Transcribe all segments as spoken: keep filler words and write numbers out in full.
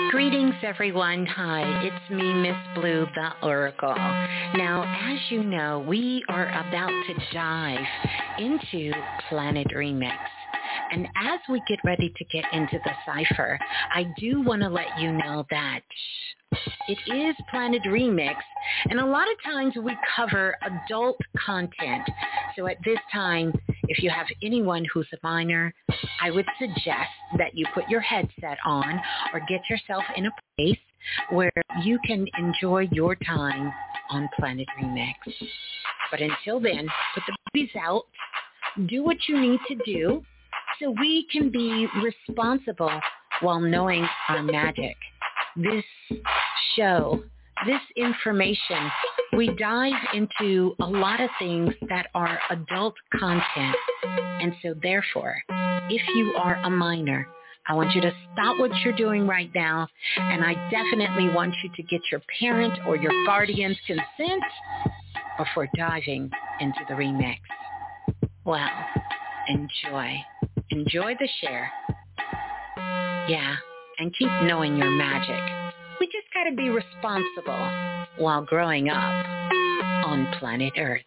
Greetings, everyone. Hi, it's me, Miss Blue, the Oracle. Now, as you know, we are about to dive into Planet Remix. And as we get ready to get into the cipher, I do want to let you know that it is Planet Remix, and a lot of times we cover adult content. So at this time, if you have anyone who's a minor, I would suggest that you put your headset on or get yourself in a place where you can enjoy your time on Planet Remix. But until then, put the babies out, do what you need to do so we can be responsible while knowing our magic. This show, this information, we dive into a lot of things that are adult content. And so therefore, if you are a minor, I want you to stop what you're doing right now. And I definitely want you to get your parent or your guardian's consent before diving into the remix. Well, enjoy. Enjoy the share. Yeah, and keep knowing your magic. We just got to be responsible while growing up on planet Earth.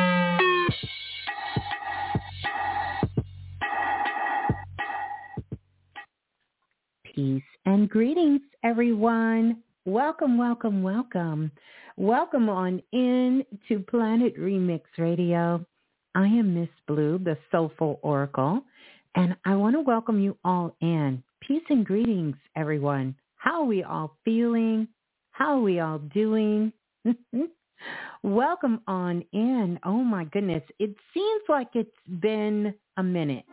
Peace and greetings, everyone. Welcome, welcome, welcome. Welcome on in to Planet Remix Radio. I am Miss Blue, the Soulful Oracle, and I want to welcome you all in. Peace and greetings, everyone. How are we all feeling? How are we all doing? Welcome on in. Oh, my goodness. It seems like it's been a minute.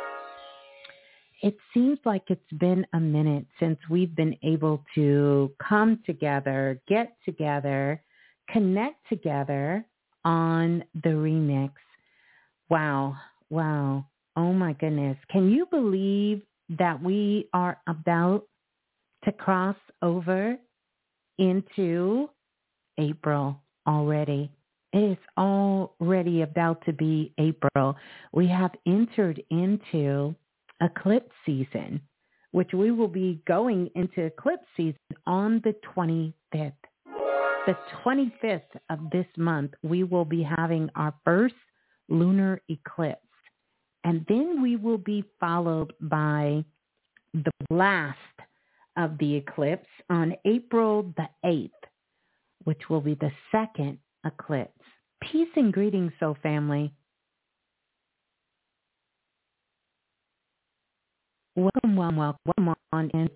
It seems like it's been a minute since we've been able to come together, get together, connect together on the remix. Wow. Wow. Oh, my goodness. Can you believe that we are about to cross over into April already? It is already about to be April. We have entered into eclipse season, which we will be going into eclipse season on the twenty-fifth. The twenty-fifth of this month, we will be having our first lunar eclipse. And then we will be followed by the last of the eclipse on April the eighth, which will be the second eclipse. Peace and greetings, soul family. Welcome, welcome, welcome on in.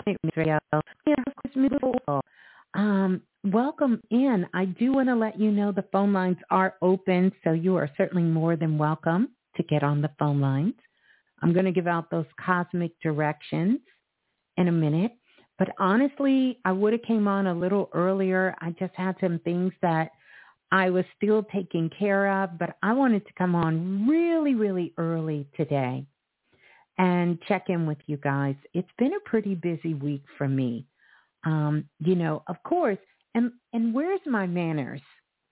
Um, welcome in. I do want to let you know the phone lines are open, so you are certainly more than welcome to get on the phone lines. I'm going to give out those cosmic directions in a minute. But honestly, I would have came on a little earlier. I just had some things that I was still taking care of, but I wanted to come on really, really early today and check in with you guys. It's been a pretty busy week for me. Um, you know, of course, and, and where's my manners?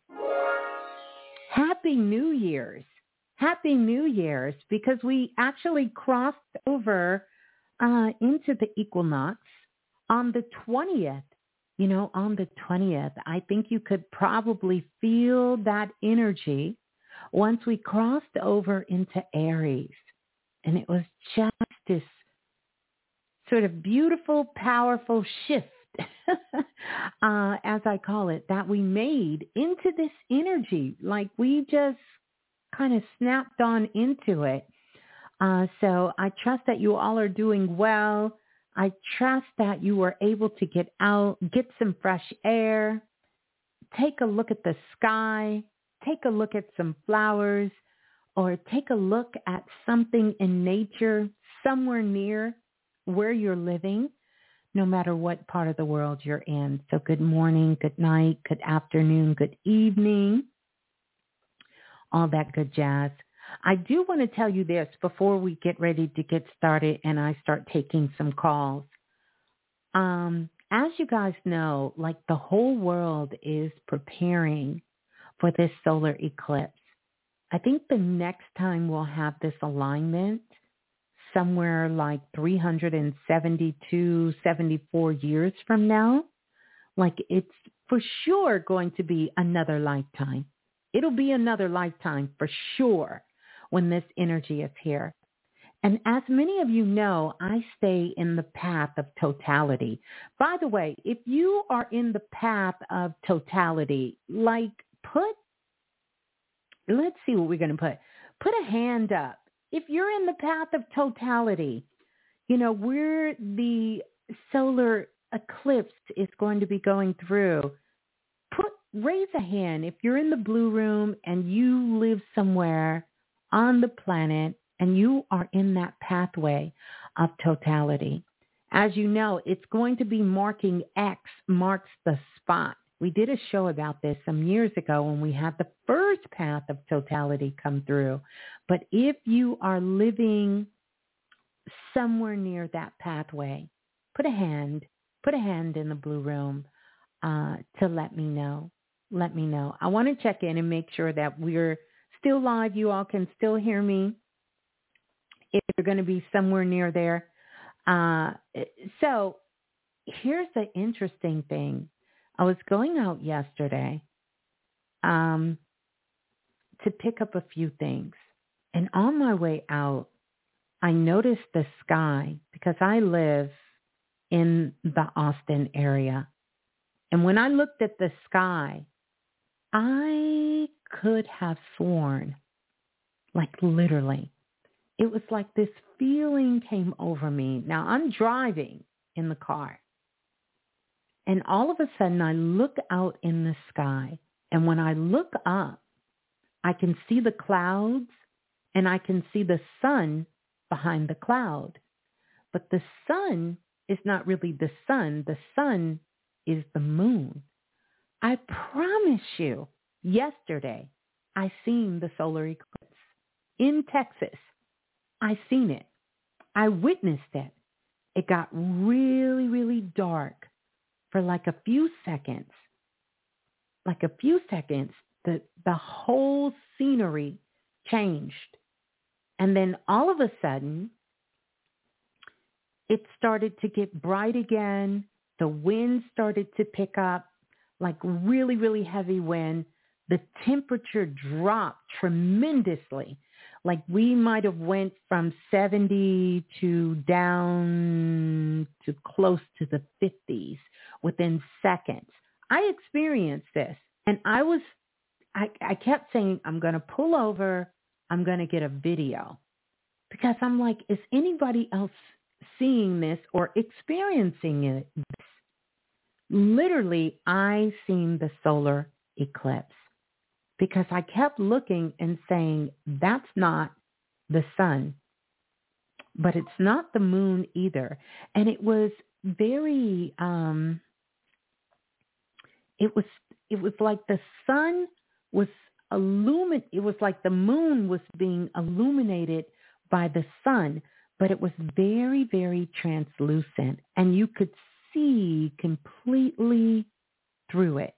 Happy New Year's. Happy New Year's, because we actually crossed over uh, into the equinox on the twentieth. You know, on the twentieth, I think you could probably feel that energy once we crossed over into Aries. And it was just this sort of beautiful, powerful shift, uh, as I call it, that we made into this energy. Like we just kind of snapped on into it. Uh, so I trust that you all are doing well. I trust that you were able to get out, get some fresh air, take a look at the sky, take a look at some flowers, or take a look at something in nature somewhere near where you're living, no matter what part of the world you're in. So good morning, good night, good afternoon, good evening, all that good jazz. I do want to tell you this before we get ready to get started and I start taking some calls. Um, as you guys know, like the whole world is preparing for this solar eclipse. I think the next time we'll have this alignment, somewhere like three hundred seventy-two, seventy-four years from now. Like it's for sure going to be another lifetime. It'll be another lifetime for sure when this energy is here. And as many of you know, I stay in the path of totality. By the way, if you are in the path of totality, like put, let's see what we're going to put. Put a hand up. If you're in the path of totality, you know, where the solar eclipse is going to be going through, put, raise a hand. If you're in the blue room and you live somewhere on the planet, and you are in that pathway of totality. As you know, it's going to be marking X marks the spot. We did a show about this some years ago when we had the first path of totality come through. But if you are living somewhere near that pathway, put a hand, put a hand in the blue room uh, to let me know. Let me know. I want to check in and make sure that we're still live. You all can still hear me. If you're going to be somewhere near there. Uh, so here's the interesting thing. I was going out yesterday um, to pick up a few things. And on my way out, I noticed the sky because I live in the Austin area. And when I looked at the sky, I could have sworn, like literally, it was like this feeling came over me. Now, I'm driving in the car. And all of a sudden, I look out in the sky. And when I look up, I can see the clouds and I can see the sun behind the cloud. But the sun is not really the sun. The sun is the moon. I promise you, yesterday, I seen the solar eclipse in Texas. I seen it. I witnessed it. It got really, really dark for like a few seconds. Like a few seconds, the, the whole scenery changed. And then all of a sudden, it started to get bright again. The wind started to pick up, like really, really heavy wind. The temperature dropped tremendously. Like we might have went from seventy to down to close to the fifties within seconds. I experienced this and I was, I, I kept saying, I'm going to pull over. I'm going to get a video because I'm like, is anybody else seeing this or experiencing it? Literally, I seen the solar eclipse. Because I kept looking and saying, that's not the sun, but it's not the moon either. And it was very, um, it was, it was like the sun was illumin. It was like the moon was being illuminated by the sun, but it was very, very translucent and you could see completely through it.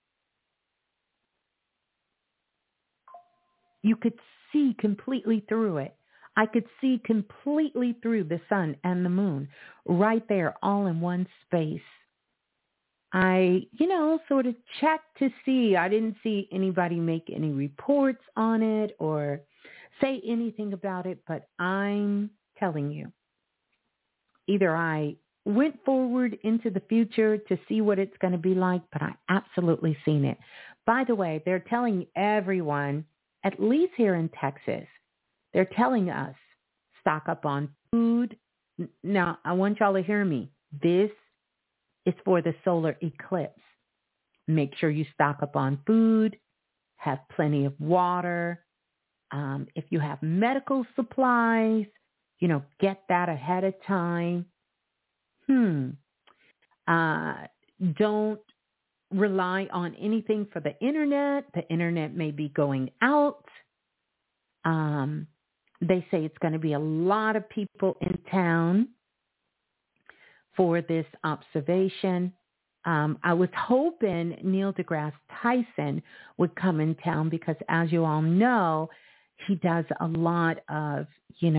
You could see completely through it. I could see completely through the sun and the moon right there, all in one space. I, you know, sort of checked to see. I didn't see anybody make any reports on it or say anything about it, but I'm telling you, either I went forward into the future to see what it's going to be like, but I absolutely seen it. By the way, they're telling everyone, at least here in Texas, they're telling us, stock up on food. Now, I want y'all to hear me. This is for the solar eclipse. Make sure you stock up on food, have plenty of water. Um, if you have medical supplies, you know, get that ahead of time. Hmm. Uh, don't rely on anything for the internet. The internet may be going out. Um, they say it's going to be a lot of people in town for this observation. Um, I was hoping Neil deGrasse Tyson would come in town because, as you all know, he does a lot of, you know,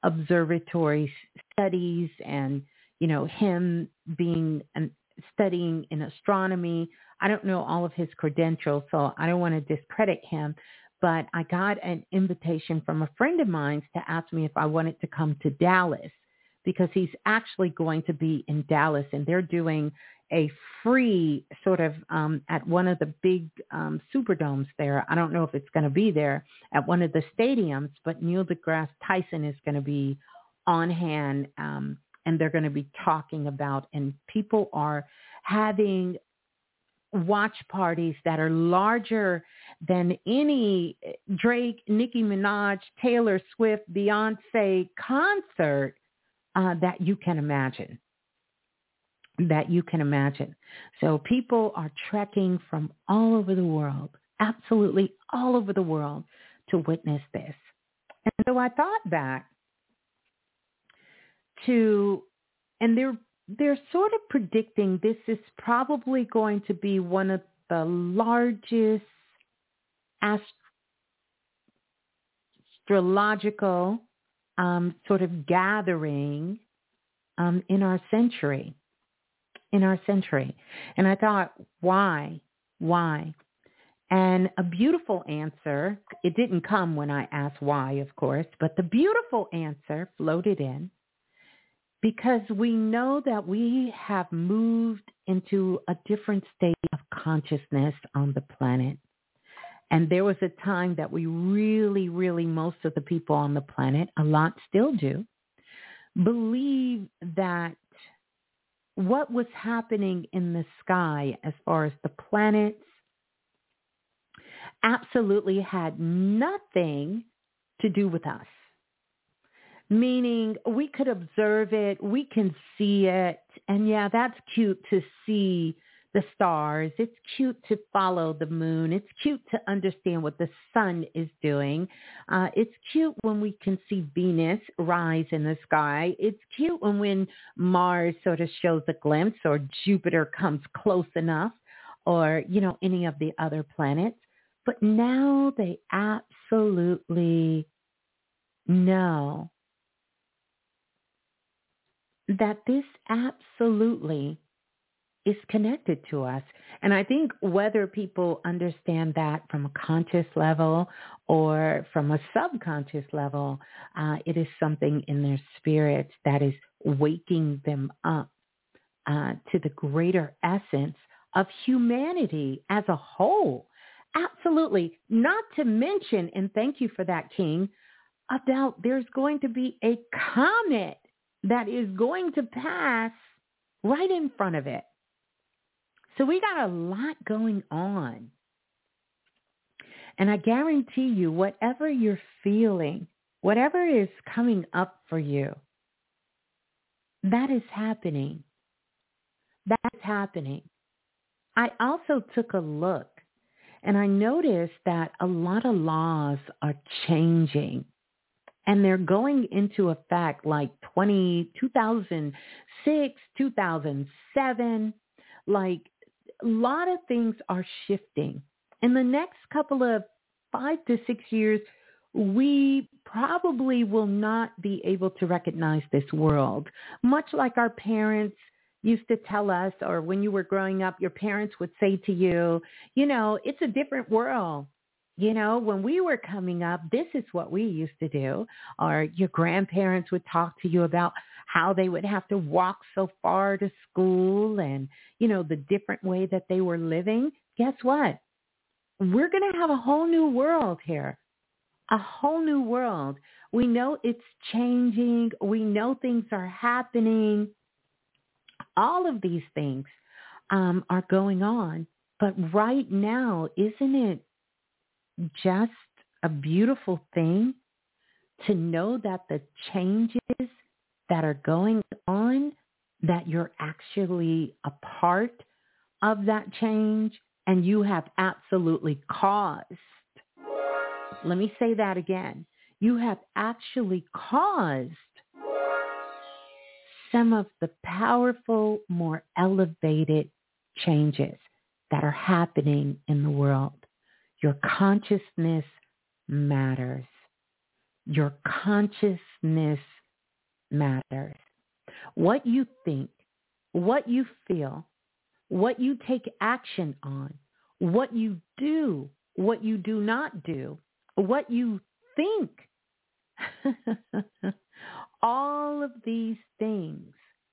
observatory studies and, you know, him being an, studying in astronomy. I don't know all of his credentials, so I don't want to discredit him. But I got an invitation from a friend of mine to ask me if I wanted to come to Dallas because he's actually going to be in Dallas, and they're doing a free sort of um, at one of the big um, Superdomes there. I don't know if it's going to be there at one of the stadiums, but Neil deGrasse Tyson is going to be on hand, um, and they're going to be talking about, and people are having watch parties that are larger than any Drake, Nicki Minaj, Taylor Swift, Beyonce concert uh, that you can imagine. that you can imagine. So people are trekking from all over the world, absolutely all over the world, to witness this. And so I thought back to, and they're they're sort of predicting this is probably going to be one of the largest ast- astrological um, sort of gathering um, in our century. in our century. And I thought, why? Why? And a beautiful answer, it didn't come when I asked why, of course, but the beautiful answer floated in because we know that we have moved into a different state of consciousness on the planet. And there was a time that we really, really, most of the people on the planet, a lot still do, believe that what was happening in the sky as far as the planets absolutely had nothing to do with us. Meaning we could observe it, we can see it, and yeah, that's cute to see the stars. It's cute to follow the moon. It's cute to understand what the sun is doing. Uh, it's cute when we can see Venus rise in the sky. It's cute when, when Mars sort of shows a glimpse or Jupiter comes close enough or, you know, any of the other planets. But now they absolutely know that this absolutely is connected to us. And I think whether people understand that from a conscious level or from a subconscious level, uh, it is something in their spirits that is waking them up uh, to the greater essence of humanity as a whole. Absolutely. Not to mention, and thank you for that, King, about there's going to be a comet that is going to pass right in front of it. So we got a lot going on. And I guarantee you, whatever you're feeling, whatever is coming up for you, that is happening. That is happening. I also took a look and I noticed that a lot of laws are changing. And they're going into effect like twenty, two thousand six, two thousand seven. Like a lot of things are shifting. In the next couple of five to six years, we probably will not be able to recognize this world. Much like our parents used to tell us, or when you were growing up, your parents would say to you, you know, it's a different world. You know, when we were coming up, this is what we used to do. Or your grandparents would talk to you about how they would have to walk so far to school and, you know, the different way that they were living. Guess what? We're going to have a whole new world here, a whole new world. We know it's changing. We know things are happening. All of these things um, are going on. But right now, isn't it just a beautiful thing to know that the changes that are going on, that you're actually a part of that change and you have absolutely caused. Let me say that again. You have actually caused some of the powerful, more elevated changes that are happening in the world. Your consciousness matters. Your consciousness matters. What you think, what you feel, what you take action on, what you do, what you do not do, what you think. All of these things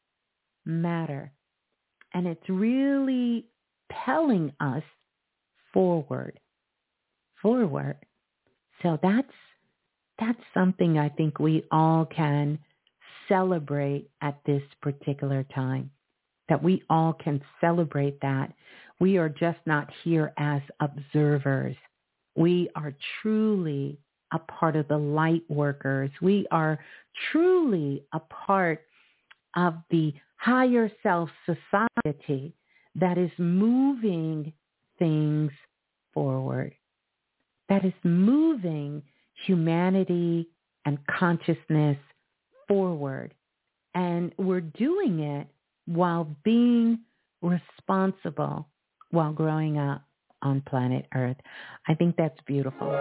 matter. And it's really propelling us forward, forward. So that's that's something I think we all can celebrate at this particular time, that we all can celebrate that. We are just not here as observers. We are truly a part of the light workers. We are truly a part of the higher self society that is moving things forward, that is moving humanity and consciousness forward. And we're doing it while being responsible while growing up on planet Earth. I think that's beautiful.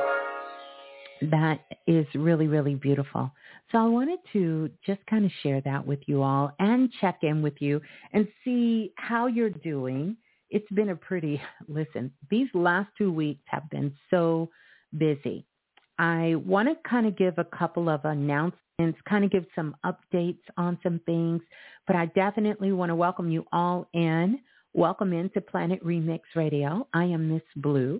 That is really, really beautiful. So I wanted to just kind of share that with you all and check in with you and see how you're doing. It's been a pretty, listen, these last two weeks have been so busy. I want to kind of give a couple of announcements, kind of give some updates on some things, but I definitely want to welcome you all in. Welcome into Planet Remix Radio. I am Miss Blue,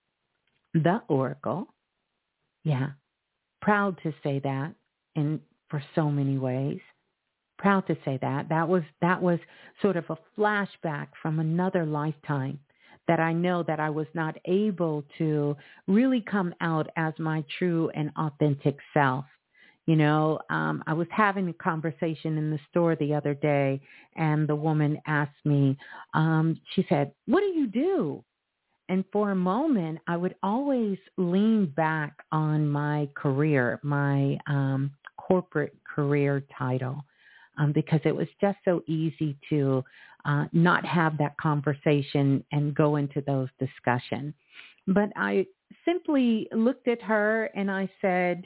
the Oracle. Yeah, proud to say that, and for so many ways. Proud to say that. That was that was sort of a flashback from another lifetime that I know that I was not able to really come out as my true and authentic self. You know, um, I was having a conversation in the store the other day, and the woman asked me, um, she said, "What do you do?" And for a moment, I would always lean back on my career, my um, corporate career title, um, because it was just so easy to uh, not have that conversation and go into those discussions. But I simply looked at her and I said,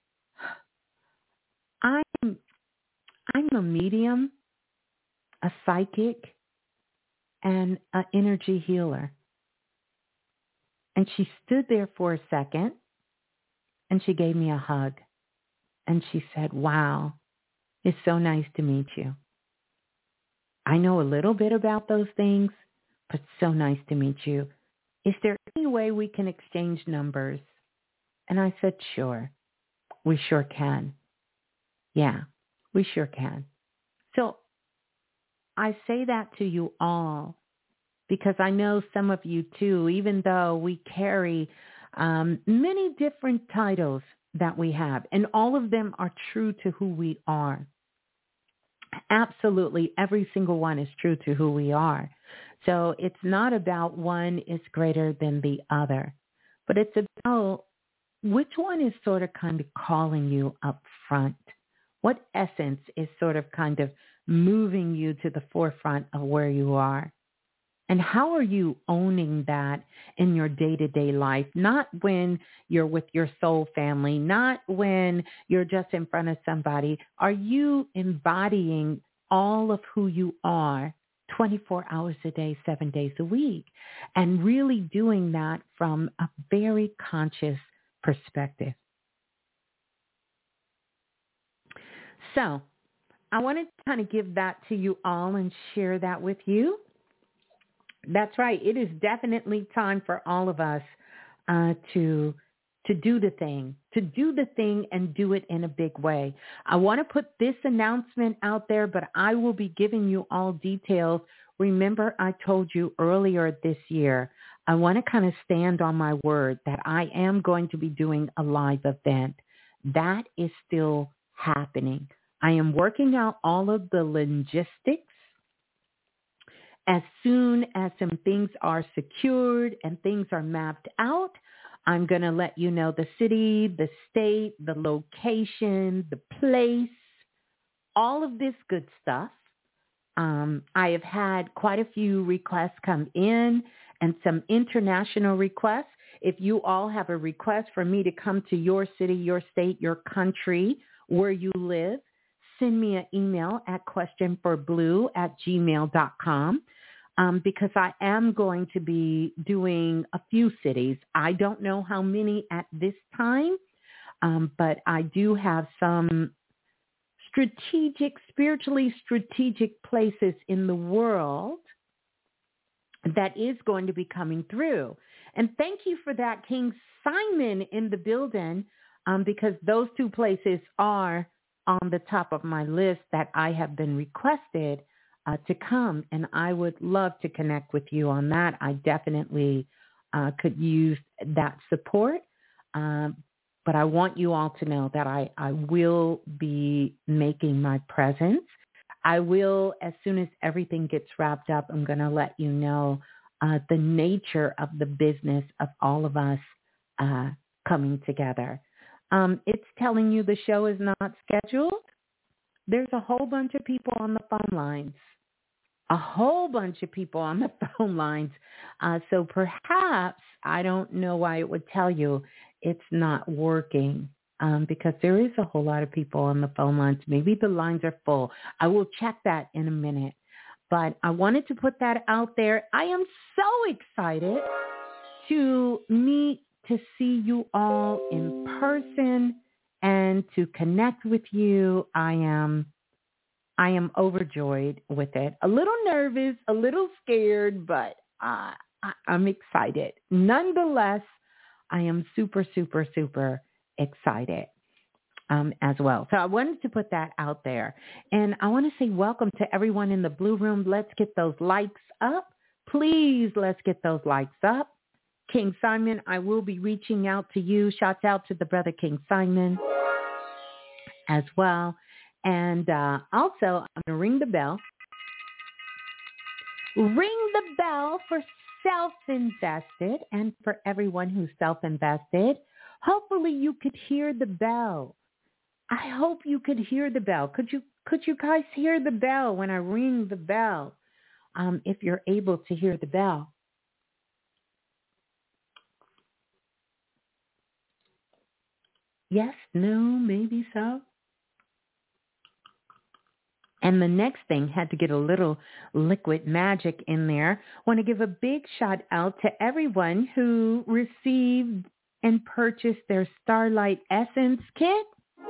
I'm, I'm a medium, a psychic, and an energy healer. And she stood there for a second, and she gave me a hug. And she said, "Wow, it's so nice to meet you. I know a little bit about those things, but so nice to meet you. Is there any way we can exchange numbers?" And I said, "Sure, we sure can. Yeah, we sure can." So I say that to you all, because I know some of you too, even though we carry um, many different titles that we have, and all of them are true to who we are. Absolutely, every single one is true to who we are. So it's not about one is greater than the other, but it's about which one is sort of kind of calling you up front. What essence is sort of kind of moving you to the forefront of where you are? And how are you owning that in your day-to-day life? Not when you're with your soul family, not when you're just in front of somebody. Are you embodying all of who you are twenty-four hours a day, seven days a week, and really doing that from a very conscious perspective? So I want to kind of give that to you all and share that with you. That's right. It is definitely time for all of us uh, to to do the thing, to do the thing and do it in a big way. I want to put this announcement out there, but I will be giving you all details. Remember, I told you earlier this year, I want to kind of stand on my word that I am going to be doing a live event. That is still happening. I am working out all of the logistics. As soon as some things are secured and things are mapped out, I'm going to let you know the city, the state, the location, the place, all of this good stuff. Um, I have had quite a few requests come in and some international requests. If you all have a request for me to come to your city, your state, your country, where you live, send me an email at questionforblue at gmail dot com. Um, because I am going to be doing a few cities. I don't know how many at this time, um, but I do have some strategic, spiritually strategic places in the world that is going to be coming through. And thank you for that, King Simon in the building, um, because those two places are on the top of my list that I have been requested Uh, to come, and I would love to connect with you on that. I definitely uh, could use that support, um, but I want you all to know that I, I will be making my presence. I will, as soon as everything gets wrapped up, I'm going to let you know uh, the nature of the business of all of us uh, coming together. Um, it's telling you the show is not scheduled. There's a whole bunch of people on the phone lines. A whole bunch of people on the phone lines. Uh, so perhaps, I don't know why it would tell you it's not working, um, because there is a whole lot of people on the phone lines. Maybe the lines are full. I will check that in a minute. But I wanted to put that out there. I am so excited to meet, to see you all in person and to connect with you. I am I am overjoyed with it. A little nervous, a little scared, but uh, I, I'm excited. Nonetheless, I am super, super, super excited um, as well. So I wanted to put that out there. And I want to say welcome to everyone in the Blue Room. Let's get those likes up. Please, let's get those likes up. King Simon, I will be reaching out to you. Shouts out to the brother King Simon as well. And uh, also, I'm going to ring the bell. Ring the bell for self-invested and for everyone who's self-invested. Hopefully you could hear the bell. I hope you could hear the bell. Could you could you guys hear the bell when I ring the bell? Um, if you're able to hear the bell. Yes, no, maybe so. And the next thing had to get a little liquid magic in there. Want to give a big shout out to everyone who received and purchased their Starlight Essence kit.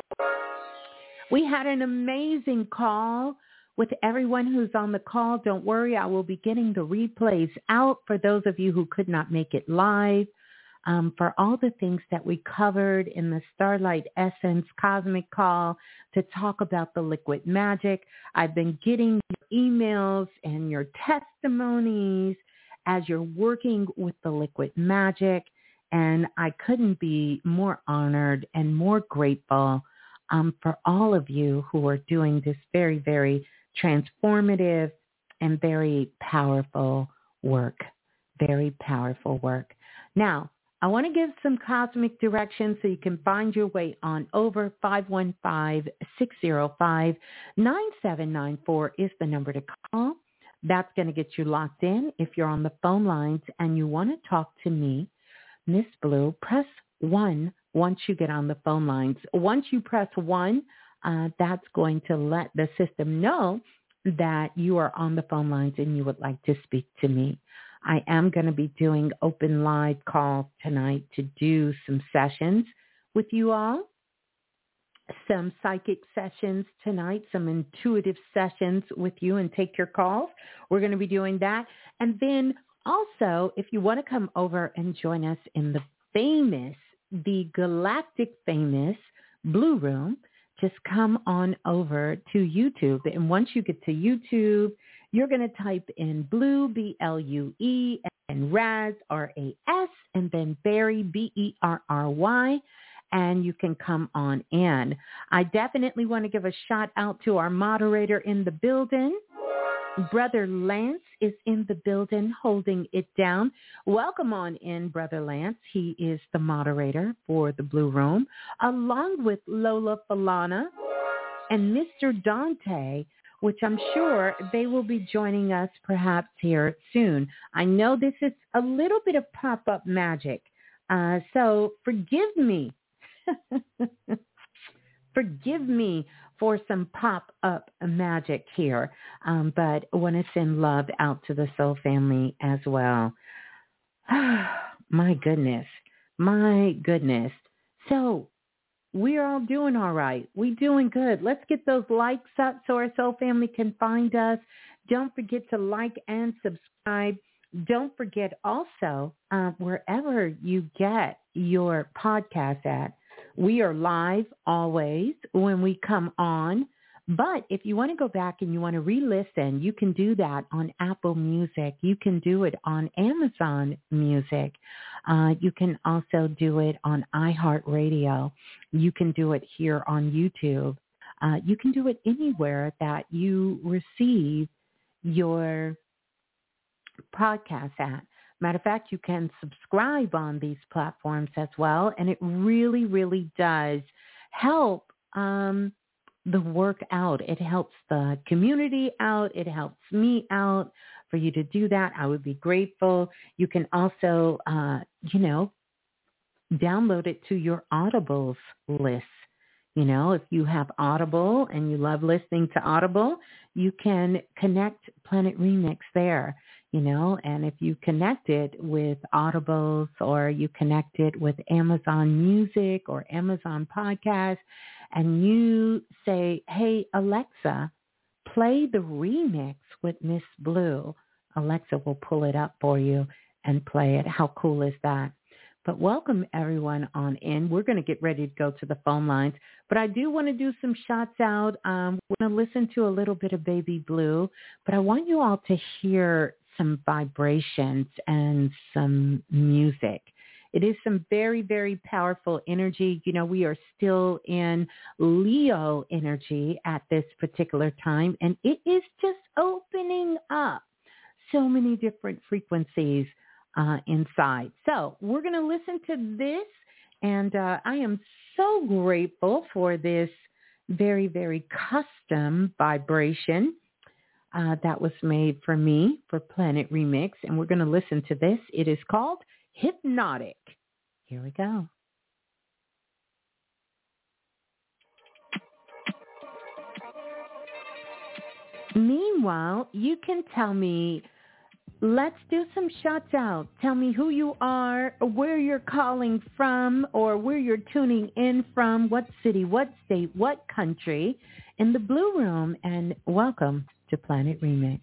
We had an amazing call with everyone who's on the call. Don't worry, I will be getting the replays out for those of you who could not make it live. Um, for all the things that we covered in the Starlight Essence Cosmic Call to talk about the liquid magic. I've been getting your emails and your testimonies as you're working with the liquid magic, and I couldn't be more honored and more grateful um, for all of you who are doing this very, very transformative and very powerful work, very powerful work. Now, I want to give some cosmic directions so you can find your way on over. Five one five, six zero five, nine seven nine four is the number to call. That's going to get you locked in. If you're on the phone lines and you want to talk to me, Miss Blue, press one once you get on the phone lines. Once you press one, uh, that's going to let the system know that you are on the phone lines and you would like to speak to me. I am going to be doing open live calls tonight to do some sessions with you all, some psychic sessions tonight, some intuitive sessions with you and take your calls. We're going to be doing that. And then also, if you want to come over and join us in the famous, the galactic famous Blue Room, just come on over to YouTube. And once you get to YouTube, you're going to type in Blue, B L U E, and Raz, R A S, and then Barry, B E R R Y, and you can come on in. I definitely want to give a shout out to our moderator in the building. Brother Lance is in the building holding it down. Welcome on in, Brother Lance. He is the moderator for the Blue Room, along with Lola Falana and Mister Dante, which I'm sure they will be joining us perhaps here soon. I know this is a little bit of pop-up magic, uh, so forgive me. Forgive me for some pop-up magic here. Um, but I want to send love out to the Soul family as well. My goodness. My goodness. So we're all doing all right. We're doing good. Let's get those likes up so our Soul family can find us. Don't forget to like and subscribe. Don't forget also, uh, wherever you get your podcast at, we are live always when we come on. But if you want to go back and you want to re-listen, you can do that on Apple Music. You can do it on Amazon Music. Uh, you can also do it on iHeartRadio. You can do it here on YouTube. Uh, you can do it anywhere that you receive your podcast at. Matter of fact, you can subscribe on these platforms as well, and it really, really does help um, the work out. It helps the community out. It helps me out. For you to do that, I would be grateful. You can also, uh, you know, download it to your Audibles list. You know, if you have Audible and you love listening to Audible, you can connect Planet Remix there, you know, and if you connect it with Audibles or you connect it with Amazon Music or Amazon Podcast and you say, hey, Alexa, play the remix with Miss Blue, Alexa will pull it up for you and play it. How cool is that? But welcome everyone on in. We're going to get ready to go to the phone lines. But I do want to do some shots out. Um, we're going to listen to a little bit of Baby Blue. But I want you all to hear some vibrations and some music. It is some very, very powerful energy. You know, we are still in Leo energy at this particular time. And it is just opening up so many different frequencies Uh, inside. So we're going to listen to this, and uh, I am so grateful for this very, very custom vibration uh, that was made for me for Planet Remix, and we're going to listen to this. It is called Hypnotic. Here we go. Meanwhile, you can tell me, let's do some shots out. Tell me who you are, where you're calling from, or where you're tuning in from, what city, what state, what country, in the Blue Room, and welcome to Planet Remix.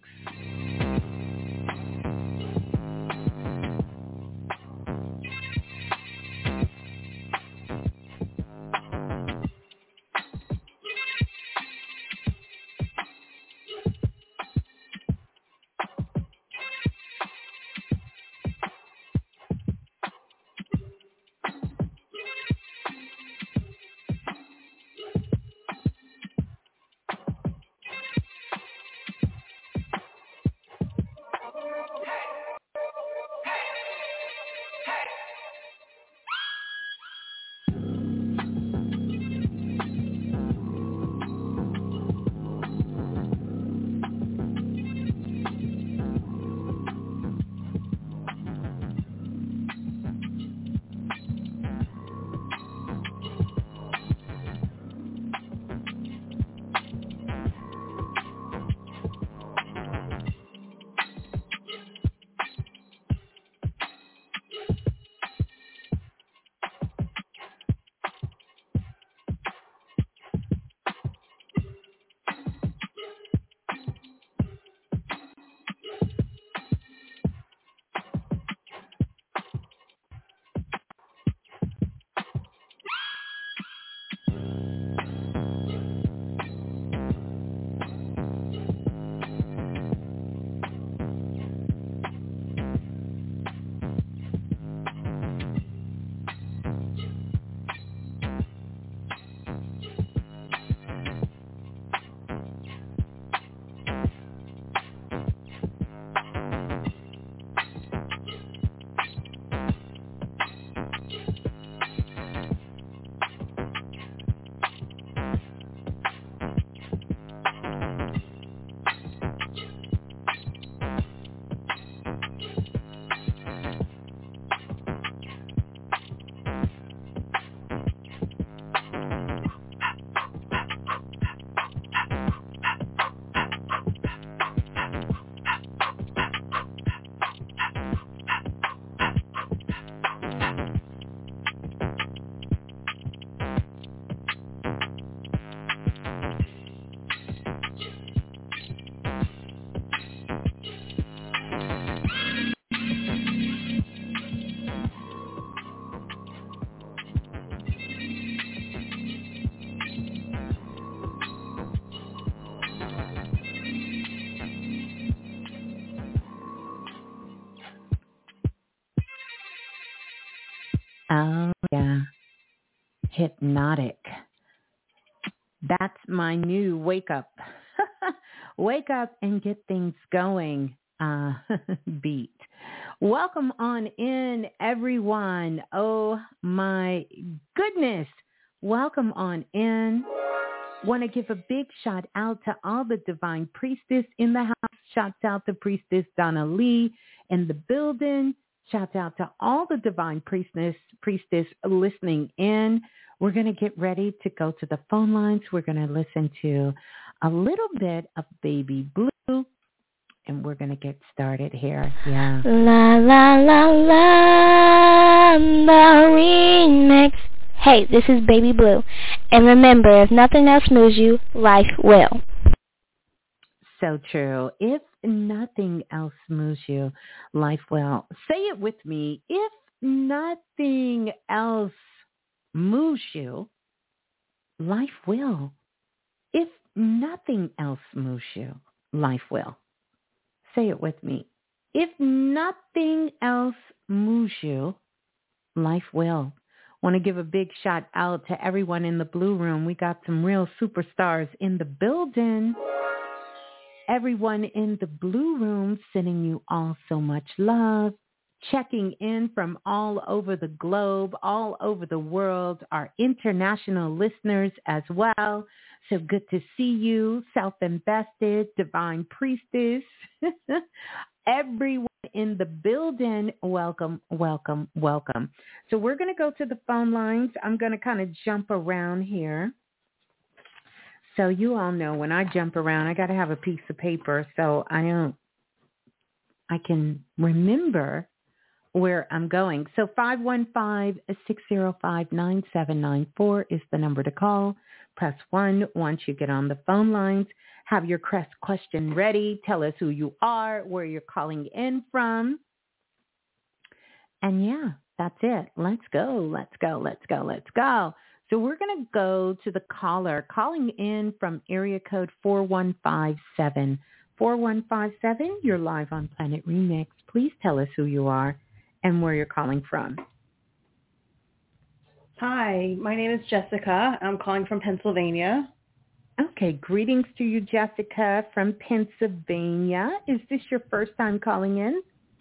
Oh, yeah. Hypnotic. That's my new wake up. Wake up and get things going uh, beat. Welcome on in, everyone. Oh, my goodness. Welcome on in. Want to give a big shout out to all the divine priestess in the house. Shouts out to Priestess Donna Lee in the building. Shout out to all the divine priestess, priestess listening in. We're going to get ready to go to the phone lines. We're going to listen to a little bit of Baby Blue, and we're going to get started here. Yeah. La la la la, the remix. Hey, this is Baby Blue. And remember, if nothing else moves you, life will. So true. If nothing else moves you, life will. Say it with me. If nothing else moves you, life will. If nothing else moves you, life will. Say it with me. If nothing else moves you, life will. Want to give a big shout out to everyone in the Blue Room. We got some real superstars in the building. Everyone in the Blue Room sending you all so much love. Checking in from all over the globe, all over the world, our international listeners as well. So good to see you, Self-Invested, Divine Priestess. Everyone in the building, welcome, welcome, welcome. So we're going to go to the phone lines. I'm going to kind of jump around here. So you all know when I jump around, I got to have a piece of paper so I don't, I can remember where I'm going. So five one five, six zero five, nine seven nine four is the number to call. Press one once you get on the phone lines. Have your question ready. Tell us who you are, where you're calling in from. And yeah, that's it. Let's go. Let's go. Let's go. Let's go. So we're going to go to the caller calling in from area code four one five seven. four one five seven, you're live on Planet Remix. Please tell us who you are and where you're calling from. Hi, my name is Jessica. I'm calling from Pennsylvania. Okay, greetings to you, Jessica, from Pennsylvania. Is this your first time calling in?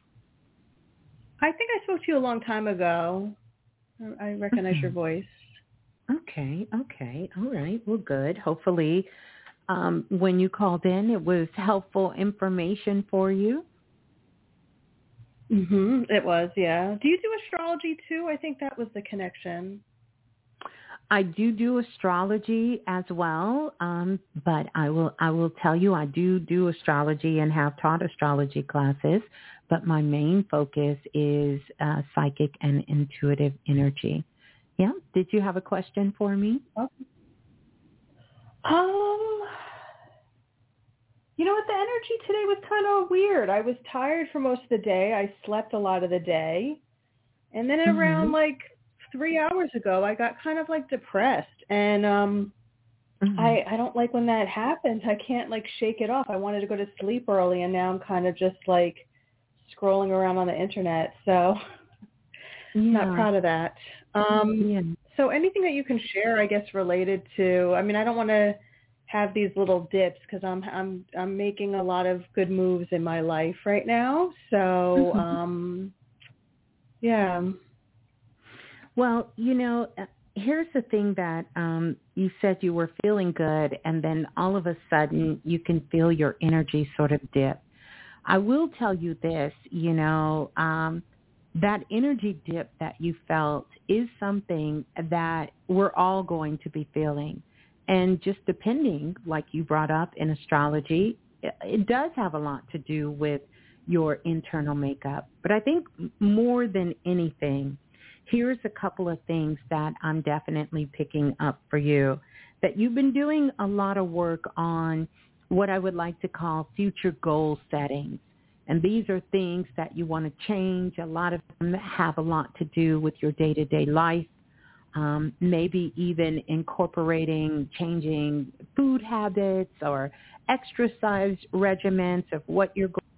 I think I spoke to you a long time ago. I recognize okay. your voice. Okay, okay, all right, well, good. Hopefully, um, when you called in, it was helpful information for you. Mm-hmm, it was, yeah. Do you do astrology too? I think that was the connection. I do do astrology as well, um, but I will I will tell you I do do astrology and have taught astrology classes, but my main focus is uh, psychic and intuitive energy. Yeah. Did you have a question for me? Okay. Um, you know what? The energy today was kind of weird. I was tired for most of the day. I slept a lot of the day. And then Mm-hmm. around like three hours ago, I got kind of like depressed. And um, mm-hmm. I, I don't like when that happens. I can't like shake it off. I wanted to go to sleep early, and now I'm kind of just like scrolling around on the internet. So yeah. Not proud of that. Um, yeah. So anything that you can share, I guess, related to, I mean, I don't want to have these little dips because I'm, I'm, I'm making a lot of good moves in my life right now. So, mm-hmm. um, yeah. Well, you know, here's the thing that um, you said you were feeling good, and then all of a sudden you can feel your energy sort of dip. I will tell you this, you know, um, that energy dip that you felt is something that we're all going to be feeling. And just depending, like you brought up in astrology, it, it does have a lot to do with your internal makeup. But I think more than anything, here's a couple of things that I'm definitely picking up for you, that you've been doing a lot of work on what I would like to call future goal settings. And these are things that you want to change. A lot of them have a lot to do with your day-to-day life, um, maybe even incorporating changing food habits or exercise regimens of what you're going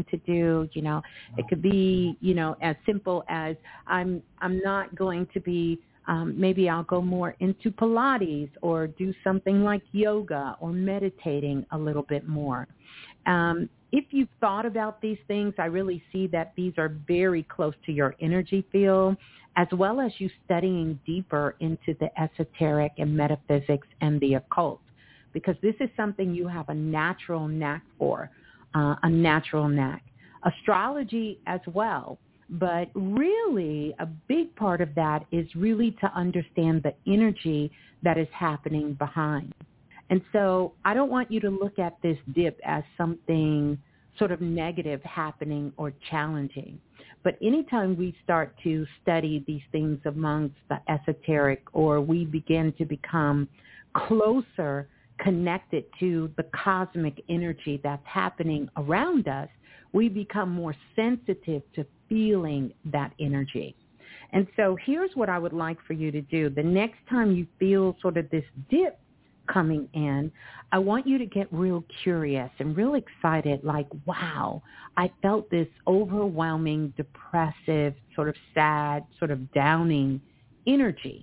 to do. You know, it could be, you know, as simple as I'm I'm not going to be, um, maybe I'll go more into Pilates or do something like yoga or meditating a little bit more. Um, if you've thought about these things, I really see that these are very close to your energy field, as well as you studying deeper into the esoteric and metaphysics and the occult, because this is something you have a natural knack for, uh, a natural knack. Astrology as well, but really a big part of that is really to understand the energy that is happening behind. And so I don't want you to look at this dip as something sort of negative happening or challenging. But anytime we start to study these things amongst the esoteric, or we begin to become closer connected to the cosmic energy that's happening around us, we become more sensitive to feeling that energy. And so here's what I would like for you to do. The next time you feel sort of this dip coming in, I want you to get real curious and real excited, like, wow, I felt this overwhelming, depressive, sort of sad, sort of downing energy.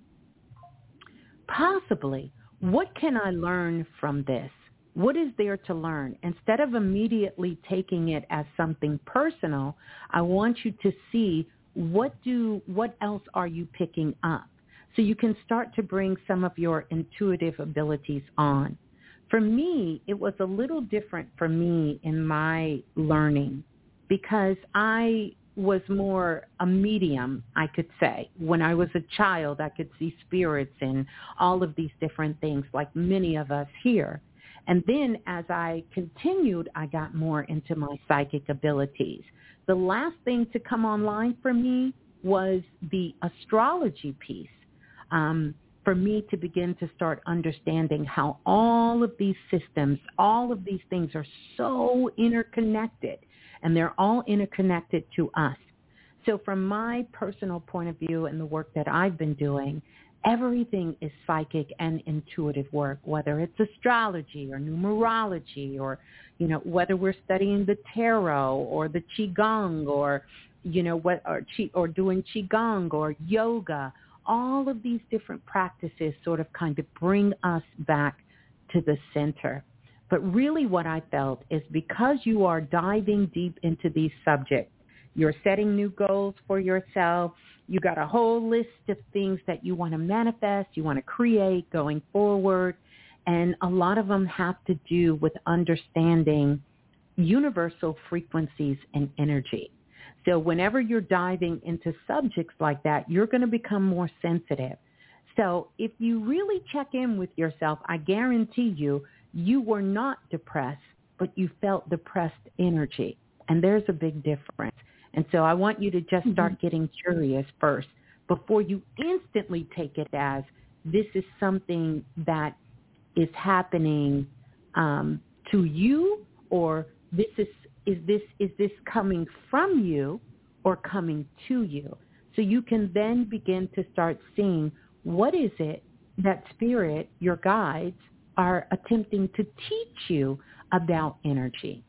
Possibly, what can I learn from this? What is there to learn? Instead of immediately taking it as something personal, I want you to see what do what else are you picking up? So you can start to bring some of your intuitive abilities on. For me, it was a little different for me in my learning, because I was more a medium, I could say. When I was a child, I could see spirits and all of these different things, like many of us here. And then as I continued, I got more into my psychic abilities. The last thing to come online for me was the astrology piece. Um, for me to begin to start understanding how all of these systems, all of these things are so interconnected, and they're all interconnected to us. So from my personal point of view and the work that I've been doing, everything is psychic and intuitive work, whether it's astrology or numerology, or, you know, whether we're studying the tarot or the qigong, or, you know, what, or, qi, or doing qigong or yoga. All of these different practices sort of kind of bring us back to the center. But really what I felt is, because you are diving deep into these subjects, you're setting new goals for yourself, you got a whole list of things that you want to manifest, you want to create going forward, and a lot of them have to do with understanding universal frequencies and energy. So whenever you're diving into subjects like that, you're going to become more sensitive. So if you really check in with yourself, I guarantee you, you were not depressed, but you felt depressed energy. And there's a big difference. And so I want you to just start mm-hmm. getting curious first, before you instantly take it as this is something that is happening um, to you, or this is Is this is this coming from you or coming to you? So you can then begin to start seeing, what is it that spirit, your guides, are attempting to teach you about energy?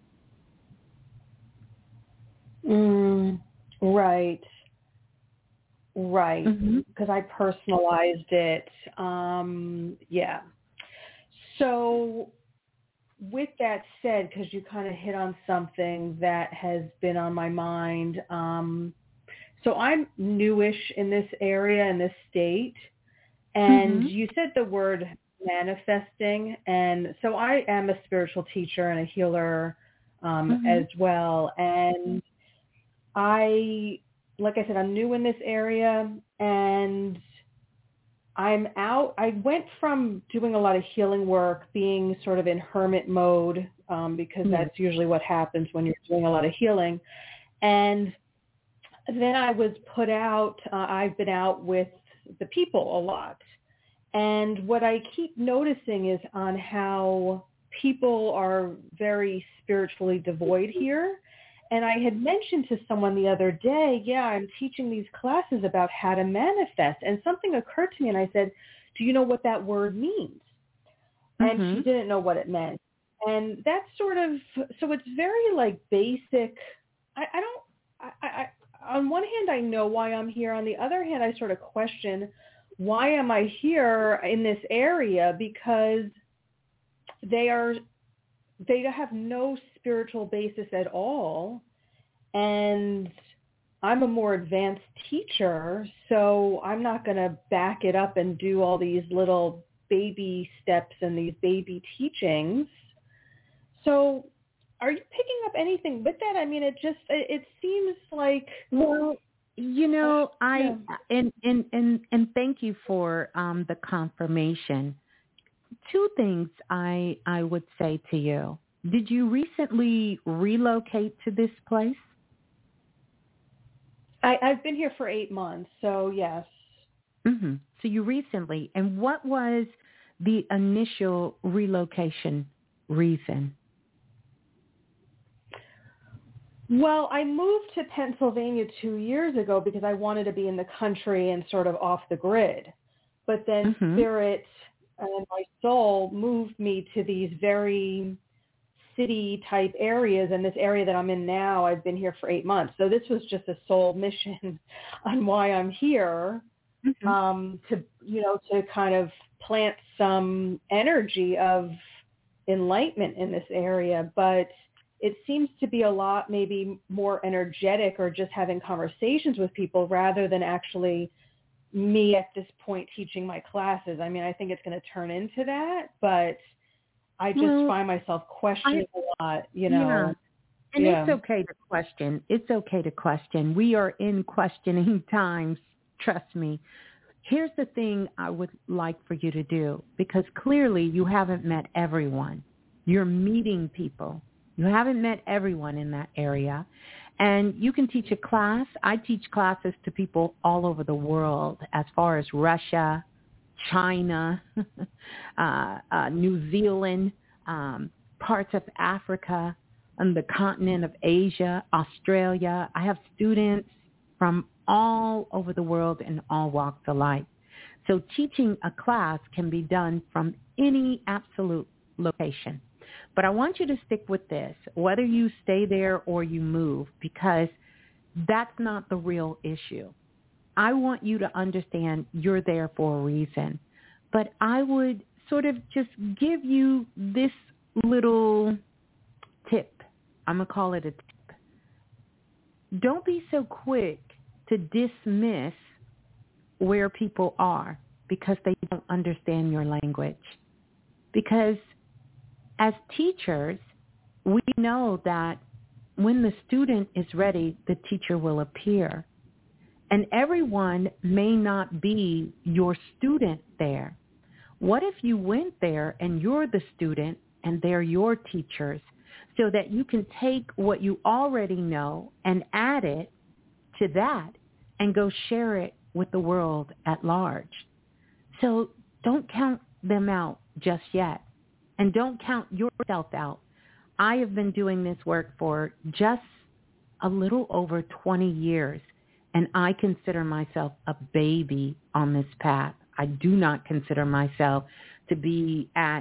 Mm, right. Right. Mm-hmm. Because I personalized it. Um, yeah. So with that said, because you kind of hit on something that has been on my mind, um, so I'm newish in this area, in this state, and mm-hmm. you said the word manifesting, and so I am a spiritual teacher and a healer um, mm-hmm. as well, and I, like I said, I'm new in this area, and I'm out. I went from doing a lot of healing work, being sort of in hermit mode, um, because mm-hmm. that's usually what happens when you're doing a lot of healing. And then I was put out. Uh, I've been out with the people a lot. And what I keep noticing is on how people are very spiritually devoid here. And I had mentioned to someone the other day, yeah, I'm teaching these classes about how to manifest. And something occurred to me, and I said, do you know what that word means? Mm-hmm. And she didn't know what it meant. And that's sort of, so it's very like basic. I, I don't, I, I, on one hand, I know why I'm here. On the other hand, I sort of question, why am I here in this area? Because they are, they have no spiritual basis at all. And I'm a more advanced teacher, so I'm not going to back it up and do all these little baby steps and these baby teachings. So are you picking up anything with that? I mean, it just, it, it seems like... Well, you know, uh, I, yeah. and, and, and, and thank you for um, the confirmation. Two things I, I would say to you. Did you recently relocate to this place? I, I've been here for eight months, so yes. Mm-hmm. So you recently, and what was the initial relocation reason? Well, I moved to Pennsylvania two years ago because I wanted to be in the country and sort of off the grid. But then Mm-hmm. Spirit and my soul moved me to these very city type areas, and this area that I'm in now, I've been here for eight months. So this was just a soul mission on why I'm here, mm-hmm. um, to, you know, to kind of plant some energy of enlightenment in this area. But it seems to be a lot maybe more energetic or just having conversations with people rather than actually me at this point teaching my classes. I mean, I think it's going to turn into that, but I just well, find myself questioning I, a lot, you know. Yeah. And yeah. it's okay to question. It's okay to question. We are in questioning times, trust me. Here's the thing I would like for you to do, because clearly you haven't met everyone. You're meeting people. You haven't met everyone in that area. And you can teach a class. I teach classes to people all over the world, as far as Russia, China, uh, uh, New Zealand, um, parts of Africa, and the continent of Asia, Australia. I have students from all over the world in all walks of life. So teaching a class can be done from any absolute location. But I want you to stick with this, whether you stay there or you move, because that's not the real issue. I want you to understand you're there for a reason. But I would sort of just give you this little tip. I'm going to call it a tip. Don't be so quick to dismiss where people are because they don't understand your language. Because as teachers, we know that when the student is ready, the teacher will appear. And everyone may not be your student there. What if you went there and you're the student and they're your teachers, so that you can take what you already know and add it to that and go share it with the world at large? So don't count them out just yet. And don't count yourself out. I have been doing this work for just a little over twenty years, and I consider myself a baby on this path. I do not consider myself to be at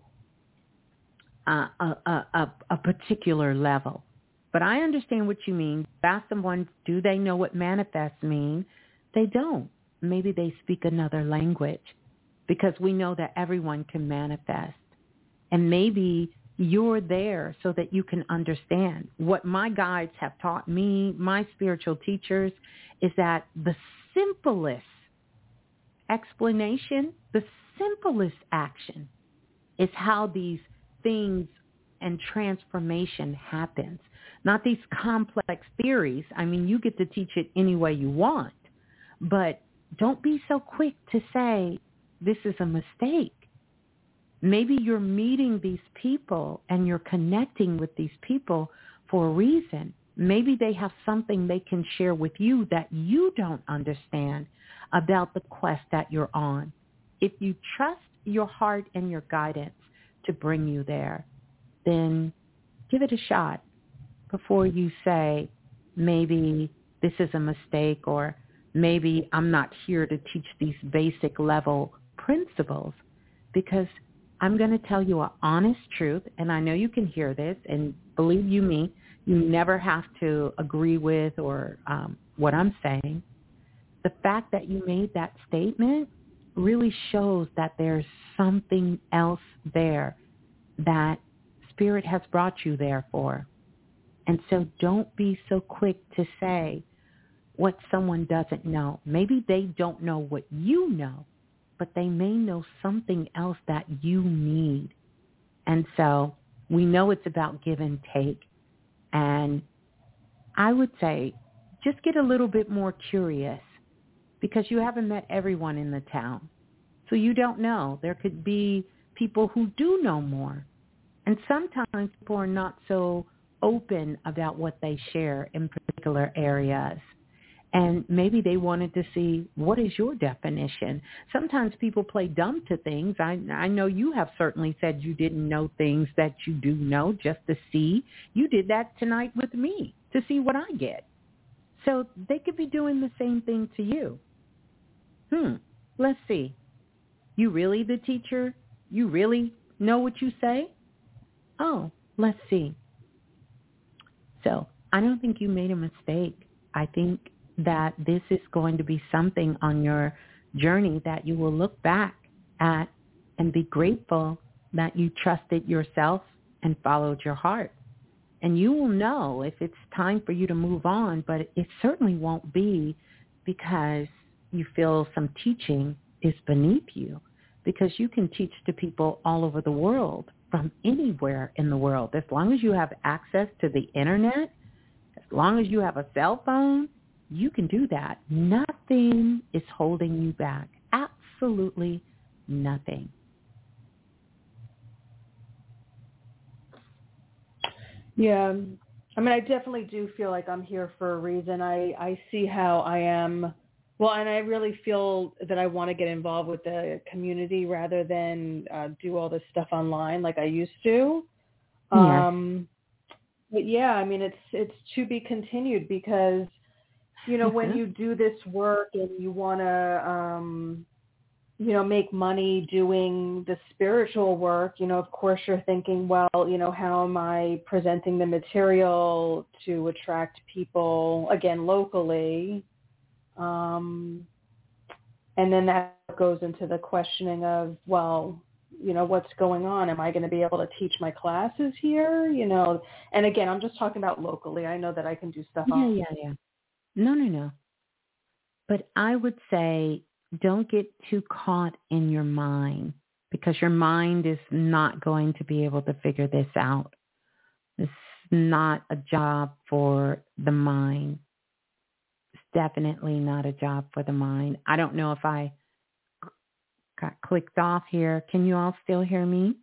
uh, a, a, a, a particular level. But I understand what you mean. Ask someone, do they know what manifest mean? They don't. Maybe they speak another language, because we know that everyone can manifest. And maybe you're there so that you can understand. What my guides have taught me, my spiritual teachers, is that the simplest explanation, the simplest action is how these things and transformation happens. Not these complex theories. I mean, you get to teach it any way you want, but don't be so quick to say this is a mistake. Maybe you're meeting these people and you're connecting with these people for a reason. Maybe they have something they can share with you that you don't understand about the quest that you're on. If you trust your heart and your guidance to bring you there, then give it a shot before you say, maybe this is a mistake, or maybe I'm not here to teach these basic level principles, because I'm going to tell you an honest truth, and I know you can hear this, and believe you me, you never have to agree with or um, what I'm saying. The fact that you made that statement really shows that there's something else there that Spirit has brought you there for. And so don't be so quick to say what someone doesn't know. Maybe they don't know what you know, but they may know something else that you need. And so we know it's about give and take. And I would say just get a little bit more curious, because you haven't met everyone in the town. So you don't know. There could be people who do know more. And sometimes people are not so open about what they share in particular areas. And maybe they wanted to see, what is your definition? Sometimes people play dumb to things. I, I know you have certainly said you didn't know things that you do know just to see. You did that tonight with me to see what I get. So they could be doing the same thing to you. Hmm, let's see. You really the teacher? You really know what you say? Oh, let's see. So I don't think you made a mistake. I think that this is going to be something on your journey that you will look back at and be grateful that you trusted yourself and followed your heart. And you will know if it's time for you to move on, but it certainly won't be because you feel some teaching is beneath you, because you can teach to people all over the world, from anywhere in the world. As long as you have access to the internet, as long as you have a cell phone, you can do that. Nothing is holding you back. Absolutely nothing. Yeah. I mean, I definitely do feel like I'm here for a reason. I, I see how I am. Well, and I really feel that I want to get involved with the community rather than uh, do all this stuff online like I used to. Yes. Um, but yeah, I mean, it's it's to be continued, because, you know, mm-hmm. when you do this work and you want to, um, you know, make money doing the spiritual work, you know, of course you're thinking, well, you know, how am I presenting the material to attract people, again, locally? Um, and then that goes into the questioning of, well, you know, what's going on? Am I going to be able to teach my classes here? You know, and again, I'm just talking about locally. I know that I can do stuff. Yeah, on- yeah, yeah. No, no, no. But I would say don't get too caught in your mind, because your mind is not going to be able to figure this out. It's not a job for the mind. Definitely not a job for the mind. I don't know if I got clicked off here. Can you all still hear me?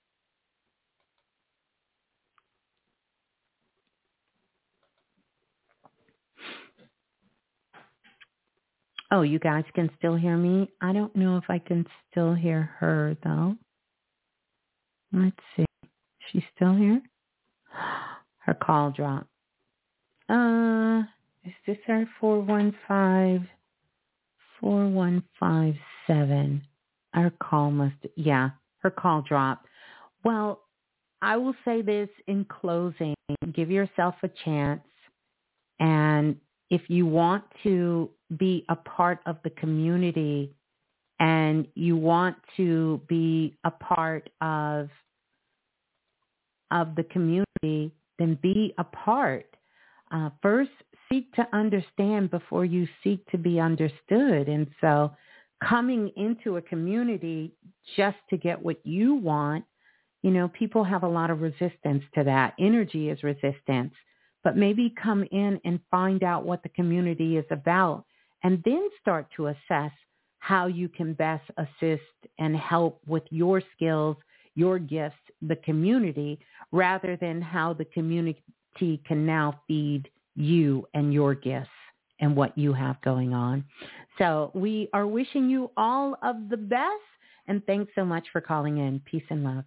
Oh, you guys can still hear me? I don't know if I can still hear her, though. Let's see. She's still here? Her call dropped. Uh... Is this our four one five, four one five seven? Our call must, yeah, her call dropped. Well, I will say this in closing. Give yourself a chance. And if you want to be a part of the community and you want to be a part of, of the community, then be a part. Uh, first, seek to understand before you seek to be understood. And so coming into a community just to get what you want, you know, people have a lot of resistance to that. Energy is resistance. But maybe come in and find out what the community is about, and then start to assess how you can best assist and help with your skills, your gifts, the community, rather than how the community can now feed you and your gifts and what you have going on. So we are wishing you all of the best, and thanks so much for calling in. Peace and love.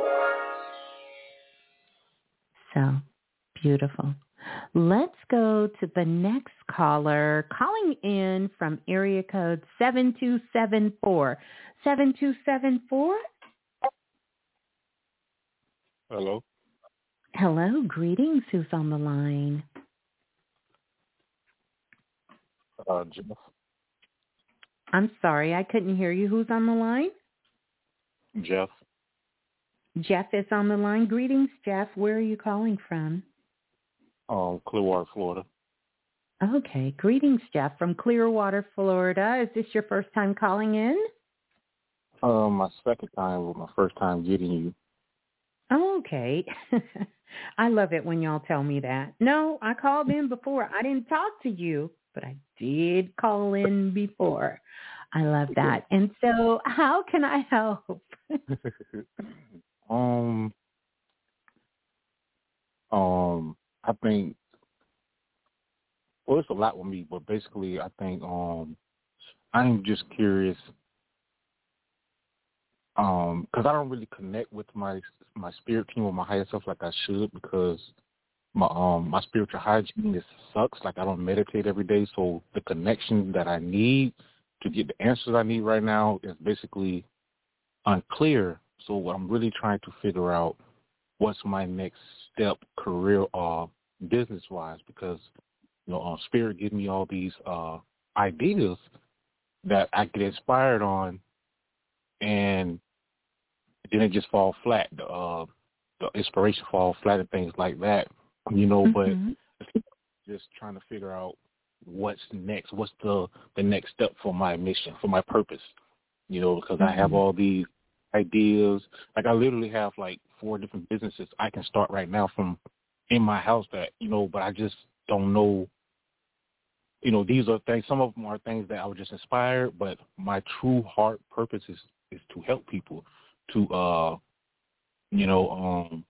So beautiful. Let's go to the next caller calling in from area code seven two seven four. seven two seven four? Hello. Hello, greetings. Who's on the line? Uh, Jeff. I'm sorry, I couldn't hear you. Who's on the line? Jeff. Jeff is on the line. Greetings, Jeff. Where are you calling from? Um, Clearwater, Florida. Okay. Greetings, Jeff, from Clearwater, Florida. Is this your first time calling in? Um, my second time was my first time getting you. Okay. I love it when y'all tell me that. No, I called in before. I didn't talk to you, but I did call in before. I love that. And so how can I help? um, um, I think, well, it's a lot with me, but basically I think um, I'm just curious um, because I don't really connect with my my spirit team or my higher self like I should because my um my spiritual hygiene is sucks. Like I don't meditate every day, so the connection that I need to get the answers I need right now is basically unclear. So what I'm really trying to figure out what's my next step, career or business wise, because you know, um, spirit gives me all these uh, ideas that I get inspired on, and then it just fall flat. The uh, the inspiration fall flat and things like that, you know. Mm-hmm. But just trying to figure out what's next. What's the the next step for my mission, for my purpose, you know? Because mm-hmm. I have all these ideas. Like I literally have like four different businesses I can start right now from in my house that, you know, but I just don't know, you know, these are things, some of them are things that I was just inspired, but my true heart purpose is, is to help people, to, uh, you know, um,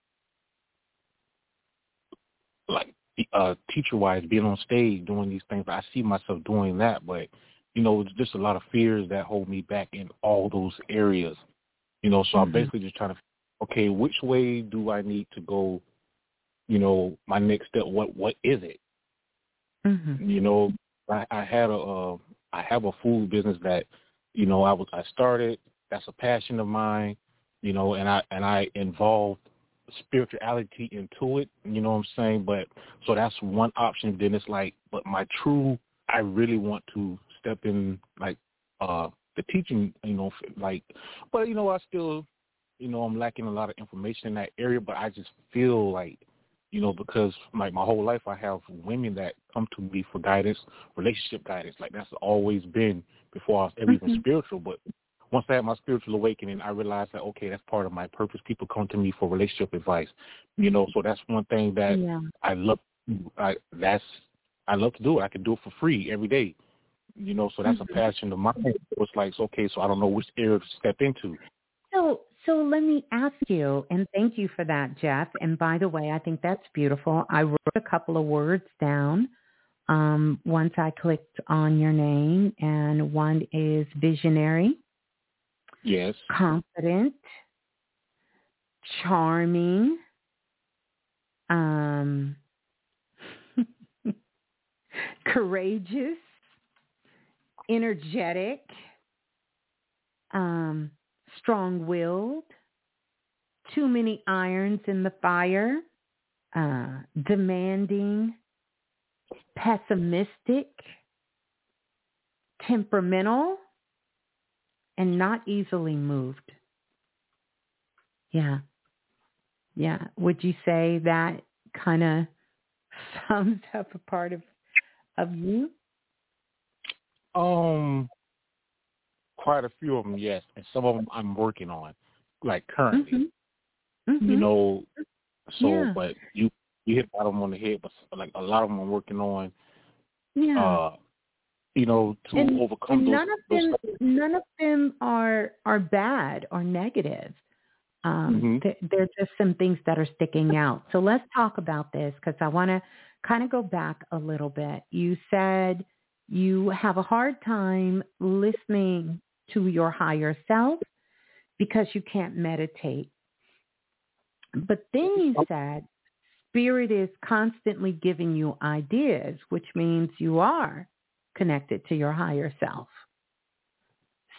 like uh, teacher-wise, being on stage, doing these things. I see myself doing that, but, you know, there's just a lot of fears that hold me back in all those areas, you know, so mm-hmm. I'm basically just trying to, okay, which way do I need to go, you know, my next step, what what is it? Mm-hmm. You know, I, I had a, uh, I have a food business that, you know, I was, I started, that's a passion of mine, you know, and I, and I involved spirituality into it, you know what I'm saying? But, so that's one option. Then it's like, but my true, I really want to step in, like, uh, the teaching, you know, like, but, you know, I still, you know, I'm lacking a lot of information in that area, but I just feel like, you know, because like my whole life I have women that come to me for guidance, relationship guidance. Like that's always been before I was ever mm-hmm. even spiritual. But once I had my spiritual awakening, I realized that, okay, that's part of my purpose. People come to me for relationship advice, you know, so that's one thing that yeah. I love. I, that's, I love to do it. I can do it for free every day, you know, so that's mm-hmm. a passion of mine. It's like, okay, so I don't know which area to step into. So, so let me ask you, and thank you for that, Jeff. And by the way, I think that's beautiful. I wrote a couple of words down um, once I clicked on your name, and one is visionary. Yes. Confident, charming, um, courageous, energetic, um, strong-willed, too many irons in the fire, uh, demanding, pessimistic, temperamental, and not easily moved. Yeah. Yeah. Would you say that kind of sums up a part of, of you? Um, quite a few of them, yes. And some of them I'm working on, like currently. Mm-hmm. Mm-hmm. You know, so, yeah. but you, you hit a lot of them on the head, but like a lot of them I'm working on. Yeah. Uh, you know, to and, overcome and those. None of them, those none of them are are bad or negative. Um, mm-hmm. th- they're just some things that are sticking out. So let's talk about this because I want to kind of go back a little bit. You said you have a hard time listening to your higher self because you can't meditate. But then you said spirit is constantly giving you ideas, which means you are connected to your higher self.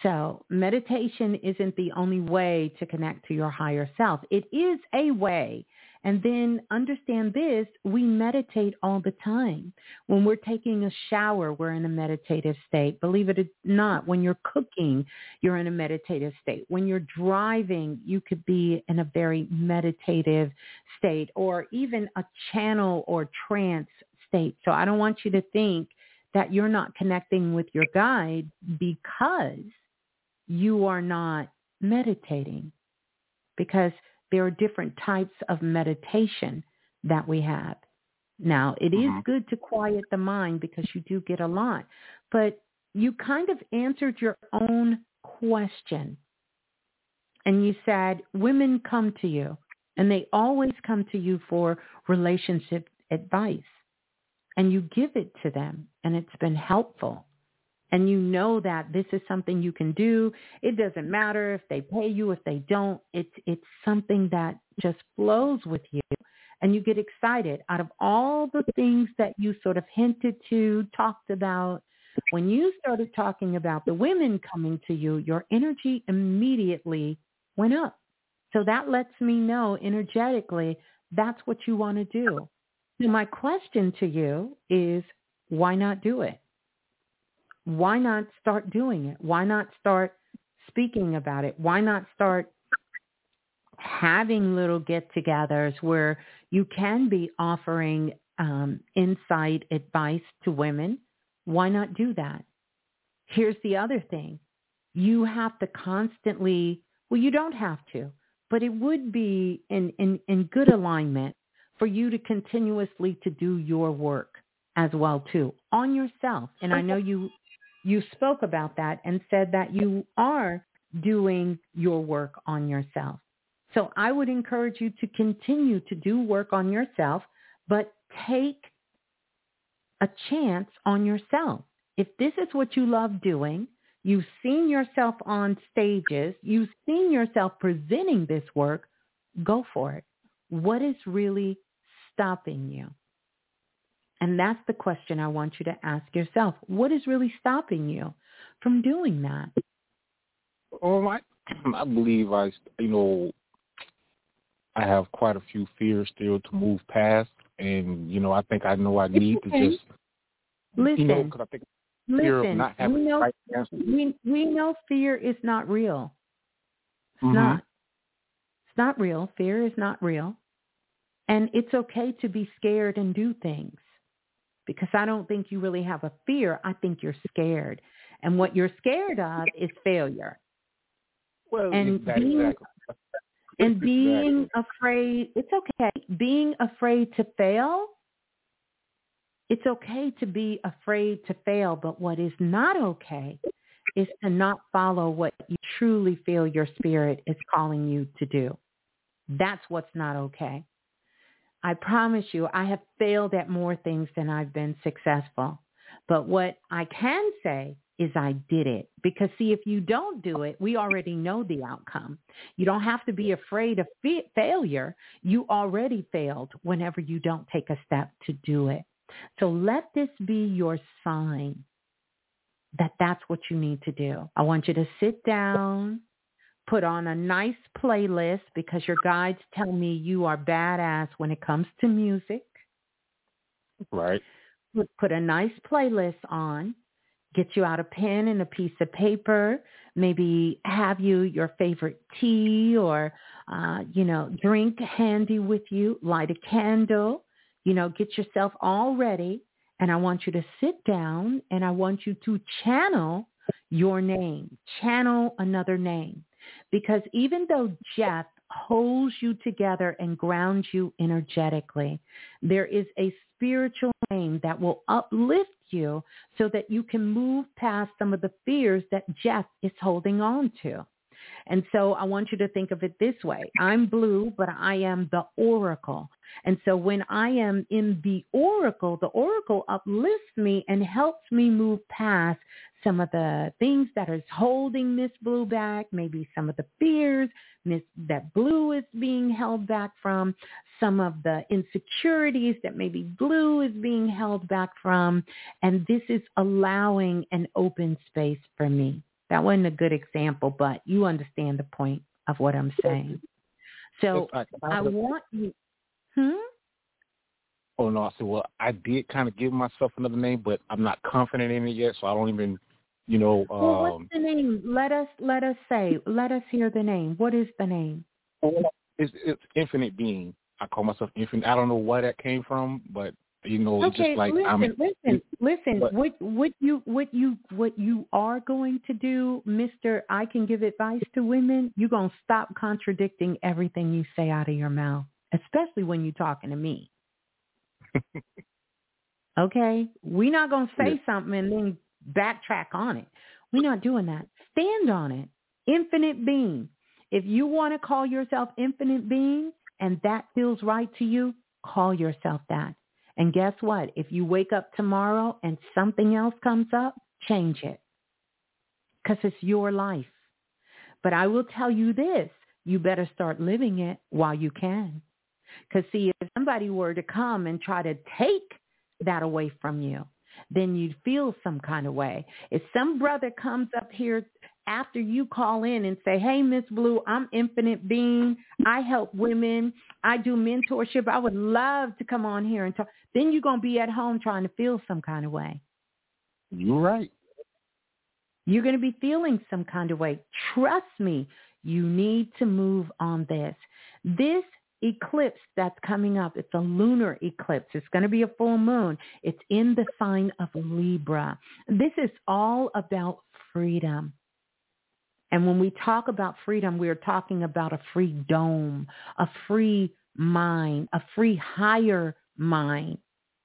So meditation isn't the only way to connect to your higher self. It is a way. And then understand this, we meditate all the time. When we're taking a shower, we're in a meditative state. Believe it or not, when you're cooking, you're in a meditative state. When you're driving, you could be in a very meditative state, or even a channel or trance state. So I don't want you to think that you're not connecting with your guide because you are not meditating, because there are different types of meditation that we have. Now, it mm-hmm. is good to quiet the mind because you do get a lot, but you kind of answered your own question. And you said women come to you, and they always come to you for relationship advice, and you give it to them, and it's been helpful. And you know that this is something you can do. It doesn't matter if they pay you, if they don't. It's it's something that just flows with you. And you get excited. Out of all the things that you sort of hinted to, talked about, when you started talking about the women coming to you, your energy immediately went up. So that lets me know energetically that's what you want to do. So my question to you is, why not do it? Why not start doing it? Why not start speaking about it? Why not start having little get-togethers where you can be offering um, insight advice to women? Why not do that? Here's the other thing. You have to constantly, well, you don't have to, but it would be in, in, in good alignment for you to continuously to do your work as well, too, on yourself. And I know you You spoke about that and said that you are doing your work on yourself. So I would encourage you to continue to do work on yourself, but take a chance on yourself. If this is what you love doing, you've seen yourself on stages, you've seen yourself presenting this work, go for it. What is really stopping you? And that's the question I want you to ask yourself. What is really stopping you from doing that? Well, I, I believe I, you know, I have quite a few fears still to move past. And, you know, I think I know I need okay. to just, listen, you know, because I think fear listen, of not having we know, the right answer. We, we know fear is not real. It's mm-hmm. not. It's not real. Fear is not real. And it's okay to be scared and do things. Because I don't think you really have a fear. I think you're scared. And what you're scared of is failure. Well, and exactly. being, and being exactly. afraid, it's okay. Being afraid to fail, it's okay to be afraid to fail. But what is not okay is to not follow what you truly feel your spirit is calling you to do. That's what's not okay. I promise you, I have failed at more things than I've been successful. But what I can say is I did it. Because, see, if you don't do it, we already know the outcome. You don't have to be afraid of fa- failure. You already failed whenever you don't take a step to do it. So let this be your sign that that's what you need to do. I want you to sit down, put on a nice playlist, because your guides tell me you are badass when it comes to music. Right. Put, put a nice playlist on. Get you out a pen and a piece of paper. Maybe have you your favorite tea or, uh, you know, drink handy with you. Light a candle. You know, get yourself all ready. And I want you to sit down and I want you to channel your name. Channel another name. Because even though Jeff holds you together and grounds you energetically, there is a spiritual name that will uplift you so that you can move past some of the fears that Jeff is holding on to. And so I want you to think of it this way. I'm Blue, but I am the Oracle. And so when I am in the Oracle, the Oracle uplifts me and helps me move past some of the things that is holding Miss Blue back, maybe some of the fears Miss, that Blue is being held back from, some of the insecurities that maybe Blue is being held back from. And this is allowing an open space for me. That wasn't a good example, but you understand the point of what I'm saying. So I, I want you. Hmm? Oh, no, I said, well, I did kind of give myself another name, but I'm not confident in it yet, so I don't even, you know. Um, well, what's the name? Let us let us say. Let us hear the name. What is the name? It's, it's Infinite Being. I call myself Infinite. I don't know where that came from, but, you know, it's Okay, just like listen, I'm. listen, listen. But, what what you what you what you are going to do, Mister I can give advice to women. You're gonna stop contradicting everything you say out of your mouth, especially when you're talking to me. Okay, we're not gonna say yeah. something and then backtrack on it. We're not doing that. Stand on it. Infinite Being. If you want to call yourself Infinite Being and that feels right to you, call yourself that. And guess what? If you wake up tomorrow and something else comes up, change it. Because it's your life. But I will tell you this, you better start living it while you can. Because see, if somebody were to come and try to take that away from you, then you'd feel some kind of way. If some brother comes up here after you call in and say, hey, Miss Blue, I'm Infinite Being. I help women. I do mentorship. I would love to come on here and talk. Then you're going to be at home trying to feel some kind of way. You're right. You're going to be feeling some kind of way. Trust me, you need to move on this. This eclipse that's coming up, it's a lunar eclipse. It's going to be a full moon. It's in the sign of Libra. This is all about freedom. And when we talk about freedom, we're talking about a free dome, a free mind, a free higher mind.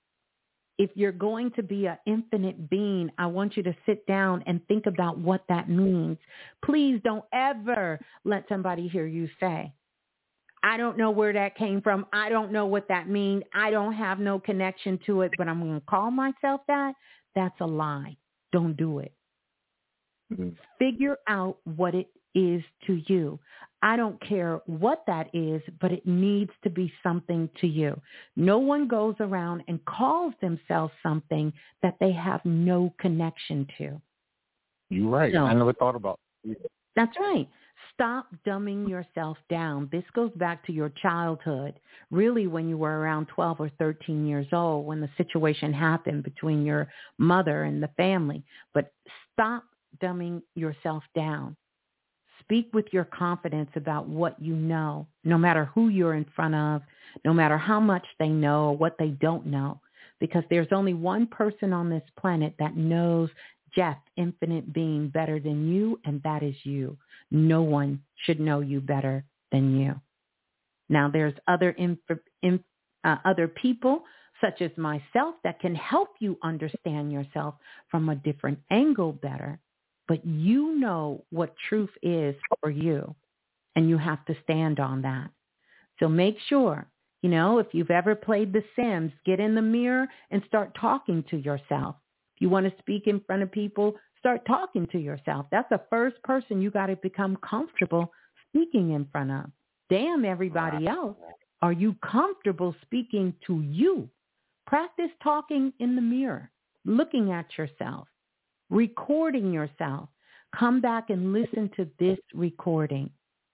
If you're going to be an infinite being, I want you to sit down and think about what that means. Please don't ever let somebody hear you say, I don't know where that came from. I don't know what that means. I don't have no connection to it, but I'm going to call myself that. That's a lie. Don't do it. Mm-hmm. Figure out what it is to you. I don't care what that is, but it needs to be something to you. No one goes around and calls themselves something that they have no connection to. You're right. So, I never thought about it. That's right. Stop dumbing yourself down. This goes back to your childhood, really when you were around twelve or thirteen years old, when the situation happened between your mother and the family. But stop dumbing yourself down. Speak with your confidence about what you know, no matter who you're in front of, no matter how much they know or what they don't know, because there's only one person on this planet that knows Jeff, Infinite Being, better than you, and that is you. No one should know you better than you. Now, there's other inf- inf- uh, other people, such as myself, that can help you understand yourself from a different angle better. But you know what truth is for you, and you have to stand on that. So make sure, you know, if you've ever played The Sims, get in the mirror and start talking to yourself. If you want to speak in front of people, start talking to yourself. That's the first person you got to become comfortable speaking in front of. Damn everybody else. Are you comfortable speaking to you? Practice talking in the mirror, looking at yourself, recording yourself. Come back and listen to this recording.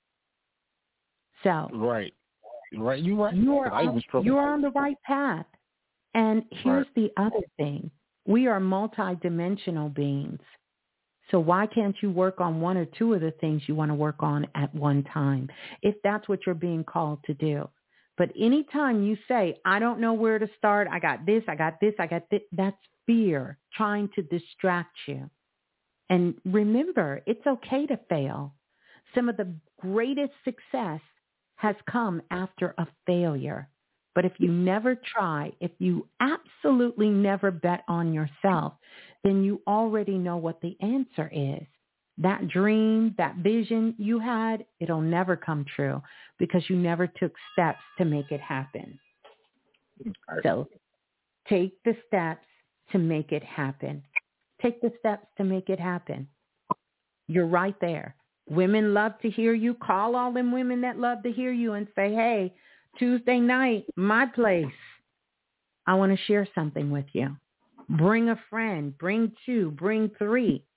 So, right, right, you right. You are on, you are on the right path. And here's right. the other thing: we are multidimensional beings. So why can't you work on one or two of the things you want to work on at one time, if that's what you're being called to do? But anytime you say, I don't know where to start, I got this, I got this, I got this, that's fear trying to distract you. And remember, it's okay to fail. Some of the greatest success has come after a failure. But if you never try, if you absolutely never bet on yourself, then you already know what the answer is. That dream, that vision you had, it'll never come true because you never took steps to make it happen. So take the steps to make it happen. Take the steps to make it happen. You're right there. Women love to hear you. Call all them women that love to hear you and say, hey, Tuesday night, my place. I want to share something with you. Bring a friend, bring two, bring three,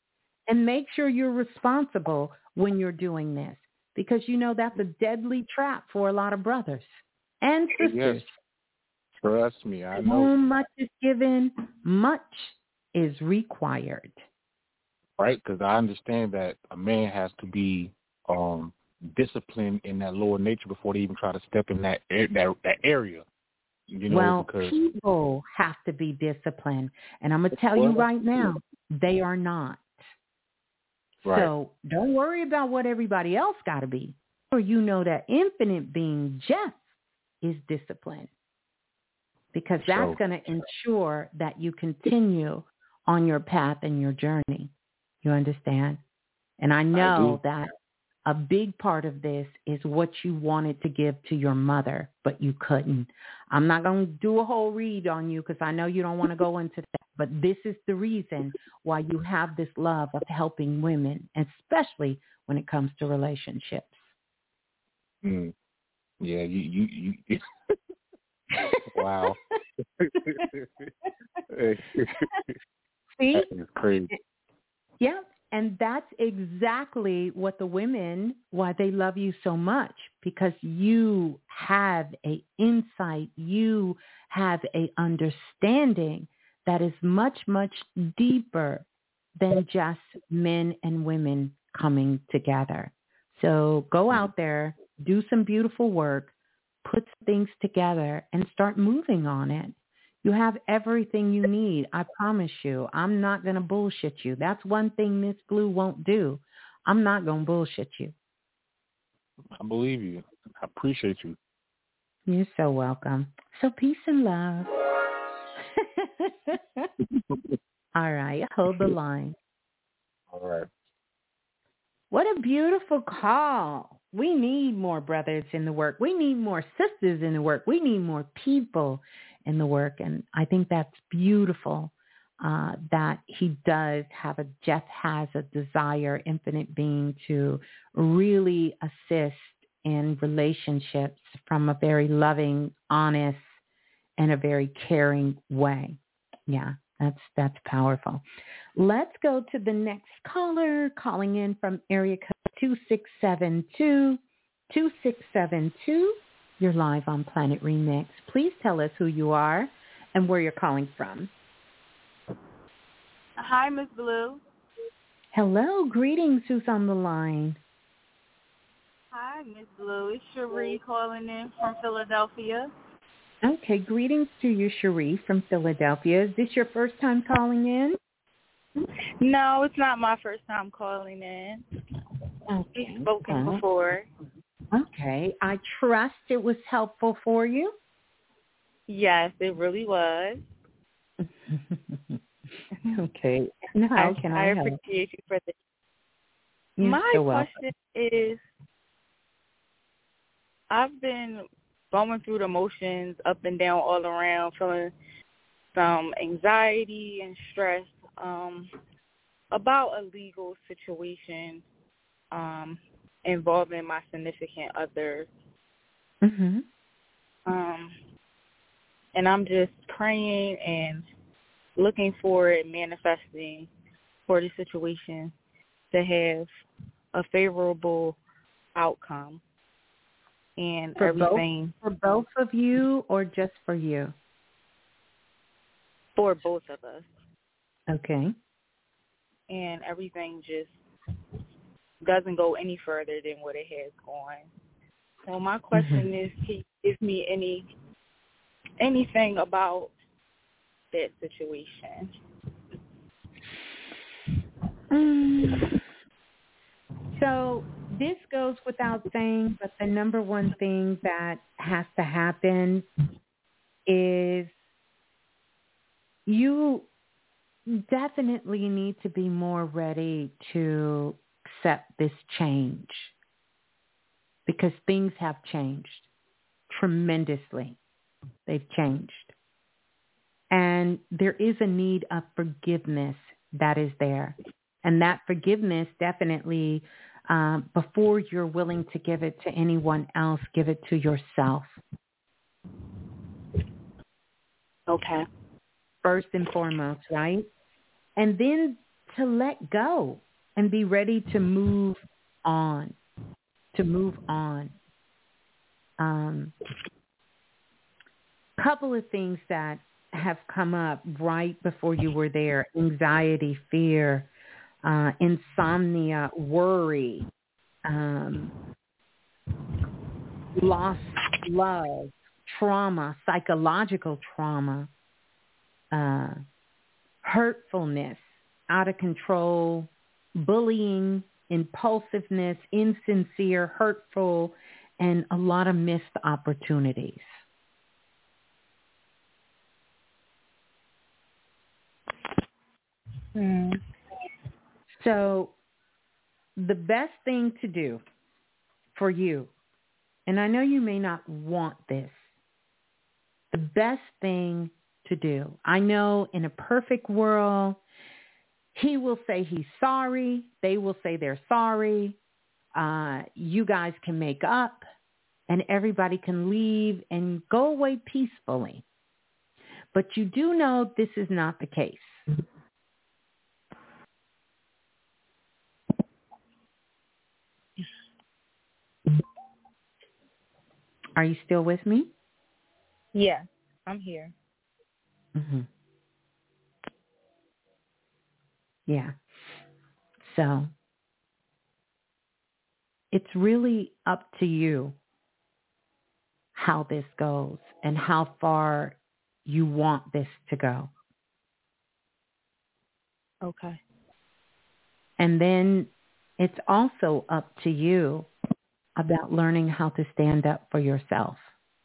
And make sure you're responsible when you're doing this, because you know that's a deadly trap for a lot of brothers and sisters. Yes. Trust me, I know. So much is given, much is required. Right? Because I understand that a man has to be um, disciplined in that lower nature before they even try to step in that that, that area. You know, well, because people have to be disciplined. And I'm going to tell you right now, they are not. Right. So don't worry about what everybody else got to be. Or you know that infinite being Jeff is disciplined. Because that's So- going to ensure that you continue on your path and your journey. You understand? And I know I that a big part of this is what you wanted to give to your mother, but you couldn't. I'm not going to do a whole read on you because I know you don't want to go into that. But this is the reason why you have this love of helping women, especially when it comes to relationships. Mm. Yeah, you, you, you. Wow. See? That is crazy. Yeah. And that's exactly what the women, why they love you so much, because you have a insight, you have a understanding that is much, much deeper than just men and women coming together. So go out there, do some beautiful work, put things together, and start moving on it. You have everything you need. I promise you. I'm not going to bullshit you. That's one thing Miss Blue won't do. I'm not going to bullshit you. I believe you. I appreciate you. You're so welcome. So peace and love. All right. Hold the line. All right. What a beautiful call. We need more brothers in the work. We need more sisters in the work. We need more people in the work. And I think that's beautiful uh, that he does have a, Jeff has a desire, infinite being, to really assist in relationships from a very loving, honest, and a very caring way. Yeah, that's that's powerful. Let's go to the next caller calling in from area code two six seven two. two six seven two. You're live on Planet Remix. Please tell us who you are and where you're calling from. Hi, Miss Blue. Hello. Greetings. Who's on the line? Hi, Miss Blue. It's Cherie calling in from Philadelphia. Okay. Greetings to you, Cherie from Philadelphia. Is this your first time calling in? No, it's not my first time calling in. Okay. We've spoken well, before. Okay. I trust it was helpful for you. Yes, it really was. Okay. Now, how I, can I I help? appreciate you for this. You're My so welcome. question is, I've been going through the motions up and down all around, feeling some anxiety and stress um, about a legal situation um, involving my significant other. Mm-hmm. Um, and I'm just praying and looking for it, manifesting for the situation to have a favorable outcome and For everything. both, for both of you or just for you? For both of us. Okay. And everything just doesn't go any further than what it has gone. So my question Mm-hmm. is, can you give me any anything about that situation? Mm. So this goes without saying, but the number one thing that has to happen is you definitely need to be more ready to accept this change, because things have changed tremendously. They've changed. And there is a need of forgiveness that is there. And that forgiveness definitely, uh, before you're willing to give it to anyone else, give it to yourself. Okay. First and foremost, right? And then to let go. and be ready to move on, to move on. Um, couple of things that have come up right before you were there: anxiety, fear, uh, insomnia, worry, um, lost love, trauma, psychological trauma, uh, hurtfulness, out of control, bullying, impulsiveness, insincere, hurtful, and a lot of missed opportunities. Mm. So the best thing to do for you, and I know you may not want this, the best thing to do, I know in a perfect world, he will say he's sorry. They will say they're sorry. Uh, you guys can make up and everybody can leave and go away peacefully. But you do know this is not the case. Are you still with me? Yeah, I'm here. Mm-hmm. Yeah. So it's really up to you how this goes and how far you want this to go. Okay. And then it's also up to you about learning how to stand up for yourself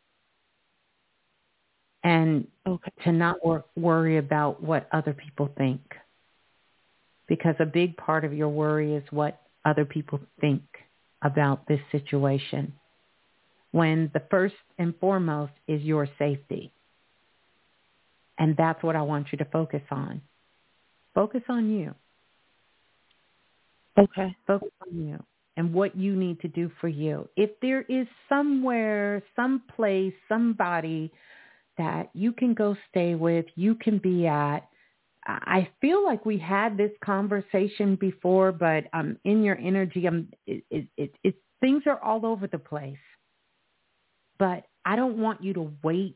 and okay. to not wor- worry about what other people think. Because a big part of your worry is what other people think about this situation, when the first and foremost is your safety. And that's what I want you to focus on. Focus on you. Okay. Focus on you and what you need to do for you. If there is somewhere, some place, somebody that you can go stay with, you can be at. I feel like we had this conversation before, but um, in your energy, I'm, it, it, it, it, things are all over the place. But I don't want you to wait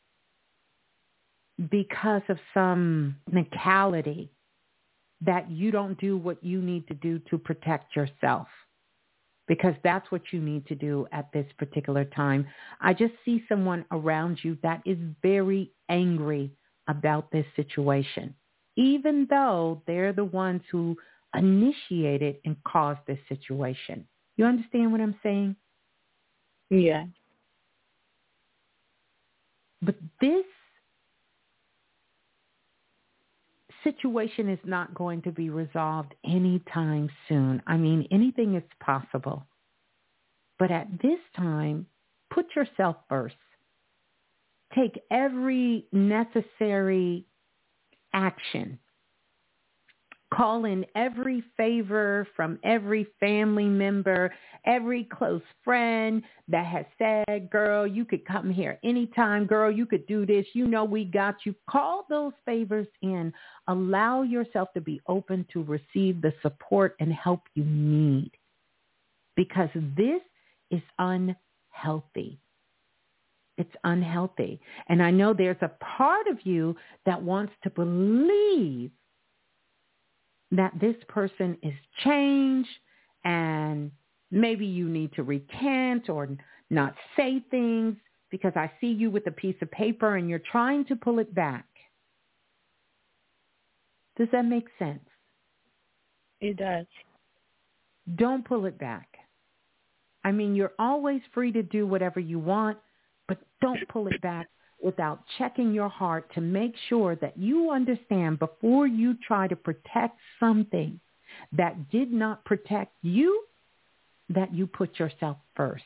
because of some mentality that you don't do what you need to do to protect yourself, because that's what you need to do at this particular time. I just see someone around you that is very angry about this situation, even though they're the ones who initiated and caused this situation. You understand what I'm saying? Yeah. But this situation is not going to be resolved anytime soon. I mean, anything is possible. But at this time, put yourself first. Take every necessary action. Call in every favor from every family member, every close friend that has said, girl, you could come here anytime. Girl, you could do this. You know we got you. Call those favors in. Allow yourself to be open to receive the support and help you need, because this is unhealthy. It's unhealthy. And I know there's a part of you that wants to believe that this person is changed and maybe you need to recant or not say things, because I see you with a piece of paper and you're trying to pull it back. Does that make sense? It does. Don't pull it back. I mean, you're always free to do whatever you want, but don't pull it back without checking your heart to make sure that you understand before you try to protect something that did not protect you, that you put yourself first.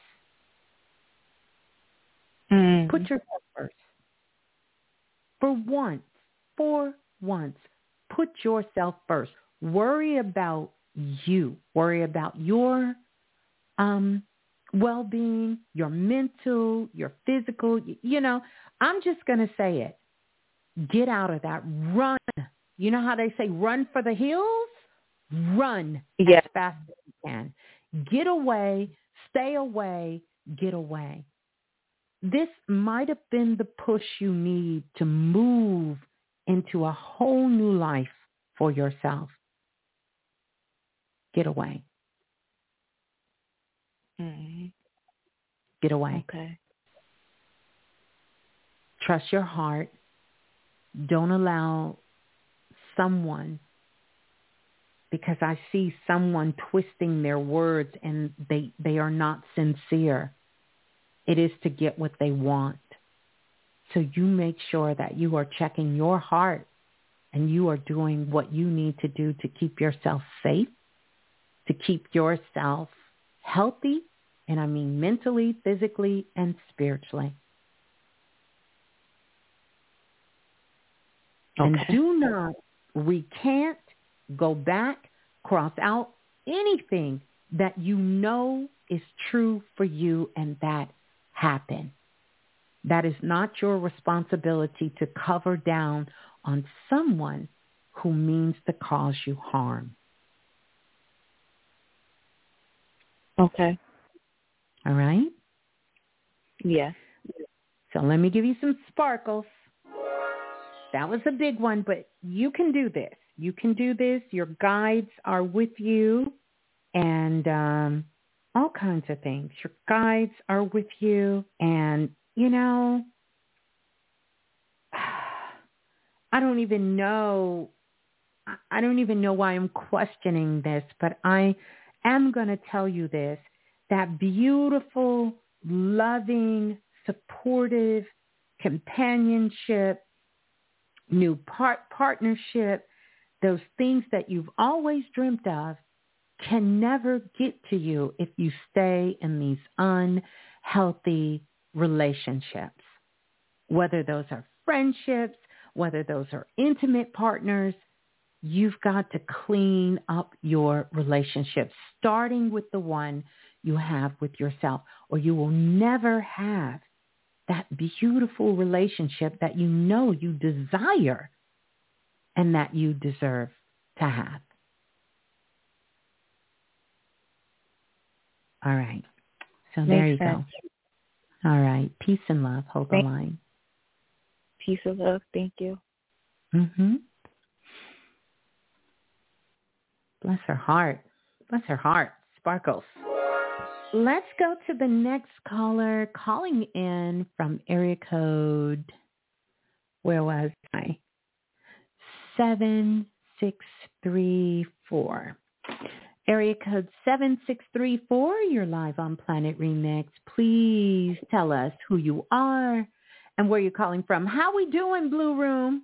Mm. Put yourself first. For once, for once, put yourself first. Worry about you. Worry about your um, well-being, your mental, your physical. You know, I'm just going to say it. Get out of that. Run. You know how they say run for the hills? Run Yes. as fast as you can. Get away, stay away, get away. This might have been the push you need to move into a whole new life for yourself. Get away. Mm-hmm. Get away. Okay. Trust your heart. Don't allow someone, because I see someone twisting their words and they, they are not sincere. It is to get what they want. So you make sure that you are checking your heart and you are doing what you need to do to keep yourself safe, to keep yourself healthy, and I mean mentally, physically, and spiritually. Okay. And do not recant, go back, cross out anything that you know is true for you and that happened. That is not your responsibility to cover down on someone who means to cause you harm. Okay. All right? Yeah. So let me give you some sparkles. That was a big one, but you can do this. You can do this. Your guides are with you and um, all kinds of things. Your guides are with you and, you know, I don't even know. I don't even know why I'm questioning this, but I am going to tell you this, that beautiful, loving, supportive companionship, new part partnership, those things that you've always dreamt of can never get to you if you stay in these unhealthy relationships. Whether those are friendships, whether those are intimate partners, you've got to clean up your relationships, starting with the one you have with yourself, or you will never have that beautiful relationship that you know you desire and that you deserve to have. All right. So there Makes you sense. go. All right. Peace and love. Hold the Thank- line. Peace and love. Thank you. Mm-hmm. Bless her heart. Bless her heart. Sparkles. Let's go to the next caller calling in from area code, where was I? seven six three four. Area code seven six three four, you're live on Planet Remix. Please tell us who you are and where you're calling from. How we doing, Blue Room?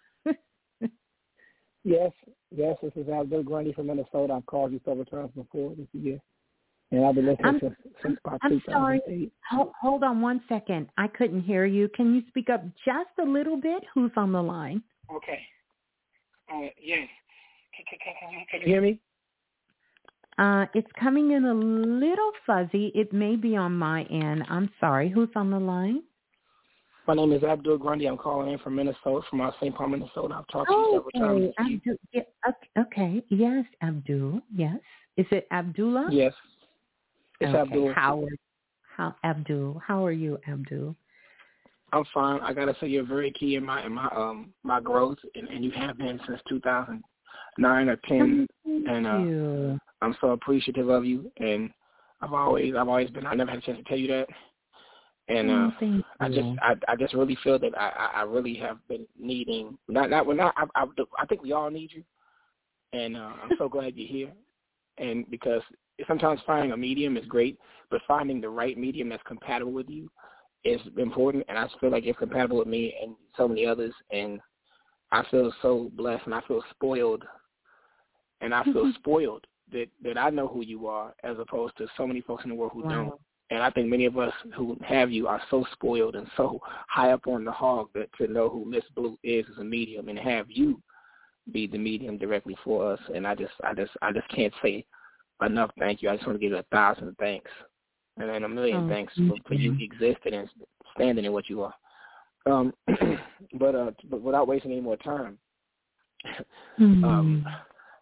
Yes, yes, this is Abdul Grundy from Minnesota. I've called you several times before this year, and I've been listening I'm, since, since about I'm two thousand eight. sorry. Hold, hold on one second. I couldn't hear you. Can you speak up just a little bit? Who's on the line? Okay. Uh, yes. Can, can, can, you, can you hear me? Uh, it's coming in a little fuzzy. It may be on my end. I'm sorry. Who's on the line? My name is Abdul Grundy. I'm calling in from Minnesota, from uh, Saint Paul, Minnesota. I've talked to you several Okay. times. Abdul, yeah, okay. okay. Yes, Abdul. Yes. Is it Abdullah? Yes. It's okay. Abdul. How are, how, Abdul. How are you, Abdul? I'm fine. I gotta say you're very key in my in my um my growth, and, and you have been since two thousand nine or ten. Thank and uh, you. I'm so appreciative of you, and I've always I've always been. I never had a chance to tell you that. And uh, oh, I just I, I just really feel that I, I really have been needing not not well not I, I I think we all need you, and uh, I'm so glad you're here. And because sometimes finding a medium is great, but finding the right medium that's compatible with you is important. And I feel like it's compatible with me and so many others. And I feel so blessed, and I feel spoiled, and I feel spoiled that that I know who you are as opposed to so many folks in the world who wow. don't. And I think many of us who have you are so spoiled and so high up on the hog that to know who Miss Blue is as a medium and have you be the medium directly for us. And I just, I just, I just can't say enough thank you. I just want to give you a thousand thanks and then a million oh, thanks for, for you existing and standing in what you are. Um, but uh, but without wasting any more time, mm-hmm. um,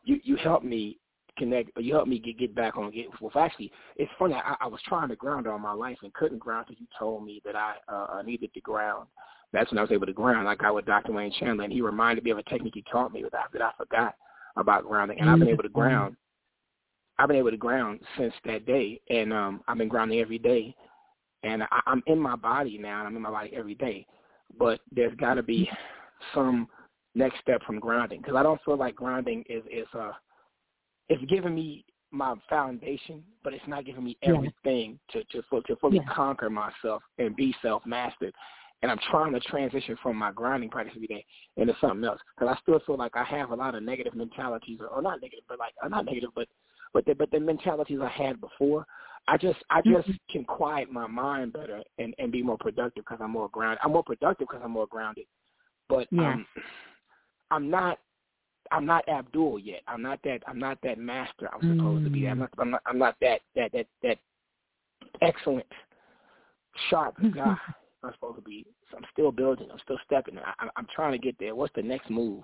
you you helped me connect, or you helped me get get back on. Get well. Actually, it's funny. I, I was trying to ground all my life and couldn't ground until you told me that I uh, needed to ground. That's when I was able to ground. I got with Doctor Wayne Chandler, and he reminded me of a technique he taught me that I, that I forgot about grounding, and I've been able to ground. I've been able to ground since that day, and um, I've been grounding every day, and I, I'm in my body now, and I'm in my body every day. But there's got to be some next step from grounding, because I don't feel like grounding is is uh it's giving me my foundation, but it's not giving me everything yeah. to to to fully yeah. conquer myself and be self-mastered. And I'm trying to transition from my grounding practice every day into something else, because I still feel like I have a lot of negative mentalities, or, or not negative, but like uh, not negative, but but the, but the mentalities I had before. I just I just mm-hmm. can quiet my mind better and, and be more productive because I'm more grounded. I'm more productive because I'm more grounded. But yeah. um, I'm not I'm not Abdul yet. I'm not that I'm not that master I'm supposed mm. to be. I'm not I'm not I'm not that that that that excellent sharp guy I'm supposed to be. So I'm still building. I'm still stepping. I, I'm trying to get there. What's the next move?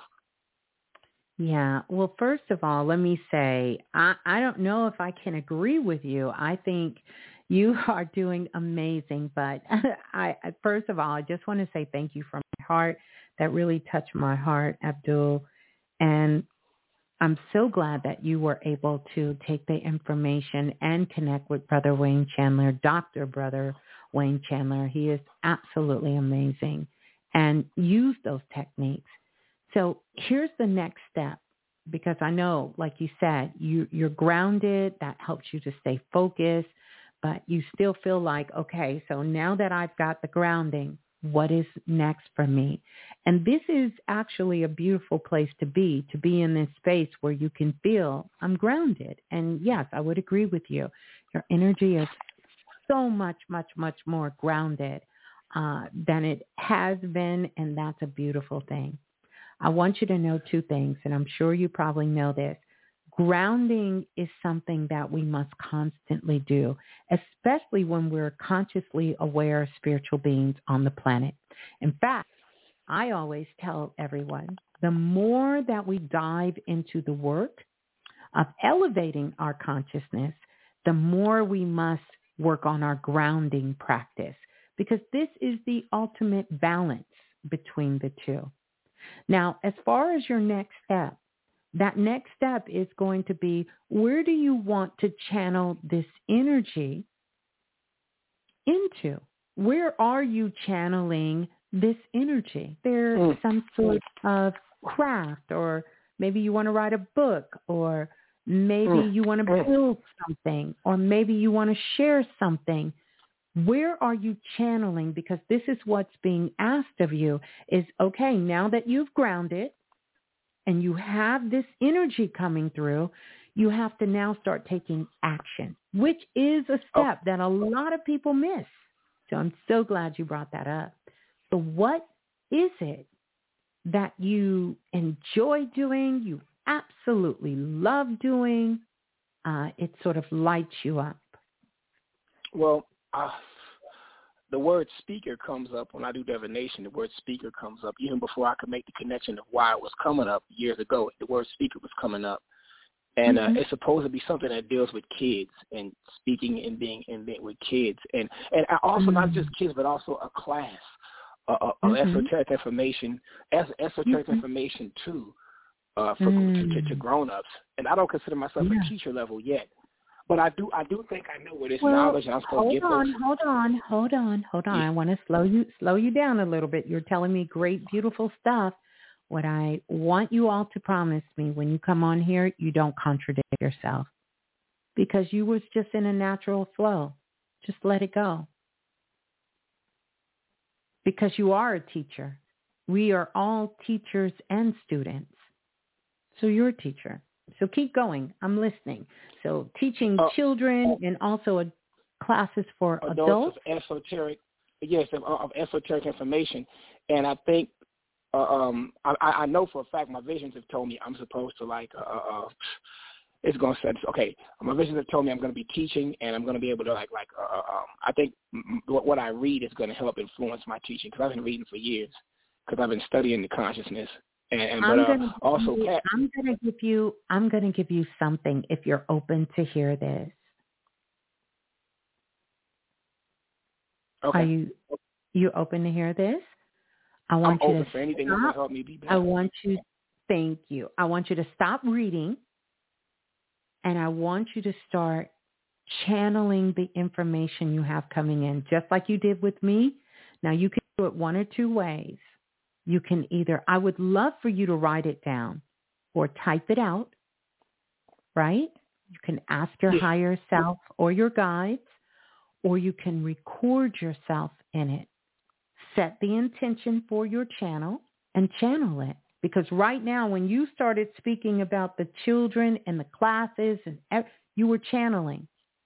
Yeah. Well, first of all, let me say, I, I don't know if I can agree with you. I think you are doing amazing. But I, I first of all, I just want to say thank you from my heart. That really touched my heart, Abdul. And I'm so glad that you were able to take the information and connect with Brother Wayne Chandler, Doctor Brother Wayne Chandler. He is absolutely amazing, and use those techniques. So here's the next step, because I know, like you said, you, you're grounded. That helps you to stay focused, but you still feel like, okay, so now that I've got the grounding, what is next for me? And this is actually a beautiful place to be, to be in this space where you can feel I'm grounded. And yes, I would agree with you. Your energy is so much, much, much more grounded uh, than it has been, and that's a beautiful thing. I want you to know two things, and I'm sure you probably know this. Grounding is something that we must constantly do, especially when we're consciously aware spiritual beings on the planet. In fact, I always tell everyone, the more that we dive into the work of elevating our consciousness, the more we must work on our grounding practice, because this is the ultimate balance between the two. Now, as far as your next step, that next step is going to be, where do you want to channel this energy into? Where are you channeling this energy? There's mm. some sort of craft, or maybe you want to write a book, or maybe mm. you want to build something, or maybe you want to share something. Where are you channeling? Because this is what's being asked of you is, okay, now that you've grounded and you have this energy coming through, you have to now start taking action, which is a step oh. that a lot of people miss. So I'm so glad you brought that up. So what is it that you enjoy doing, you absolutely love doing? Uh, it sort of lights you up. Well, Uh, the word speaker comes up when I do divination. The word speaker comes up even before I could make the connection of why it was coming up years ago. The word speaker was coming up, and uh, mm-hmm. it's supposed to be something that deals with kids and speaking and being and being with kids, and and also mm-hmm. not just kids, but also a class uh, of mm-hmm. esoteric information, es- esoteric mm-hmm. information too, uh, for mm-hmm. to, to, to grown-ups. And I don't consider myself yeah. a teacher level yet. But I do, I do think I know where this well, knowledge I'm supposed to get. Hold on, folks. hold on, hold on, hold on. Yeah. I want to slow you, slow you down a little bit. You're telling me great, beautiful stuff. What I want you all to promise me when you come on here, you don't contradict yourself, because you was just in a natural flow. Just let it go, because you are a teacher. We are all teachers and students. So you're a teacher. So keep going. I'm listening. So teaching uh, children and also a, classes for adults. Adults of esoteric, yes, of, of esoteric information. And I think, uh, um, I, I know for a fact my visions have told me I'm supposed to like, uh, uh, it's going to say, okay, my visions have told me I'm going to be teaching, and I'm going to be able to like, like, uh, um, I think what, what I read is going to help influence my teaching, because I've been reading for years, because I've been studying the consciousness. And, and I'm but uh, gonna also, you, Pat, I'm gonna give you I'm gonna give you something if you're open to hear this. okay. Are you you open to hear this? I want I'm you open to for anything stop. that will help me be better. I want you. Thank you. I want you to stop reading, and I want you to start channeling the information you have coming in, just like you did with me. Now you can do it one or two ways. You can either, I would love for you to write it down or type it out, right? You can ask your Yeah. higher self or your guides, or you can record yourself in it. Set the intention for your channel and channel it. Because right now, when you started speaking about the children and the classes, and ev- you were channeling.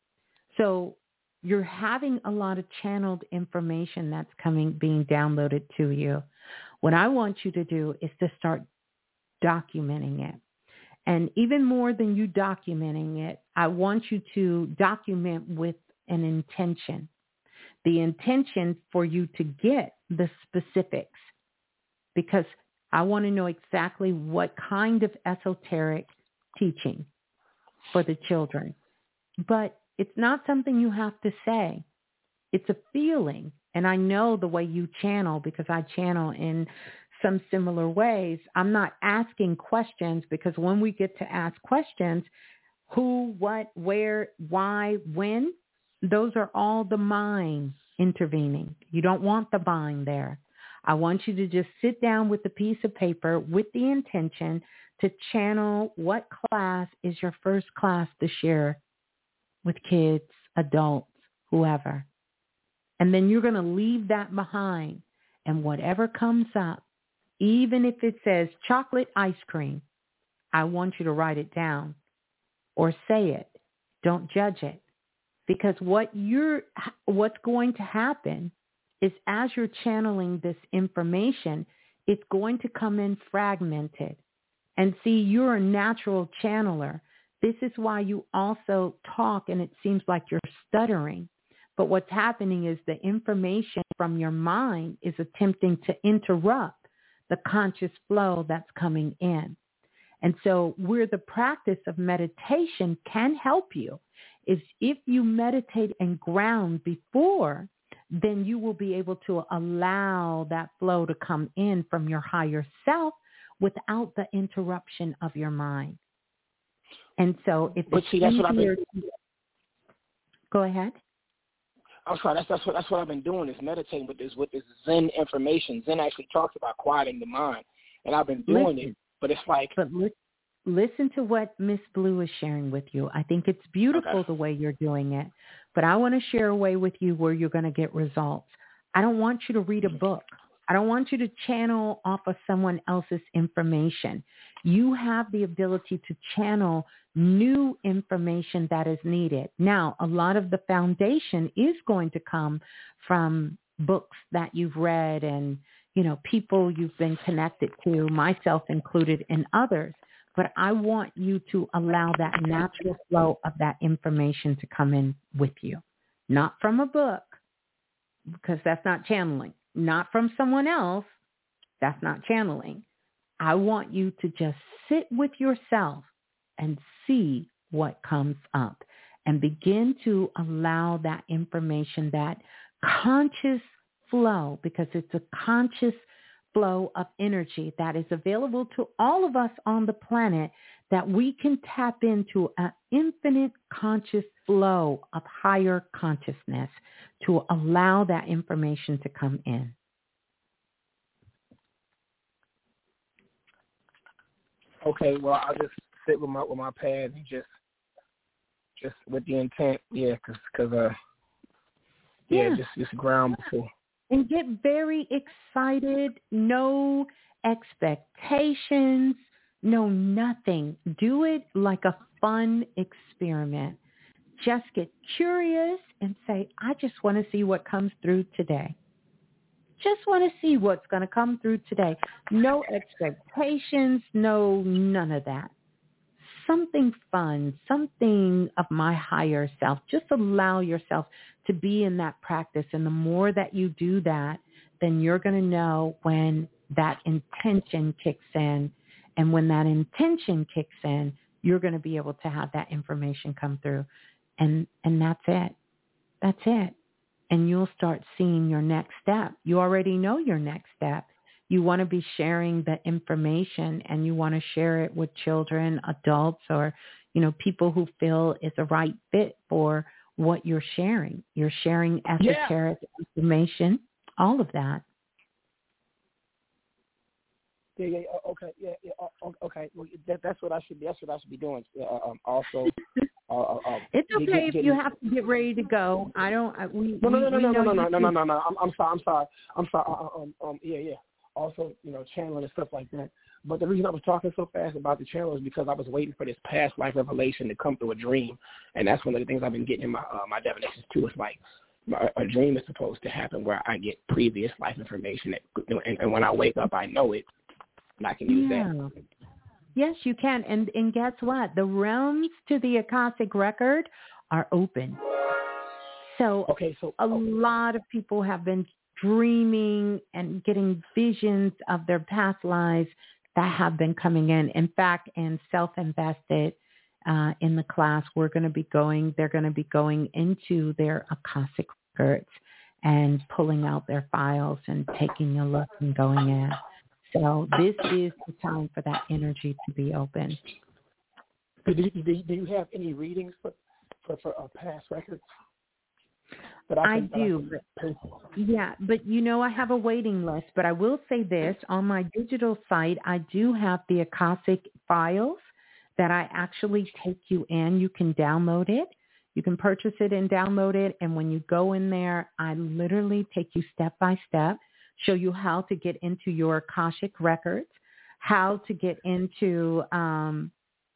So you're having a lot of channeled information that's coming, being downloaded to you. What I want you to do is to start documenting it. And even more than you documenting it, I want you to document with an intention. The intention for you to get the specifics. Because I want to know exactly what kind of esoteric teaching for the children. But it's not something you have to say. It's a feeling. And I know the way you channel, because I channel in some similar ways. I'm not asking questions, because when we get to ask questions, who, what, where, why, when, those are all the mind intervening. You don't want the mind there. I want you to just sit down with a piece of paper with the intention to channel what class is your first class to share with kids, adults, whoever. And then you're going to leave that behind. And whatever comes up, even if it says chocolate ice cream, I want you to write it down or say it. Don't judge it. Because what you're, what's going to happen is as you're channeling this information, it's going to come in fragmented. And see, you're a natural channeler. This is why you also talk and it seems like you're stuttering. But what's happening is the information from your mind is attempting to interrupt the conscious flow that's coming in. And so where the practice of meditation can help you is if you meditate and ground before, then you will be able to allow that flow to come in from your higher self without the interruption of your mind. And so if But it's see, that's what I've easier, been. Go ahead. I'm sorry. That's that's what that's what I've been doing is meditating with this with this Zen information. Zen actually talks about quieting the mind, and I've been doing Listen, it. But it's like, but li- listen to what Miss Blue is sharing with you. I think it's beautiful okay. the way you're doing it, but I want to share a way with you where you're going to get results. I don't want you to read a book. I don't want you to channel off of someone else's information. You have the ability to channel new information that is needed. Now, a lot of the foundation is going to come from books that you've read and, you know, people you've been connected to, myself included, and others. But I want you to allow that natural flow of that information to come in with you, not from a book, because that's not channeling. Not from someone else. That's not channeling. I want you to just sit with yourself and see what comes up and begin to allow that information, that conscious flow, because it's a conscious flow of energy that is available to all of us on the planet, that we can tap into an infinite conscious flow of higher consciousness to allow that information to come in. Okay, well, I'll just sit with my with my pad and just just with the intent, yeah, because cause, uh, yeah, Yeah. just just ground before. And get very excited. No expectations. No nothing. Do it like a fun experiment. Just get curious and say, I just want to see what comes through today. Just want to see what's going to come through today. No expectations, no none of that. Something fun, something of my higher self. Just allow yourself to be in that practice. And the more that you do that, then you're going to know when that intention kicks in. And when that intention kicks in, you're going to be able to have that information come through. And, and that's it. That's it. And you'll start seeing your next step. You already know your next step. You want to be sharing the information, and you want to share it with children, adults, or, you know, people who feel is a right fit for what you're sharing. You're sharing esoteric yeah. information, all of that. Yeah, yeah, okay, yeah, yeah, okay. Well, that, that's what I should. That's what I should be doing. Uh, um, also, uh, uh, it's okay get, if get, you have to get ready to go. I don't. I, we no, no, no, we, no, we no, no, no, you no, no, no, no. I'm, I'm sorry. I'm sorry. I'm sorry. Uh, um, um, yeah, yeah. Also, you know, channeling and stuff like that. But the reason I was talking so fast about the channel is because I was waiting for this past life revelation to come through a dream, and that's one of the things I've been getting in my uh, my definitions too. It's like my, a dream is supposed to happen where I get previous life information, that, and, and when I wake up, I know it. And I can use yeah. that. Yes, you can. And and guess what? The realms to the Akashic record are open. So, okay, so a okay. lot of people have been dreaming and getting visions of their past lives that have been coming in. In fact, in Self-Invested, uh, in the class, we're going to be going, they're going to be going into their Akashic records and pulling out their files and taking a look and going in. So this is the time for that energy to be open. Do you, do you, do you have any readings for for, for uh, past records? That I, I can, do. I but, yeah, but you know I have a waiting list. But I will say this, on my digital site, I do have the Akashic files that I actually take you in. You can download it. You can purchase it and download it. And when you go in there, I literally take you step by step, show you how to get into your Akashic records, how to get into um,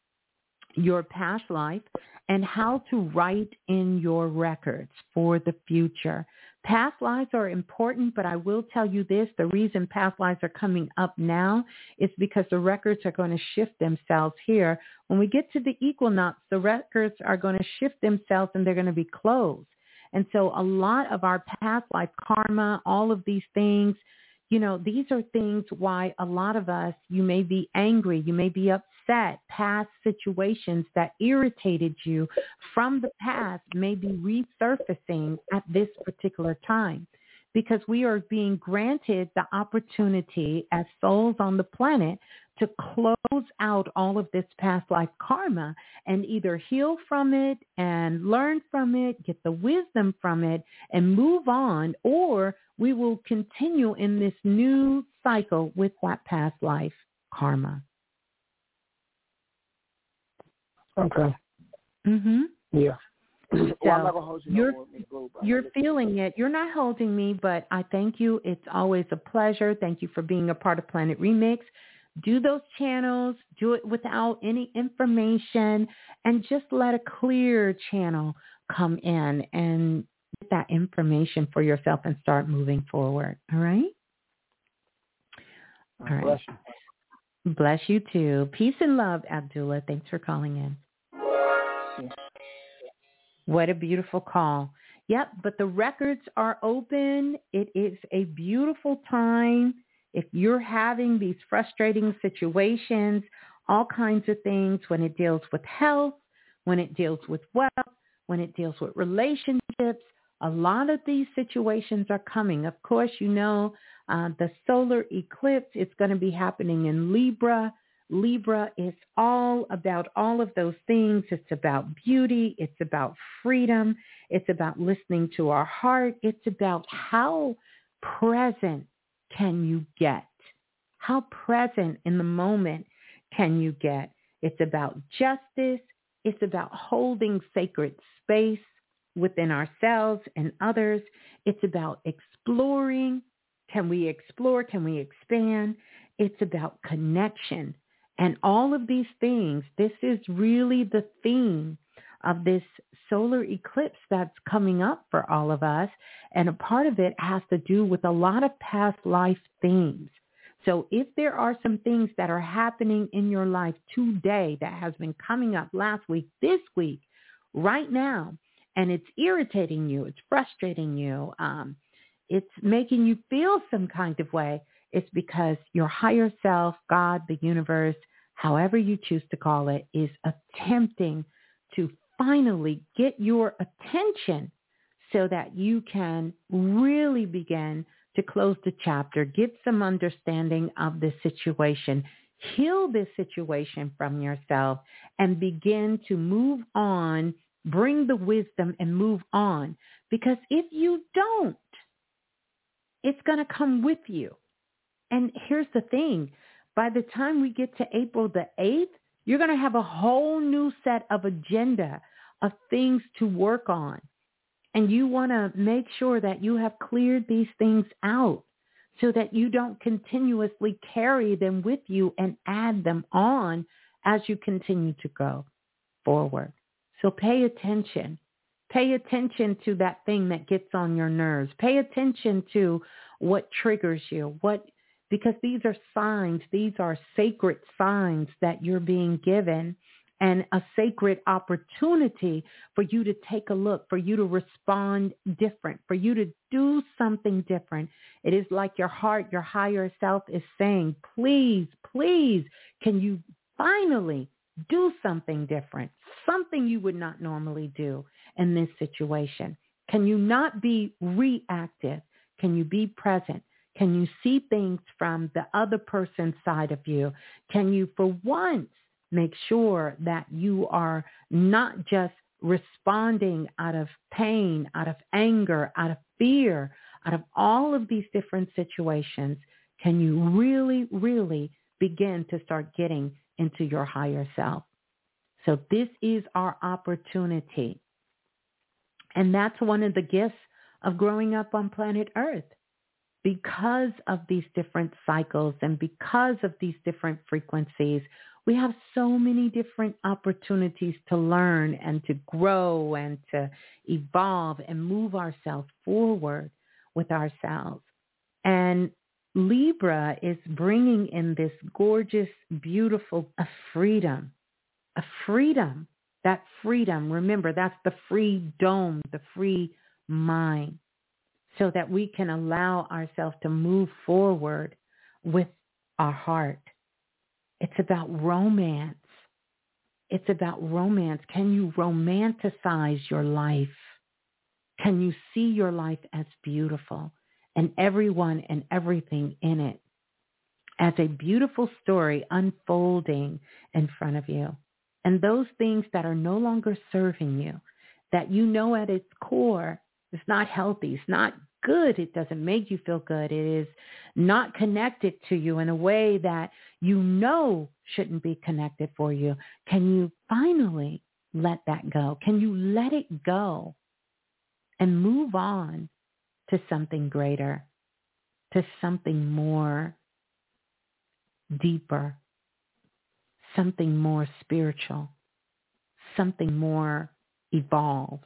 your past life, and how to write in your records for the future. Past lives are important, but I will tell you this, the reason past lives are coming up now is because the records are going to shift themselves here. When we get to the equinox, the records are going to shift themselves and they're going to be closed. And so a lot of our past life karma, all of these things, you know, these are things why a lot of us, you may be angry, you may be upset, past situations that irritated you from the past may be resurfacing at this particular time, because we are being granted the opportunity as souls on the planet to close out all of this past life karma and either heal from it and learn from it, get the wisdom from it and move on, or we will continue in this new cycle with that past life karma. Okay. Mhm. Yeah. So well, I'm not gonna hold you you're no more, you're feeling it. You're not holding me, but I thank you. It's always a pleasure. Thank you for being a part of Planet Remix. Do those channels. Do it without any information, and just let a clear channel come in and get that information for yourself and start moving forward. All right? All right. Bless you. Bless you too. Peace and love, Abdullah. Thanks for calling in. Yeah. What a beautiful call. Yep, but the records are open. It is a beautiful time. If you're having these frustrating situations, all kinds of things, when it deals with health, when it deals with wealth, when it deals with relationships, a lot of these situations are coming. Of course, you know, uh, the solar eclipse, it's going to be happening in Libra. Libra is all about all of those things. It's about beauty. It's about freedom. It's about listening to our heart. It's about how present can you get? How present in the moment can you get? It's about justice. It's about holding sacred space within ourselves and others. It's about exploring. Can we explore? Can we expand? It's about connection. And all of these things, this is really the theme of this solar eclipse that's coming up for all of us. And a part of it has to do with a lot of past life themes. So if there are some things that are happening in your life today that has been coming up last week, this week, right now, and it's irritating you, it's frustrating you, um, it's making you feel some kind of way, It's because your higher self, God, the universe, however you choose to call it, is attempting to finally get your attention so that you can really begin to close the chapter, get some understanding of the situation, heal this situation from yourself, and begin to move on, bring the wisdom and move on. Because if you don't, it's going to come with you. And here's the thing. By the time we get to April the eighth, you're going to have a whole new set of agenda of things to work on. And you want to make sure that you have cleared these things out so that you don't continuously carry them with you and add them on as you continue to go forward. So pay attention. Pay attention to that thing that gets on your nerves. Pay attention to what triggers you, what because these are signs, these are sacred signs that you're being given, and a sacred opportunity for you to take a look, for you to respond different, for you to do something different. It is like your heart, your higher self is saying, please, please, can you finally do something different, something you would not normally do in this situation? Can you not be reactive? Can you be present? Can you see things from the other person's side of you? Can you, for once, make sure that you are not just responding out of pain, out of anger, out of fear, out of all of these different situations? Can you really, really begin to start getting into your higher self? So this is our opportunity. And that's one of the gifts of growing up on planet Earth. Because of these different cycles and because of these different frequencies, we have so many different opportunities to learn and to grow and to evolve and move ourselves forward with ourselves. And Libra is bringing in this gorgeous, beautiful a freedom, a freedom, that freedom. Remember, that's the free dome, the free mind, so that we can allow ourselves to move forward with our heart. It's about romance. It's about romance. Can you romanticize your life? Can you see your life as beautiful and everyone and everything in it as a beautiful story unfolding in front of you? And those things that are no longer serving you, that you know at its core is not healthy, it's not good, it doesn't make you feel good, it is not connected to you in a way that you know shouldn't be connected for you. Can you finally let that go? Can you let it go and move on to something greater, to something more deeper, something more spiritual, something more evolved?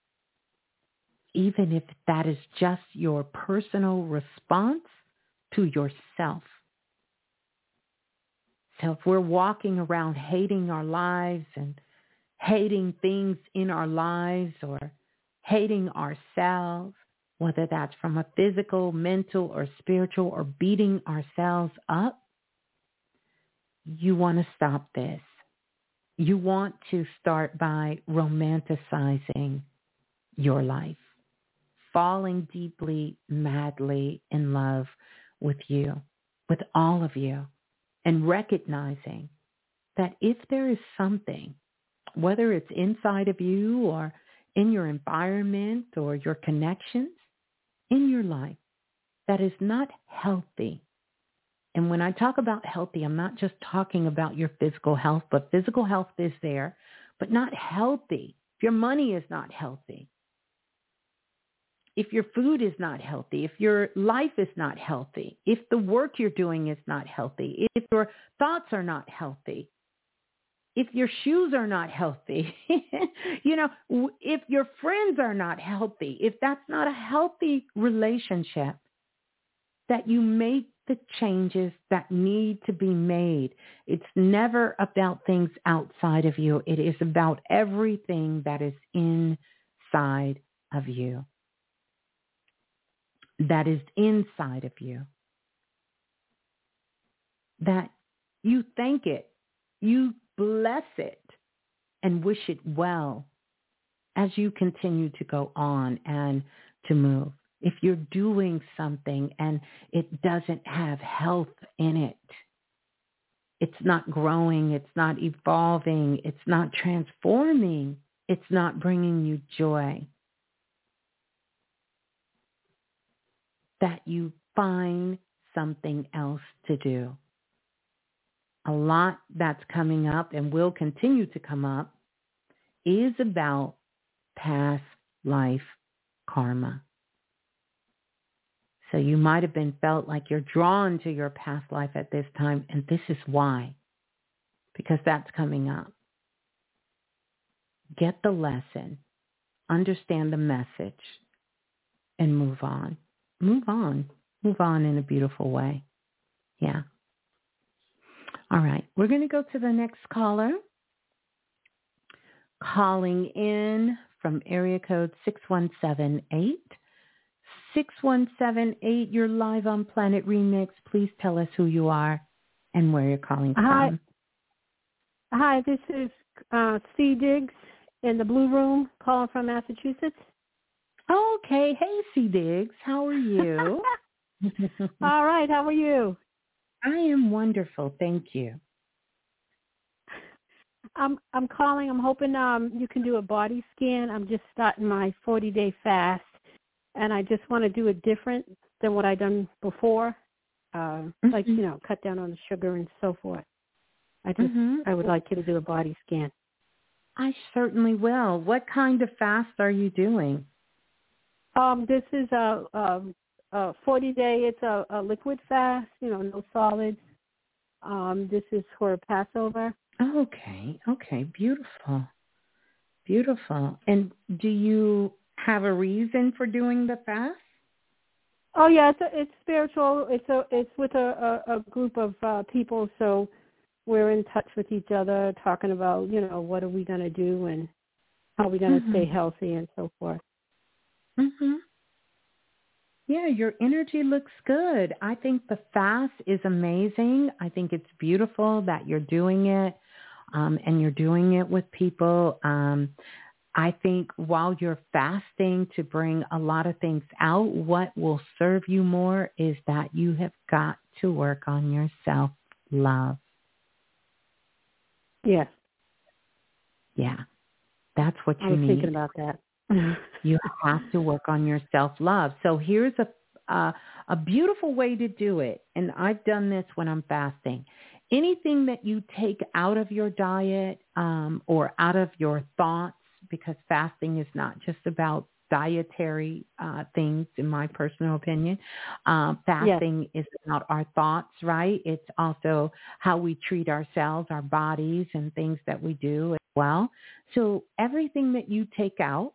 Even if that is just your personal response to yourself. So if we're walking around hating our lives and hating things in our lives or hating ourselves, whether that's from a physical, mental, or spiritual, or beating ourselves up, you want to stop this. You want to start by romanticizing your life, falling deeply, madly in love with you, with all of you, and recognizing that if there is something, whether it's inside of you or in your environment or your connections in your life that is not healthy. And when I talk about healthy, I'm not just talking about your physical health, but physical health is there, but not healthy. If your money is not healthy, if your food is not healthy, if your life is not healthy, if the work you're doing is not healthy, if your thoughts are not healthy, if your shoes are not healthy, you know, if your friends are not healthy, if that's not a healthy relationship, that you make the changes that need to be made. It's never about things outside of you. It is about everything that is inside of you. That is inside of you. that you thank it, you bless it, and wish it well as you continue to go on and to move. If you're doing something and it doesn't have health in it, it's not growing, it's not evolving, it's not transforming, it's not bringing you joy, that you find something else to do. A lot that's coming up and will continue to come up is about past life karma. So you might have been felt like you're drawn to your past life at this time, and this is why, because that's coming up. Get the lesson, understand the message, and move on. Move on. Move on in a beautiful way. Yeah. All right. We're going to go to the next caller. Calling in from area code six one seven eight. six one seven eight, you're live on Planet Remix. Please tell us who you are and where you're calling from. Hi, Hi this is uh, C. Diggs in the Blue Room, calling from Massachusetts. Okay. Hey, C. Diggs. How are you? All right. How are you? I am wonderful. Thank you. I'm I'm calling. I'm hoping um you can do a body scan. I'm just starting my forty-day fast, and I just want to do it different than what I've done before, uh, mm-hmm. like, you know, cut down on the sugar and so forth. I just mm-hmm. I would like you to do a body scan. I certainly will. What kind of fast are you doing? Um, this is a, a, a forty-day. It's a, a liquid fast, you know, no solids. Um, this is for Passover. Okay, okay, beautiful, beautiful. And do you have a reason for doing the fast? Oh yeah, it's a, it's spiritual. It's a it's with a, a, a group of uh, people, so we're in touch with each other, talking about, you know, what are we going to do and how are we going to mm-hmm. stay healthy and so forth. Mhm. Yeah, your energy looks good. I think the fast is amazing. I think it's beautiful that you're doing it, um, and you're doing it with people. Um, I think while you're fasting to bring a lot of things out, what will serve you more is that you have got to work on your self-love. Yes. Yeah, that's what you I was need. thinking about that. You have to work on your self-love. So here's a uh, a beautiful way to do it, and I've done this when I'm fasting. Anything that you take out of your diet um, or out of your thoughts, because fasting is not just about dietary uh, things, in my personal opinion. Uh, fasting yes. is about our thoughts, right? It's also how we treat ourselves, our bodies, and things that we do as well. So everything that you take out,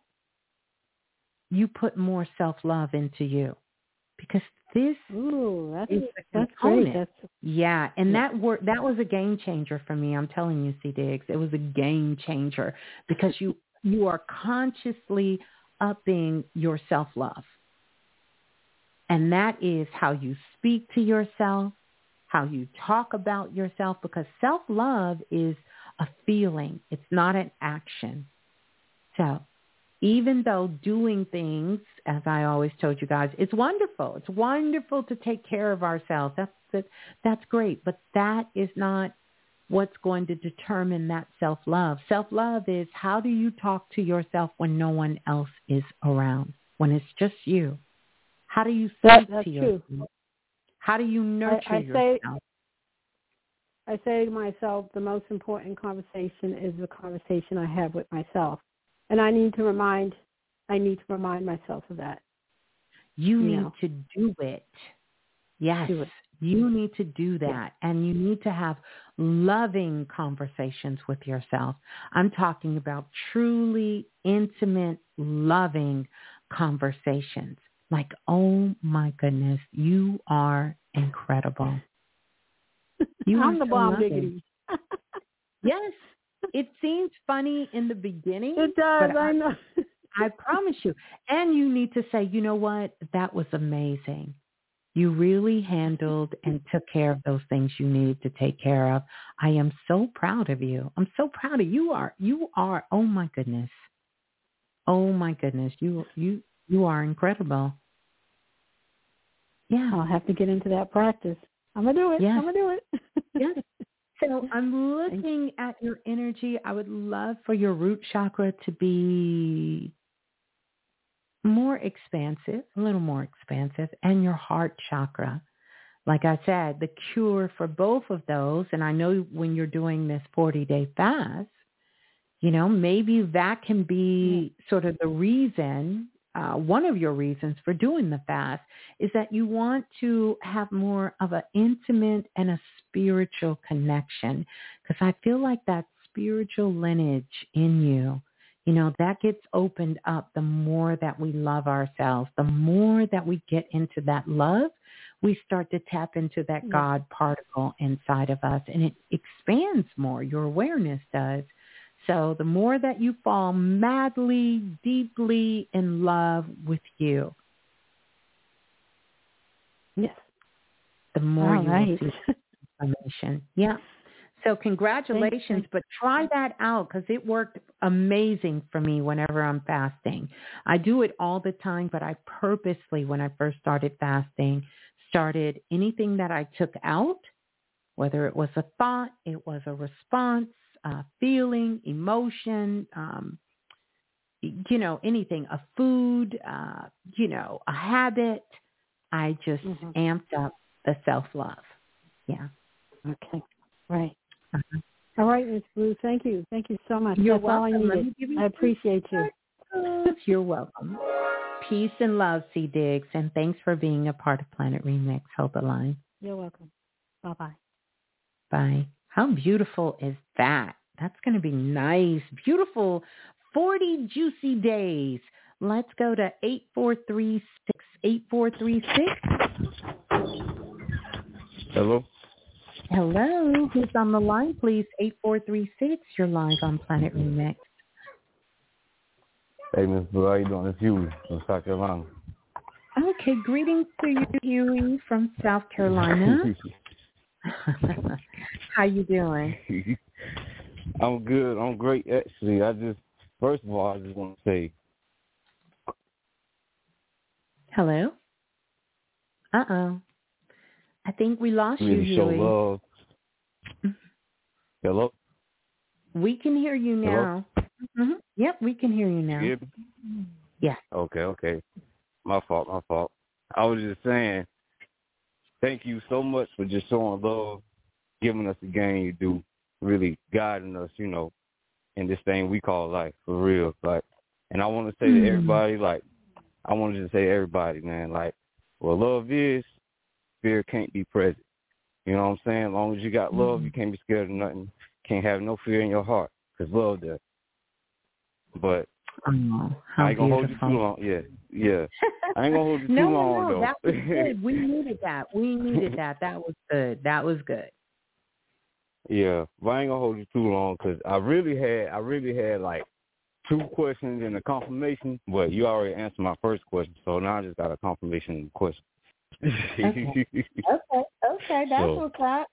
you put more self-love into you, because this Ooh, that's, is the that's component. great. That's, yeah, and yeah. that wor- that was a game changer for me. I'm telling you, C. Diggs, it was a game changer because you you are consciously upping your self-love, and that is how you speak to yourself, how you talk about yourself, because self-love is a feeling. It's not an action. So even though doing things, as I always told you guys, it's wonderful. It's wonderful to take care of ourselves. That's that, that's great. But that is not what's going to determine that self-love. Self-love is, how do you talk to yourself when no one else is around, when it's just you? How do you speak that, that's to yourself? True. How do you nurture I, I yourself? Say, I say to myself, the most important conversation is the conversation I have with myself. And I need to remind, I need to remind myself of that. You, you need know. to do it. Yes, do it. You need to do that. Yeah. And you need to have loving conversations with yourself. I'm talking about truly intimate, loving conversations. Like, oh my goodness, you are incredible. You I'm are the so bomb loving. diggity. Yes. It seems funny in the beginning. It does, but I I know. I promise you. And you need to say, you know what? That was amazing. You really handled and took care of those things you needed to take care of. I am so proud of you. I'm so proud of you. Are you are? Oh my goodness. Oh my goodness. You you you are incredible. Yeah, I'll have to get into that practice. I'm gonna do it. Yes. I'm gonna do it. Yes. So I'm looking at your energy. I would love for your root chakra to be more expansive, a little more expansive, and your heart chakra. Like I said, the cure for both of those, and I know when you're doing this forty-day fast, you know, maybe that can be sort of the reason, uh, one of your reasons for doing the fast is that you want to have more of an intimate and a spiritual connection, because I feel like that spiritual lineage in you, you know, that gets opened up the more that we love ourselves, the more that we get into that love, we start to tap into that God particle inside of us, and it expands more. Your awareness does. So the more that you fall madly, deeply in love with you, yes, the more All you right. will see transformation. Yeah. So congratulations, but try that out because it worked amazing for me whenever I'm fasting. I do it all the time, but I purposely, when I first started fasting, started anything that I took out, whether it was a thought, it was a response, uh, feeling, emotion, um, you know, anything, a food, uh, you know, a habit, I just Mm-hmm. amped up the self-love. Yeah. Okay. Right. Uh-huh. All right, Miz Blue. Thank you. Thank you so much. You're That's all I welcome. Let needed. me give you I appreciate you. You're welcome. Peace and love, C. Diggs, and thanks for being a part of Planet Remix. Hold the line. You're welcome. Bye-bye. Bye. How beautiful is that? That's going to be nice. Beautiful forty juicy days. Let's go to eight four three six. eight four three six. Hello? Hello. Who's on the line, please? eight four three six. You're live on Planet Remix. Hey, Miss Blue, how you doing? It's Huey from South Carolina. Okay, greetings to you, Huey, from South Carolina. How you doing? I'm good. I'm great, actually. I just, first of all, I just want to say. Hello? Uh-oh. I think we lost really you, show Huey. love. Hello? We can hear you now. Mm-hmm. Yep, we can hear you now. You hear me? Yeah. Okay, okay. My fault, my fault. I was just saying, thank you so much for just showing love, giving us the game you do, really guiding us, you know, in this thing we call life, for real. Like, and I want to say mm-hmm. to everybody, like, I wanted to say to everybody, man, like, what love is, fear can't be present. You know what I'm saying? As long as you got love, mm-hmm. you can't be scared of nothing. Can't have no fear in your heart, because love does. But oh, I ain't going to hold beautiful. you too long. Yeah, yeah. I ain't going to hold you too no, long, no, no, though. that was good. We needed that. We needed that. That was good. That was good. Yeah, but I ain't going to hold you too long, because I really had, I really had, like, two questions and a confirmation, but you already answered my first question, so now I just got a confirmation question. Okay, okay, okay, that's so, what's up.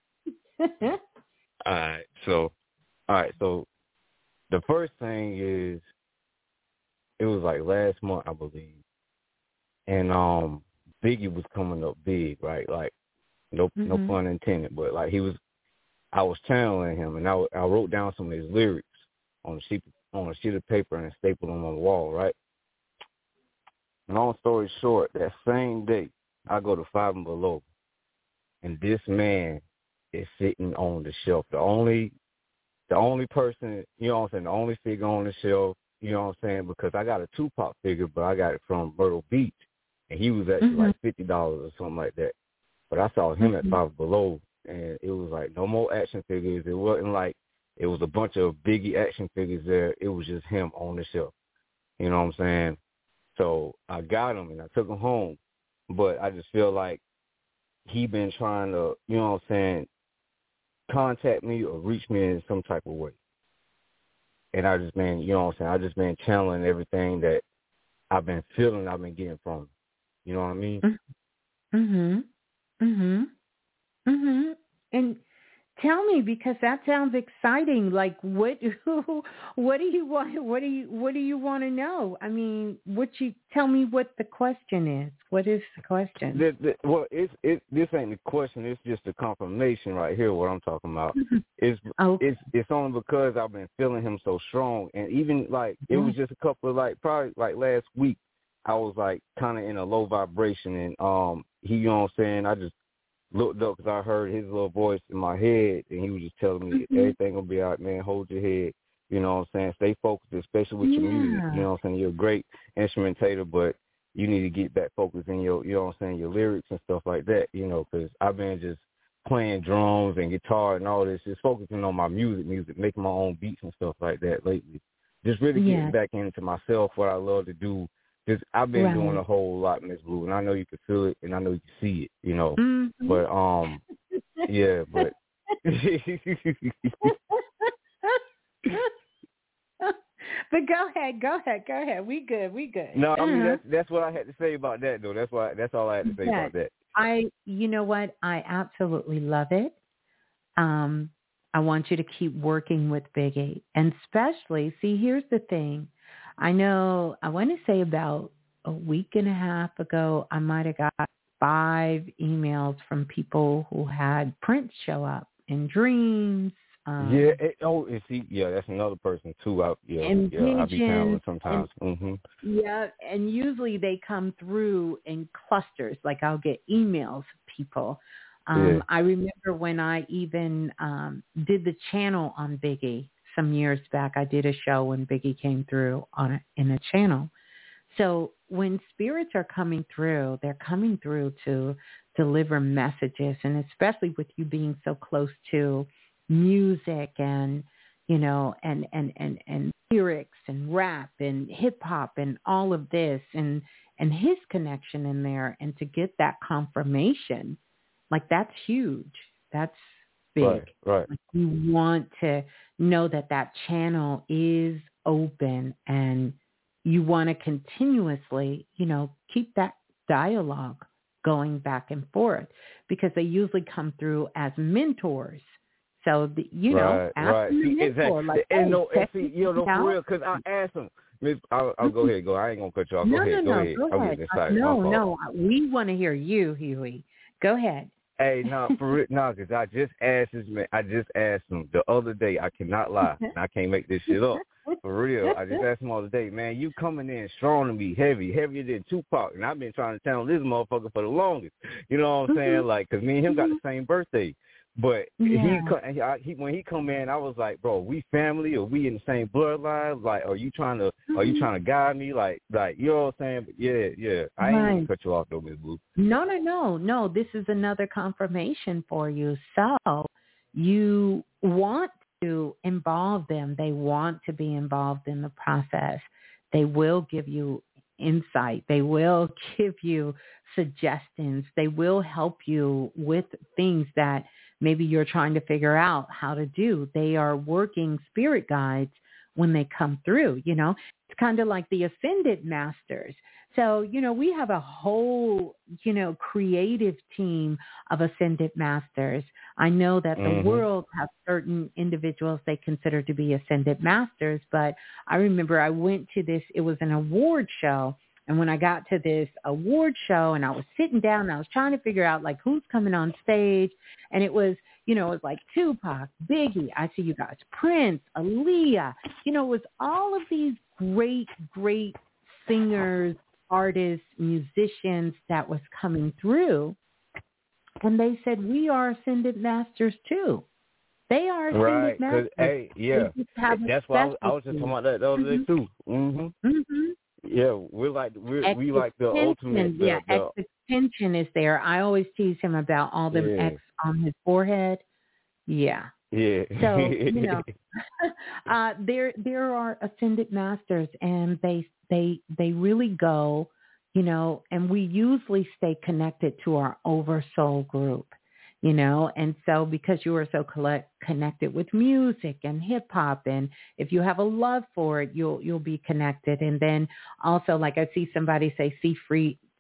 all right, so, all right, so the first thing is, it was like last month, I believe, and um, Biggie was coming up big, right? Like, no, mm-hmm. no pun intended, but like he was, I was channeling him, and I, I wrote down some of his lyrics on a sheet on a sheet of paper and stapled them on the wall, right? Long story short, that same day, I go to Five and Below, and this man is sitting on the shelf. The only, the only person, you know what I'm saying, the only figure on the shelf, you know what I'm saying, because I got a Tupac figure, but I got it from Myrtle Beach, and he was actually mm-hmm. like fifty dollars or something like that. But I saw him mm-hmm. at Five Below, and it was like no more action figures. It wasn't like it was a bunch of Biggie action figures there. It was just him on the shelf. You know what I'm saying? So I got him, and I took him home. But I just feel like he been trying to, you know what I'm saying, contact me or reach me in some type of way. And I just been, you know what I'm saying, I just been channeling everything that I've been feeling I've been getting from him. You know what I mean? Mhm. Mhm. Mhm. And tell me, because that sounds exciting. Like, what? What do you want? What do you? What do you want to know? I mean, what you tell me? What the question is? What is the question? The, the, well, it's it. This ain't the question. It's just the confirmation right here. What I'm talking about. It's okay. it's it's only because I've been feeling him so strong, and even like it was just a couple of like probably like last week, I was like kind of in a low vibration, and um he, you know what I'm saying. I just looked up because I heard his little voice in my head, and he was just telling me Mm-hmm. everything will be all right, man. Hold your head. You know what I'm saying? Stay focused, especially with your Yeah. music. You know what I'm saying? You're a great instrumentator, but you need to get back focused in your, you know what I'm saying, your lyrics and stuff like that, you know, because I've been just playing drums and guitar and all this, just focusing on my music, music, making my own beats and stuff like that lately. Just really Yeah. getting back into myself, what I love to do. Just I've been Right. doing a whole lot, Miss Blue, and I know you can feel it, and I know you can see it, you know. Mhm. But um, yeah, but But go ahead, go ahead, go ahead. We good, we good. no, I mean Uh-huh. that's that's what I had to say about that, though. That's why that's all I had to say Yeah. about that. I, you know what? I absolutely love it. Um, I want you to keep working with Biggie, and especially, see, here's the thing. I know, I want to say about a week and a half ago, I might have got five emails from people who had Prince show up in dreams. Um, Yeah. It, oh, and see, yeah, that's another person too. I, yeah, and yeah, I be channeling pigeons, sometimes. and hmm yeah, and usually they come through in clusters. Like I'll get emails of people. Um, Yeah. I remember when I even um, did the channel on Biggie some years back. I did a show when Biggie came through on a, in a channel. So when spirits are coming through, they're coming through to deliver messages, and especially with you being so close to music and, you know, and, and, and, and lyrics and rap and hip hop and all of this, and, and his connection in there, and to get that confirmation, like that's huge. That's big. Right. Right. Like you want to know that that channel is open, and you want to continuously, you know, keep that dialogue going back and forth, because they usually come through as mentors. So, the, you know, Right. ask Right. them See, a mentor, exactly. like, And hey, no, and check see, this you know, for out. real, because I asked him. Miss, I'll, I'll go ahead. Go. I ain't gonna cut you off. Go No, ahead. no, Go no, ahead. go I'm ahead. getting Uh, excited. My no, fault. no, we want to hear you, Huey. Go ahead. Hey, no, for real, no, because I just asked this man. I just asked him the other day. I cannot lie, and I can't make this shit up. For real, I just asked him the other day, man. You coming in strong to me, heavy, heavier than Tupac, and I've been trying to tell this motherfucker for the longest. You know what I'm saying? Like, cause me and him got the same birthday. But Yeah. he, co- he, I, he when he come in, I was like, bro, we family, or we in the same bloodline? Like, are you trying to, are you trying to guide me? Like, like you know what I'm saying? But yeah, yeah. I ain't Right. gonna cut you off though, Miss Blue. No, no, no, no. This is another confirmation for you. So you want to involve them. They want to be involved in the process. They will give you insight. They will give you suggestions. They will help you with things that maybe you're trying to figure out how to do. They are working spirit guides when they come through, you know. It's kind of like the ascended masters. So, you know, we have a whole, you know, creative team of ascended masters. I know that the Mhm. world has certain individuals they consider to be ascended masters, but I remember I went to this, it was an award show. And when I got to this award show and I was sitting down and I was trying to figure out like who's coming on stage, and it was, you know, it was like Tupac, Biggie, I see you guys, Prince, Aaliyah, you know, it was all of these great, great singers, artists, musicians that was coming through. And they said, we are ascended masters too. They are ascended Right, masters. cause hey, yeah, that's why I was, I was just talking about that the other day too. Mhm. Mm-hmm. Yeah, we're like we're we like the ultimate. The, yeah, the, extension is there. I always tease him about all them Yeah. X on his forehead. Yeah. yeah. So, you know, uh, there there are ascended masters, and they they they really go, you know, and we usually stay connected to our oversoul group, you know, and so because you are so collect, connected with music and hip hop, and if you have a love for it, you'll you'll be connected. And then also, like I see somebody say, see free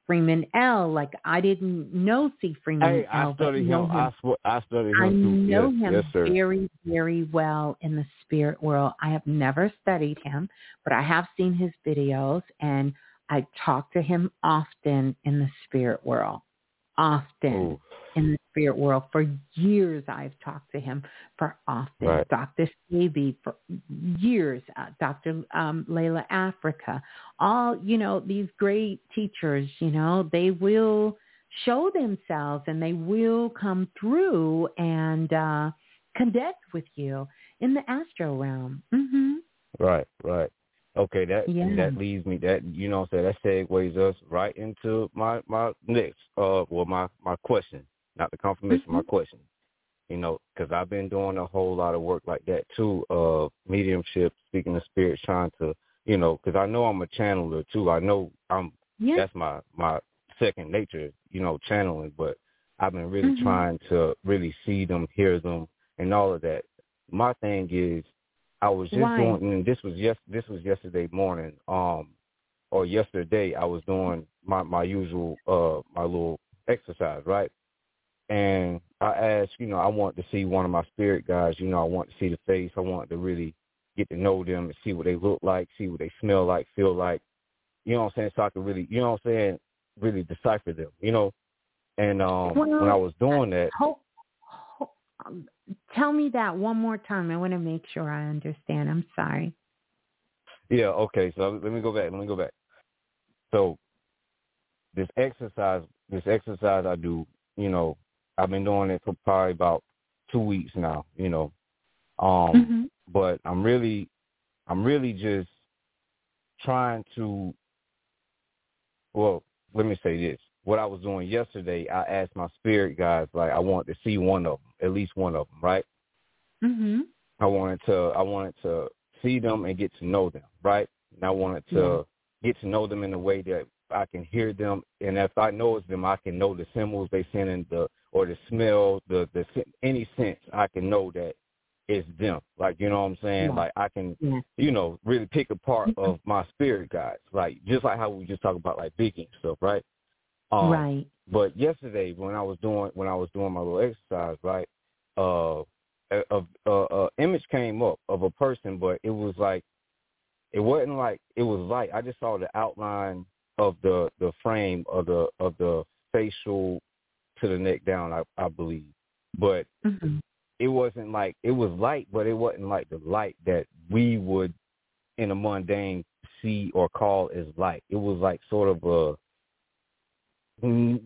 Freeman L. Like I didn't know C. Freeman Hey, L. I studied know him. him. I, sw- I studied him I too. know Yes, him yes, sir. very, very well in the spirit world. I have never studied him, but I have seen his videos, and I talk to him often in the spirit world. Often Ooh. in the spirit world. For years, I've talked to him for often. Right. Doctor Staby for years. Uh, Doctor Um, Layla Africa. All, you know, these great teachers, you know, they will show themselves and they will come through and uh, connect with you in the astral realm. Mm-hmm. Right, right. Okay, that Yeah. that leads me that you know what I'm saying, that segues us right into my my next uh well my my question, not the confirmation, Mm-hmm. my question. You know, because I've been doing a whole lot of work like that too, uh, mediumship, speaking to spirits, trying to, you know, because I know I'm a channeler too. I know I'm Yeah. that's my my second nature, you know, channeling. But I've been really Mm-hmm. trying to really see them, hear them, and all of that. My thing is, I was just Why? doing, and this was yes, this was yesterday morning, um, or yesterday. I was doing my my usual uh my little exercise, right? And I asked, you know, I want to see one of my spirit guides. You know, I want to see the face. I want to really get to know them and see what they look like, see what they smell like, feel like. You know what I'm saying? So I could really, you know what I'm saying, really decipher them. You know, and um, Well, when I was doing that, ho- ho- um, tell me that one more time. I want to make sure I understand. I'm sorry. yeah, okay. So let me go back. Let me go back. So this exercise, this exercise I do, you know, I've been doing it for probably about two weeks now, you know. Um, Mm-hmm. but I'm really, I'm really just trying to, well, let me say this. What I was doing yesterday, I asked my spirit guides, like, I wanted to see one of them, at least one of them, right? Mm-hmm. I wanted to, I wanted to see them and get to know them, right? And I wanted to yeah. get to know them in a way that I can hear them, and if I know it's them, I can know the symbols they send in the, or the smell, the the any sense I can know that it's them. Like, you know what I'm saying? Yeah. Like I can, Yeah. you know, really pick apart of my spirit guides, like just like how we just talk about like Vicky and stuff, right? Um, Right. But yesterday when I was doing when I was doing my little exercise, right, uh, a, a, a, a image came up of a person, but it was like it wasn't like it was light. I just saw the outline of the, the frame of the of the facial to the neck down, I, I believe. But Mm-hmm. it wasn't like it was light, but it wasn't like the light that we would in a mundane see or call as light. It was like sort of a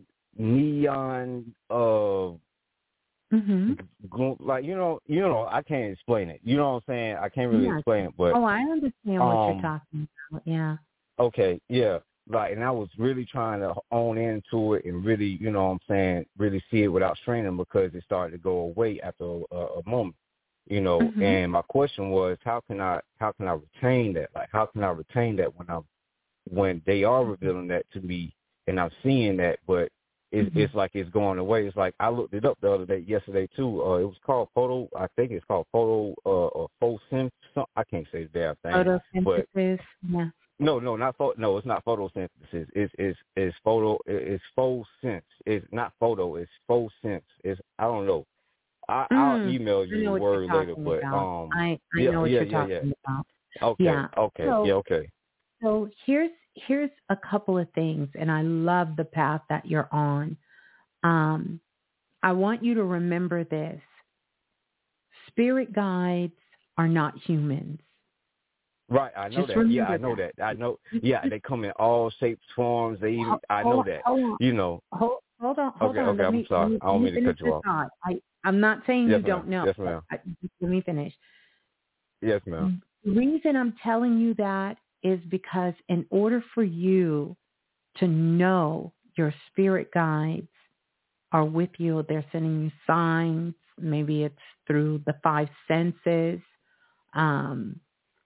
neon uh Mm-hmm. like you know you know I can't explain it. You know what I'm saying? I can't really Yeah. explain it, but Oh, I understand what um, you're talking about. Yeah. Okay, yeah, right. And I was really trying to own into it and really, you know what I'm saying, really see it without straining because it started to go away after a, a moment, you know. Mm-hmm. And my question was, how can I how can I retain that? Like, how can I retain that when I'm when they are revealing that to me and I'm seeing that, but it's, Mm-hmm. it's like it's going away. It's like I looked it up the other day, yesterday too. Uh, it was called photo. I think it's called photo uh, or photosynthesis. I can't say the damn thing, but. Photosynthesis. Yeah. No, no, not photo. No, it's not photosynthesis. It's it's it's photo. It's faux sense. It's not photo. It's faux sense. It's I don't know. I Mm, I'll email I you know the what word you're later. talking But about. um, I, I yeah, know what yeah, you're yeah, talking yeah. about. Okay, Yeah. okay, So, yeah, okay. So here's here's a couple of things, and I love the path that you're on. Um, I want you to remember this: spirit guides are not humans. Right, I know Just that. Yeah, I remember know that. that. I know. Yeah, they come in all shapes, forms. They even. I know hold, that. hold on. You know. Hold, hold on. Hold Okay, on. okay. Let I'm me, sorry. let me, I don't mean to finish cut you this off. thought. I, I'm not saying Yes, you don't ma'am. know. Yes, ma'am. I, let me finish. Yes, ma'am. The reason I'm telling you that is because in order for you to know your spirit guides are with you, they're sending you signs. Maybe it's through the five senses, um,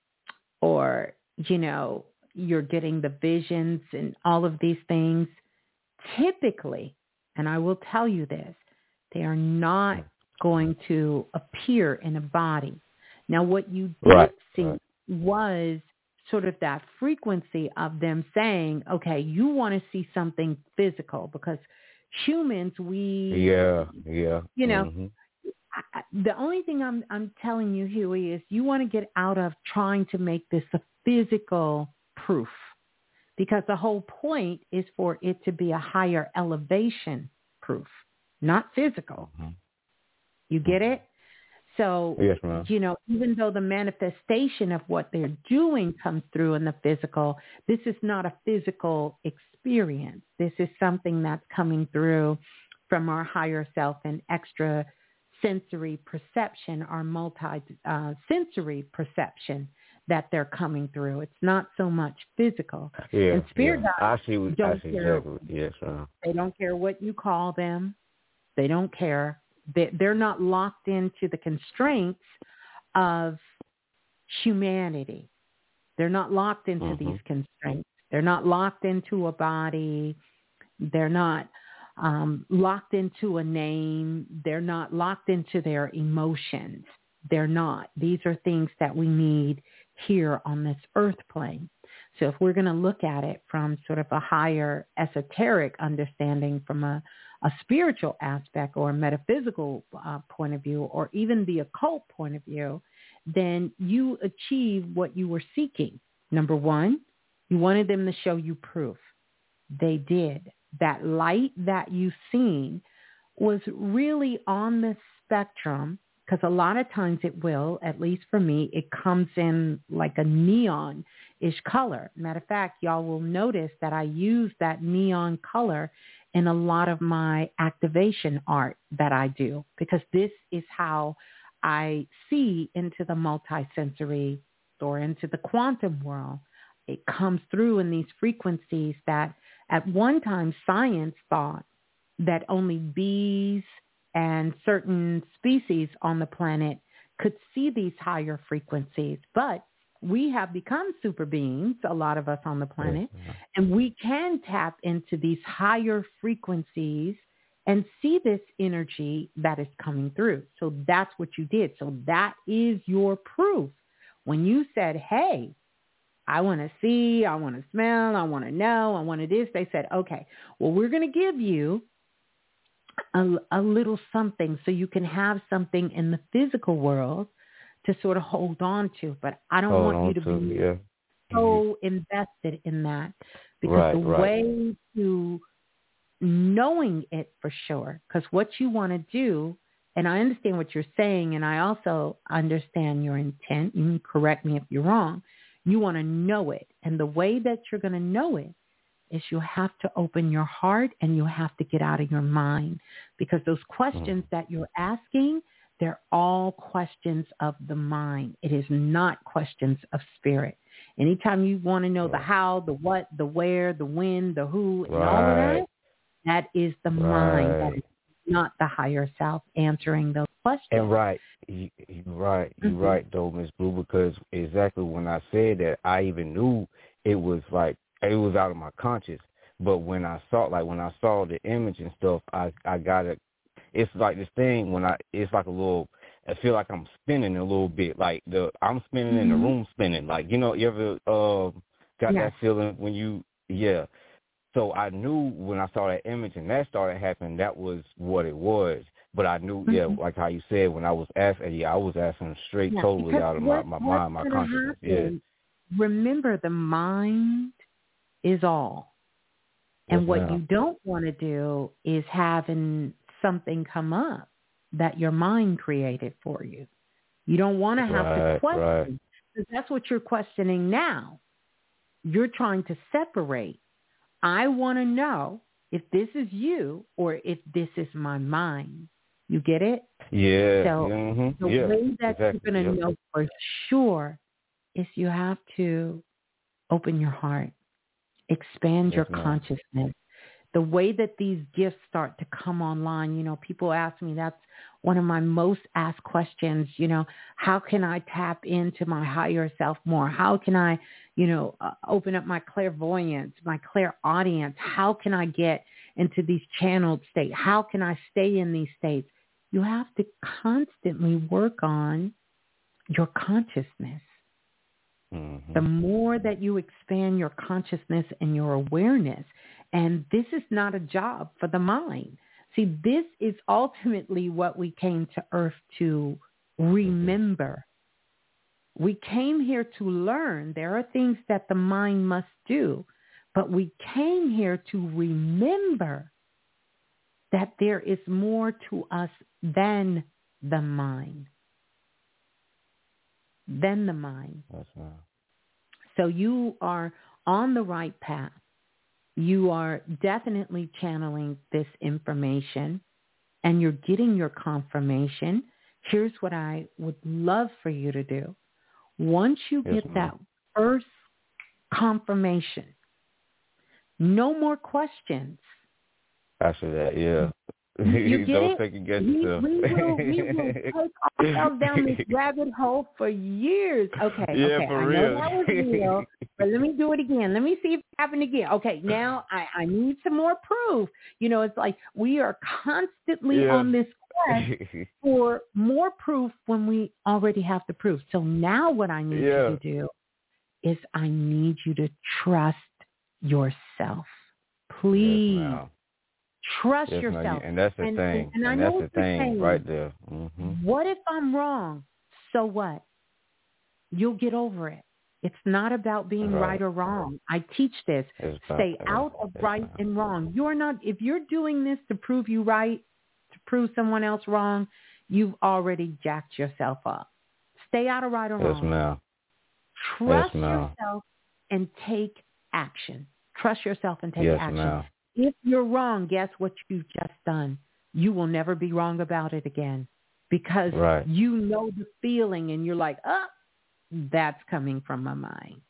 or, you know, you're getting the visions and all of these things. Typically, and I will tell you this, they are not going to appear in a body. Now, what you did Right, see right. was sort of that frequency of them saying, okay, you want to see something physical because humans, we, yeah, yeah, you know, mm-hmm. I, the only thing I'm, I'm telling you, Huey, is you want to get out of trying to make this a physical proof, because the whole point is for it to be a higher elevation proof, not physical. Mm-hmm. You get it? So, yes, ma'am. You know, even though the manifestation of what they're doing comes through in the physical, this is not a physical experience. This is something that's coming through from our higher self and extra sensory perception, our multi-sensory uh, perception that they're coming through. It's not so much physical. Yeah, and spirit yeah. guides I see, what, don't I see care. exactly. Yes, ma'am. They don't care what you call them. They don't care. They, they're not locked into the constraints of humanity. They're not locked into mm-hmm. these constraints. They're not locked into a body. They're not um, locked into a name. They're not locked into their emotions. They're not. These are things that we need here on this earth plane. So if we're going to look at it from sort of a higher esoteric understanding, from a, a spiritual aspect or a metaphysical uh, point of view, or even the occult point of view, then you achieve what you were seeking. Number one, you wanted them to show you proof. They did. That light that you've seen was really on the spectrum, because a lot of times it will, at least for me, it comes in like a neon-ish color. Matter of fact, y'all will notice that I use that neon color in a lot of my activation art that I do, because this is how I see into the multisensory or into the quantum world. It comes through in these frequencies that at one time science thought that only bees and certain species on the planet could see these higher frequencies. But we have become super beings, a lot of us on the planet, yes, and we can tap into these higher frequencies and see this energy that is coming through. So that's what you did. So that is your proof. When you said, hey, I want to see, I want to smell, I want to know, I want to this, they said, okay, well, we're going to give you A, a little something so you can have something in the physical world to sort of hold on to. But I don't hold want you to, to be yeah. so invested in that, because right, the right. way to knowing it for sure, because what you want to do, and I understand what you're saying, and I also understand your intent. You can correct me if you're wrong. You want to know it. And the way that you're going to know it is you have to open your heart and you have to get out of your mind, because those questions mm. that you're asking, they're all questions of the mind. It is not questions of spirit. Anytime you want to know right. the how, the what, the where, the when, the who, and right. all of that, that is the right. mind. That is not the higher self answering those questions. And right, you, you right, you're mm-hmm. right, though, Miz Blue, because exactly when I said that, I even knew it was like, it was out of my conscious. But when I saw, like when I saw the image and stuff, I, I got it. It's like this thing when I, it's like a little, I feel like I'm spinning a little bit. Like the, I'm spinning mm-hmm. in the room spinning. Like, you know, you ever uh, got yeah. that feeling when you, yeah. So I knew when I saw that image and that started happening, that was what it was. But I knew, mm-hmm. yeah, like how you said, when I was asking, yeah, I was asking straight, yeah, totally out of what, my, my mind, my consciousness. Yeah. Remember, the mind is all. And yes, what ma'am. you don't want to do is having something come up that your mind created for you. You don't want to have right, to question. Right. Because that's what you're questioning now. You're trying to separate. I want to know if this is you or if this is my mind. You get it? Yeah. So mm-hmm. the yeah, way that exactly. you're going to yep. know for sure is you have to open your heart, expand yes, your ma'am. consciousness. The way that these gifts start to come online, you know, people ask me, that's one of my most asked questions, you know, how can I tap into my higher self more? How can I, you know, uh, open up my clairvoyance, my clairaudience? How can I get into these channeled states? How can I stay in these states? You have to constantly work on your consciousness. Mm-hmm. The more that you expand your consciousness and your awareness. And this is not a job for the mind. See, this is ultimately what we came to Earth to remember. We came here to learn. There are things that the mind must do, but we came here to remember that there is more to us than the mind. Than the mind. That's right. So you are on the right path. You are definitely channeling this information and you're getting your confirmation. Here's what I would love for you to do. Once you Yes, get ma'am. that first confirmation, no more questions. After that, yeah. You get Don't it? second guess we, yourself. we, will, we will take ourselves down this rabbit hole for years. Okay, Yeah, okay. for I real. know that was real, but let me do it again. Let me see if it happened again. Okay, now I, I need some more proof. You know, it's like we are constantly Yeah. on this quest for more proof when we already have the proof. So now what I need Yeah. you to do is I need you to trust yourself. Please. Yes, ma'am. Trust Yes, ma'am. yourself. And that's the and, thing. And, and I and know that's what the you're thing saying. right there. Mm-hmm. What if I'm wrong? So what? You'll get over it. It's not about being right, Right. or wrong. I teach this. It's about- Stay out of yes, right ma'am. and wrong. You're not, if you're doing this to prove you right, to prove someone else wrong, you've already jacked yourself up. Stay out of right or Yes, wrong. ma'am. Trust Yes, ma'am. yourself and take action. Trust yourself and take Yes, action. ma'am. If you're wrong, guess what you've just done? You will never be wrong about it again because Right. you know the feeling and you're like, oh, that's coming from my mind.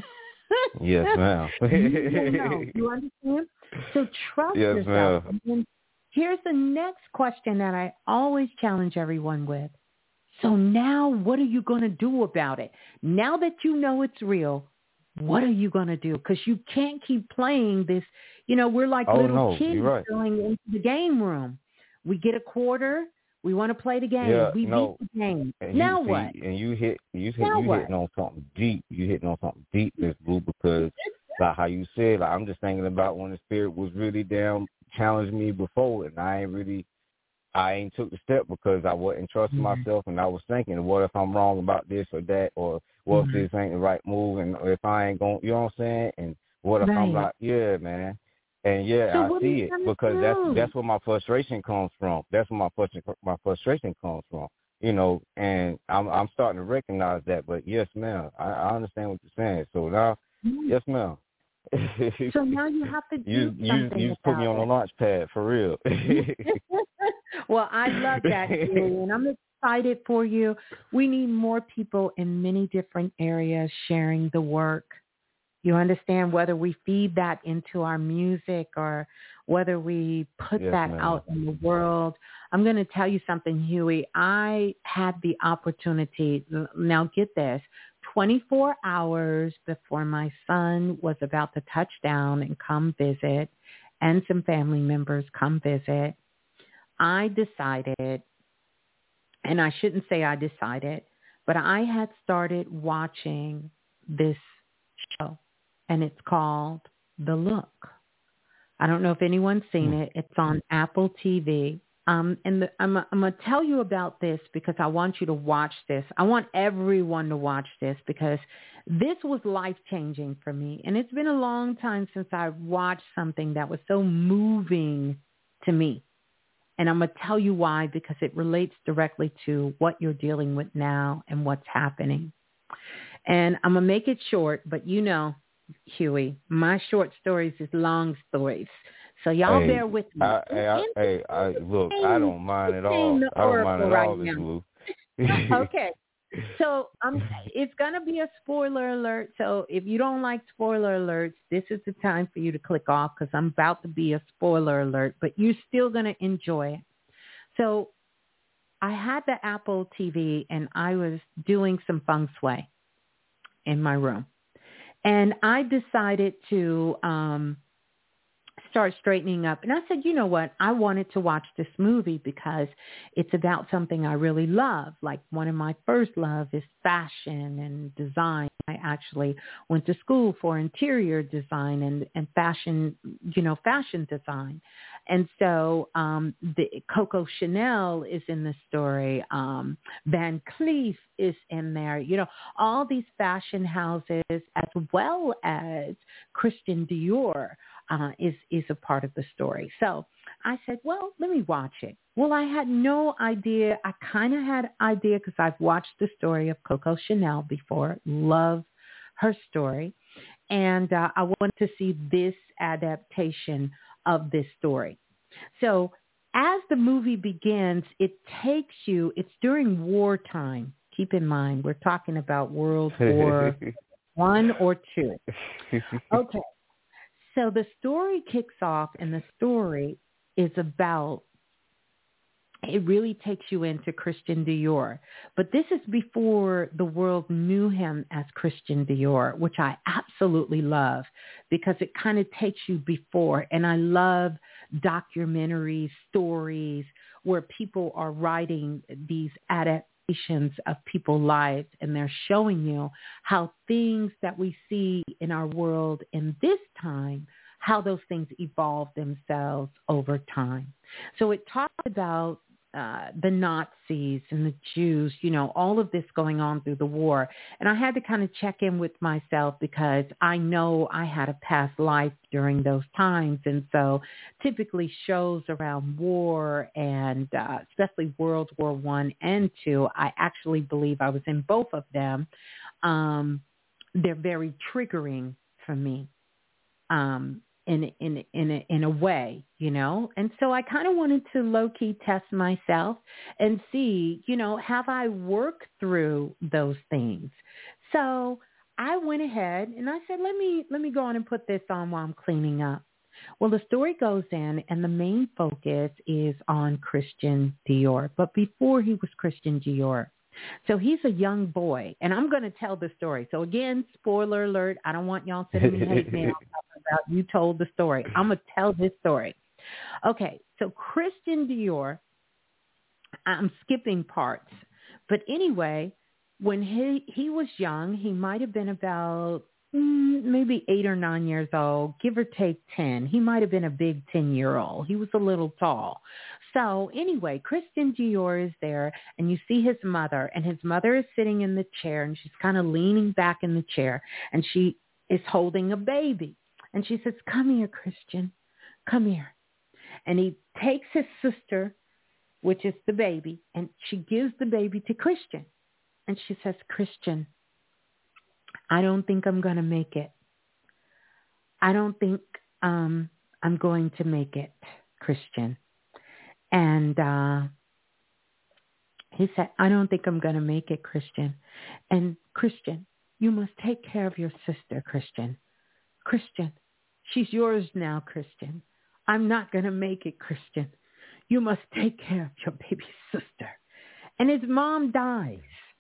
Yes, ma'am. you don't know. You understand? So trust Yes, yourself. ma'am. And here's the next question that I always challenge everyone with. So now what are you going to do about it? Now that you know it's real, what are you going to do? Because you can't keep playing this. You know, we're like Oh, little no, kids you're right. going into the game room. We get a quarter. We want to play the game. Yeah, we no. beat the game. And Now you, what? See, and you hit, you hit, Now you what? hitting on something deep. You hitting on something deep, Miss Blue, because like how you said, like I'm just thinking about when the spirit was really down, challenged me before, and I ain't really, I ain't took the step because I wasn't trusting Mm-hmm. myself, and I was thinking, what if I'm wrong about this or that, or what Mm-hmm. if this ain't the right move, and if I ain't going, you know what I'm saying, and what if Right. I'm like, yeah, man. And yeah, So I what are see you it gonna because do? that's that's where my frustration comes from. That's where my frustration my frustration comes from. You know, and I'm I'm starting to recognize that. But yes, ma'am, I, I understand what you're saying. So now, Mm-hmm. yes, ma'am. So now you have to do you you something you just put me on the about launch pad for real. it. Well, I love that, Julie, and I'm excited for you. We need more people in many different areas sharing the work. You understand, whether we feed that into our music or whether we put Yes, that ma'am. out in the world. I'm going to tell you something, Huey. I had the opportunity, now get this, twenty-four hours before my son was about to touch down and come visit, and some family members come visit, I decided, and I shouldn't say I decided, but I had started watching this show. And it's called The Look. I don't know if anyone's seen Hmm. it. It's on Apple T V. Um, and the, I'm, I'm going to tell you about this because I want you to watch this. I want everyone to watch this because this was life-changing for me. And it's been a long time since I watched something that was so moving to me. And I'm going to tell you why, because it relates directly to what you're dealing with now and what's happening. And I'm going to make it short, but you know, Huey, my short stories is long stories. So y'all Hey, bear with me. I, hey, I, hey, I, look, I don't mind at all. I don't mind at all, Miss Blue. Okay. So um, it's going to be a spoiler alert. So if you don't like spoiler alerts, this is the time for you to click off because I'm about to be a spoiler alert, but you're still going to enjoy it. So I had the Apple T V and I was doing some feng shui in my room. And I decided to um, start straightening up. And I said, you know what? I wanted to watch this movie because it's about something I really love. Like one of my first love is fashion and design. I actually went to school for interior design and, and fashion, you know, fashion design. And so um, the Coco Chanel is in the story. Um, Van Cleef is in there. You know, all these fashion houses as well as Christian Dior uh, is, is a part of the story. So I said, well, let me watch it. Well, I had no idea. I kind of had idea because I've watched the story of Coco Chanel before. Love her story. And uh, I wanted to see this adaptation of this story. So as the movie begins, it takes you, it's during wartime. Keep in mind, we're talking about World War One or two. Okay. So the story kicks off, and the story is about, it really takes you into Christian Dior. But this is before the world knew him as Christian Dior, which I absolutely love because it kind of takes you before. And I love documentaries, stories where people are writing these adaptations of people's lives, and they're showing you how things that we see in our world in this time, how those things evolve themselves over time. So it talks about uh, the Nazis and the Jews, you know, all of this going on through the war. And I had to kind of check in with myself because I know I had a past life during those times. And so typically shows around war and uh, especially World War One and Two, I actually believe I was in both of them. Um, they're very triggering for me. Um, in in in a, in a way, you know. And so I kind of wanted to low-key test myself and see, you know, have I worked through those things? So I went ahead and I said, let me let me go on and put this on while I'm cleaning up. Well, the story goes in, and the main focus is on Christian Dior. But before he was Christian Dior, so he's a young boy, and I'm going to tell the story. So again, spoiler alert, I don't want y'all sending me hate mail about you told the story. I'm going to tell this story. Okay, so Christian Dior, I'm skipping parts. But anyway, when he, he was young, he might have been about mm, maybe eight or nine years old, give or take ten. He might have been a big ten-year-old. He was a little tall. So anyway, Christian Dior is there, and you see his mother, and his mother is sitting in the chair, and she's kind of leaning back in the chair, and she is holding a baby. And she says, come here, Christian, come here. And he takes his sister, which is the baby, and she gives the baby to Christian. And she says, Christian, I don't think I'm going to make it. I don't think um, I'm going to make it, Christian. And uh, he said, I don't think I'm going to make it, Christian. And Christian, you must take care of your sister, Christian. Christian, she's yours now, Christian. I'm not going to make it, Christian. You must take care of your baby sister. And his mom dies.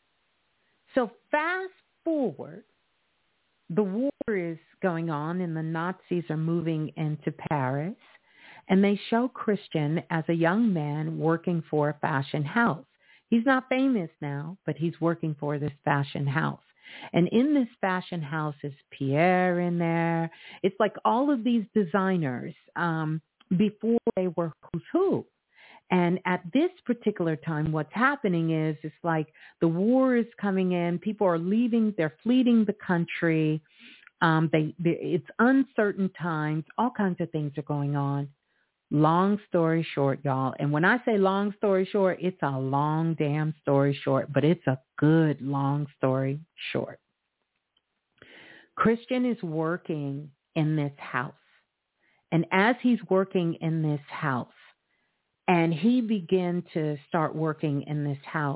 So fast forward, the war is going on and the Nazis are moving into Paris. And they show Christian as a young man working for a fashion house. He's not famous now, but he's working for this fashion house. And in this fashion house is Pierre in there. It's like all of these designers um, before they were who's who. And at this particular time, what's happening is it's like the war is coming in. People are leaving. They're fleeing the country. Um, they, they It's uncertain times. All kinds of things are going on. Long story short, y'all. And when I say long story short, it's a long damn story short, but it's a good long story short. Christian is working in this house. And as he's working in this house, and he began to start working in this house,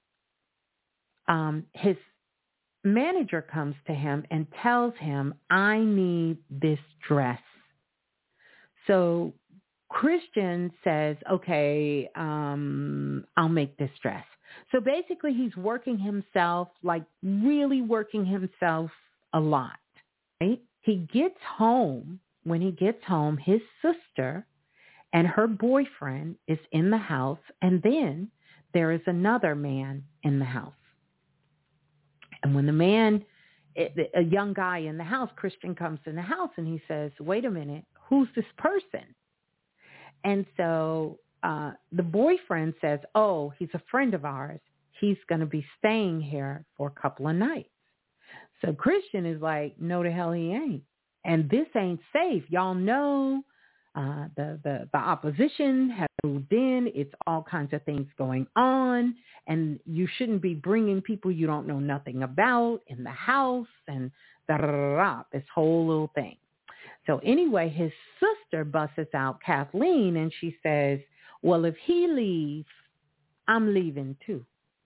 um, his manager comes to him and tells him, I need this dress. So Christian says, okay, um, I'll make this dress. So basically he's working himself, like really working himself a lot, right? He gets home when he gets home, his sister and her boyfriend is in the house, and then there is another man in the house. And when the man, a young guy in the house, Christian, comes in the house and he says, wait a minute, who's this person? And so uh, the boyfriend says, oh, he's a friend of ours. He's going to be staying here for a couple of nights. So Christian is like, no, the hell he ain't. And this ain't safe. Y'all know uh, the, the, the opposition has moved in. It's all kinds of things going on. And you shouldn't be bringing people you don't know nothing about in the house and da da da da, this whole little thing. So anyway, his sister busts out, Kathleen, and she says, well, if he leaves, I'm leaving too.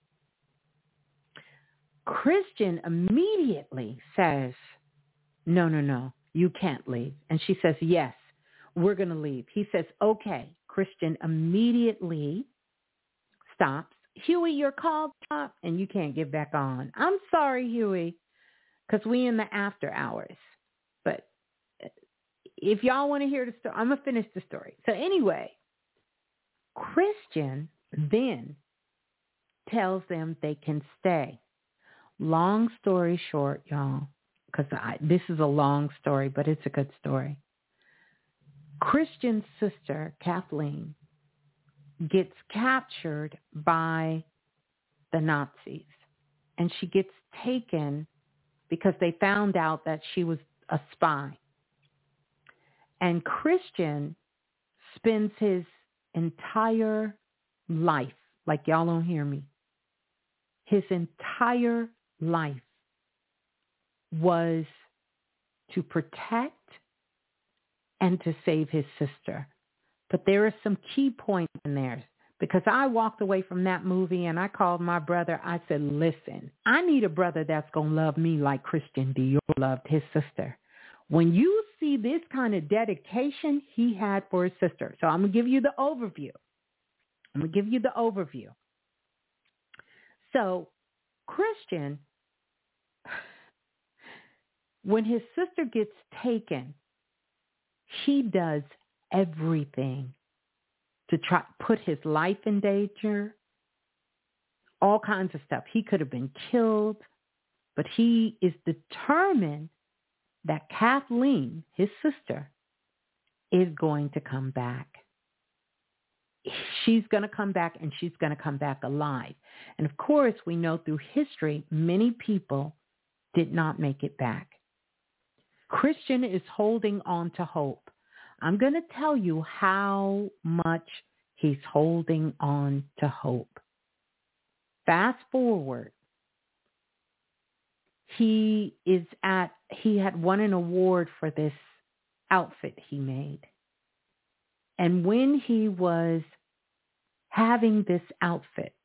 Christian immediately says, no, no, no, you can't leave. And she says, yes, we're going to leave. He says, okay. Christian immediately stops. Huey, your call stopped and you can't get back on. I'm sorry, Huey, because we in the after hours. But if y'all want to hear the story, I'm going to finish the story. So anyway, Christian then tells them they can stay. Long story short, y'all, because this is a long story, but it's a good story. Christian's sister, Kathleen, gets captured by the Nazis, and she gets taken because they found out that she was a spy. And Christian spends his entire life, like y'all don't hear me, his entire life was to protect and to save his sister. But there are some key points in there, because I walked away from that movie and I called my brother. I said, listen, I need a brother that's going to love me like Christian Dior loved his sister. When you see this kind of dedication he had for his sister. So I'm going to give you the overview. I'm going to give you the overview. So Christian, when his sister gets taken, he does everything to try put his life in danger, all kinds of stuff. He could have been killed, but he is determined that Kathleen, his sister, is going to come back. She's going to come back, and she's going to come back alive. And of course, we know through history, many people did not make it back. Christian is holding on to hope. I'm going to tell you how much he's holding on to hope. Fast forward. He is at, he had won an award for this outfit he made. And when he was having this outfit,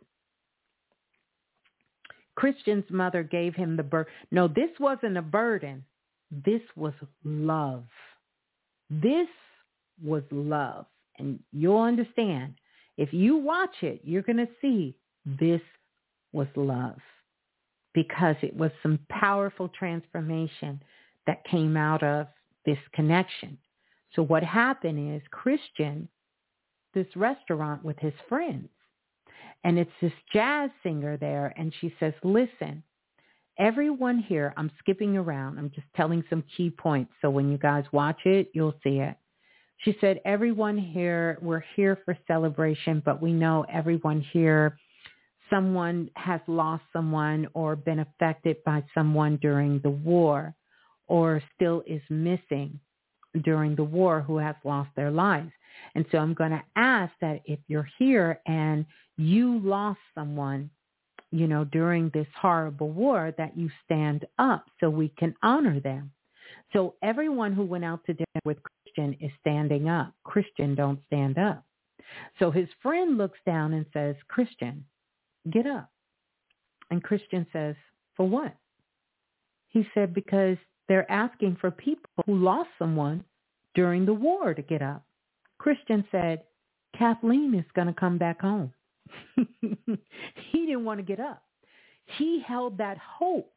Christian's mother gave him the burden. No, this wasn't a burden. This was love. This was love. And you'll understand. If you watch it, you're going to see this was love, because it was some powerful transformation that came out of this connection. So what happened is Christian, this restaurant with his friends, and it's this jazz singer there, and she says, listen, everyone here, I'm skipping around, I'm just telling some key points, so when you guys watch it, you'll see it. She said, everyone here, we're here for celebration, but we know everyone here, someone has lost someone or been affected by someone during the war, or still is missing during the war, who has lost their lives. And so I'm going to ask that if you're here and you lost someone, you know, during this horrible war, that you stand up so we can honor them. So everyone who went out to dinner with Christian is standing up. Christian don't stand up. So his friend looks down and says, Christian, get up. And Christian says, for what? He said, because they're asking for people who lost someone during the war to get up. Christian said, Kathleen is going to come back home. He didn't want to get up. He held that hope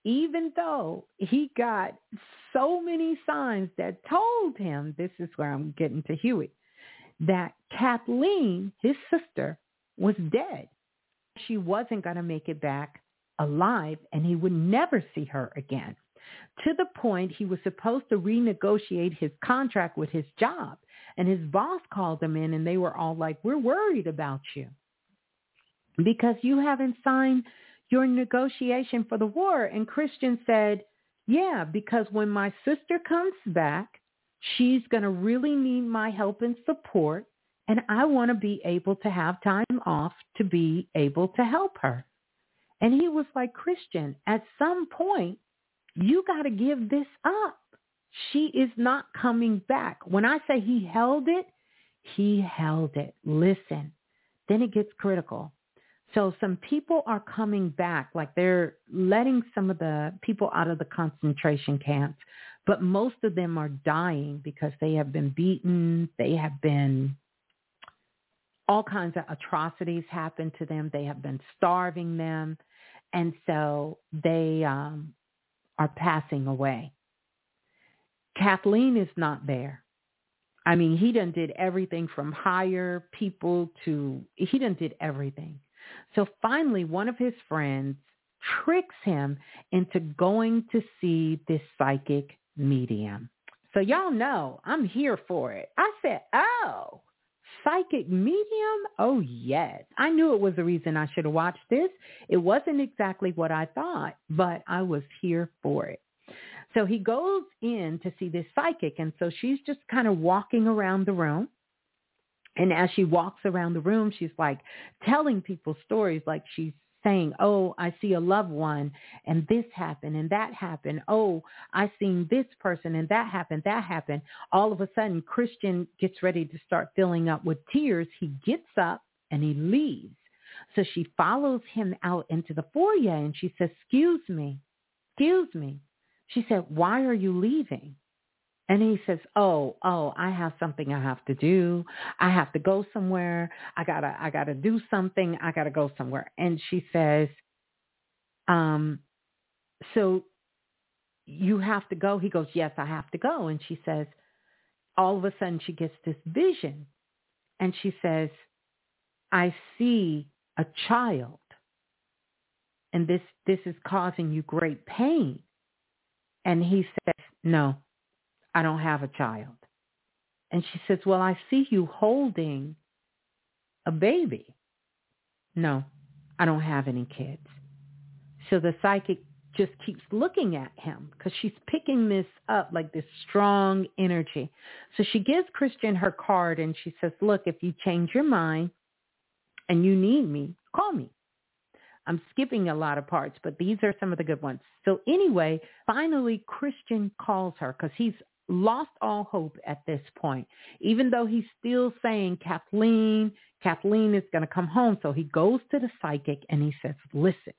even though he got so many signs that told him, this is where I'm getting to Huey, that Kathleen, his sister, was dead. She wasn't going to make it back alive, and he would never see her again. To the point he was supposed to renegotiate his contract with his job, and his boss called him in, and they were all like, we're worried about you because you haven't signed your negotiation for the war. And Christian said, yeah, because when my sister comes back, she's going to really need my help and support, and I want to be able to have time off to be able to help her. And he was like, Christian, at some point, you got to give this up. She is not coming back. When I say he held it, he held it. Listen, then it gets critical. So some people are coming back, like they're letting some of the people out of the concentration camps, but most of them are dying because they have been beaten. They have been, all kinds of atrocities happen to them. They have been starving them. And so they um, are passing away. Kathleen is not there. I mean, he done did everything from hire people to, he done did everything. So finally, one of his friends tricks him into going to see this psychic medium. So y'all know I'm here for it. I said, oh, psychic medium? Oh, yes. I knew it was the reason I should have watched this. It wasn't exactly what I thought, but I was here for it. So he goes in to see this psychic, and so she's just kind of walking around the room. And as she walks around the room, she's like telling people stories, like she's saying, oh, I see a loved one and this happened and that happened. Oh, I seen this person and that happened, that happened. All of a sudden, Christian gets ready to start filling up with tears. He gets up and he leaves. So she follows him out into the foyer and she says, excuse me, excuse me. She said, why are you leaving? And he says, oh, oh, I have something I have to do. I have to go somewhere. I gotta, I gotta do something. I gotta go somewhere. And she says, um, so you have to go? He goes, yes, I have to go. And she says, all of a sudden she gets this vision. And she says, I see a child. And this, this is causing you great pain. And he says, no, I don't have a child. And she says, well, I see you holding a baby. No, I don't have any kids. So the psychic just keeps looking at him because she's picking this up like this strong energy. So she gives Christian her card and she says, look, if you change your mind and you need me, call me. I'm skipping a lot of parts, but these are some of the good ones. So anyway, finally, Christian calls her because he's lost all hope at this point, even though he's still saying, Kathleen, Kathleen is going to come home. So he goes to the psychic and he says, listen,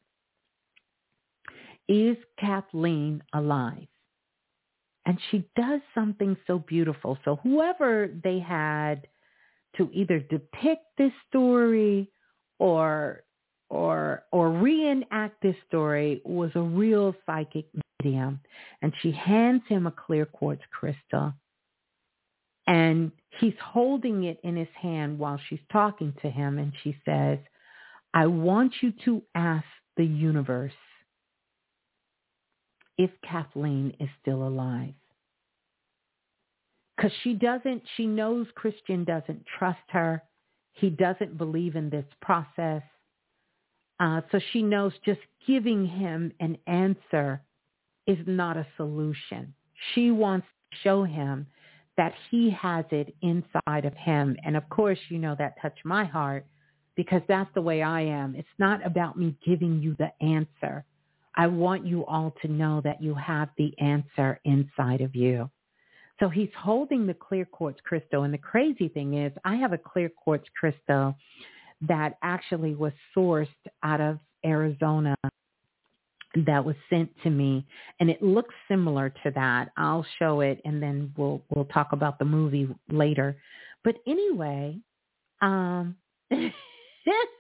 is Kathleen alive? And she does something so beautiful. So whoever they had to either depict this story or or or reenact this story was a real psychic medium. And she hands him a clear quartz crystal. And he's holding it in his hand while she's talking to him. And she says, I want you to ask the universe if Kathleen is still alive. Because she doesn't, she knows Christian doesn't trust her. He doesn't believe in this process. Uh, so she knows just giving him an answer is not a solution. She wants to show him that he has it inside of him. And of course, you know, that touched my heart because that's the way I am. It's not about me giving you the answer. I want you all to know that you have the answer inside of you. So he's holding the clear quartz crystal. And the crazy thing is I have a clear quartz crystal that actually was sourced out of Arizona that was sent to me. And it looks similar to that. I'll show it and then we'll we'll talk about the movie later. But anyway, um,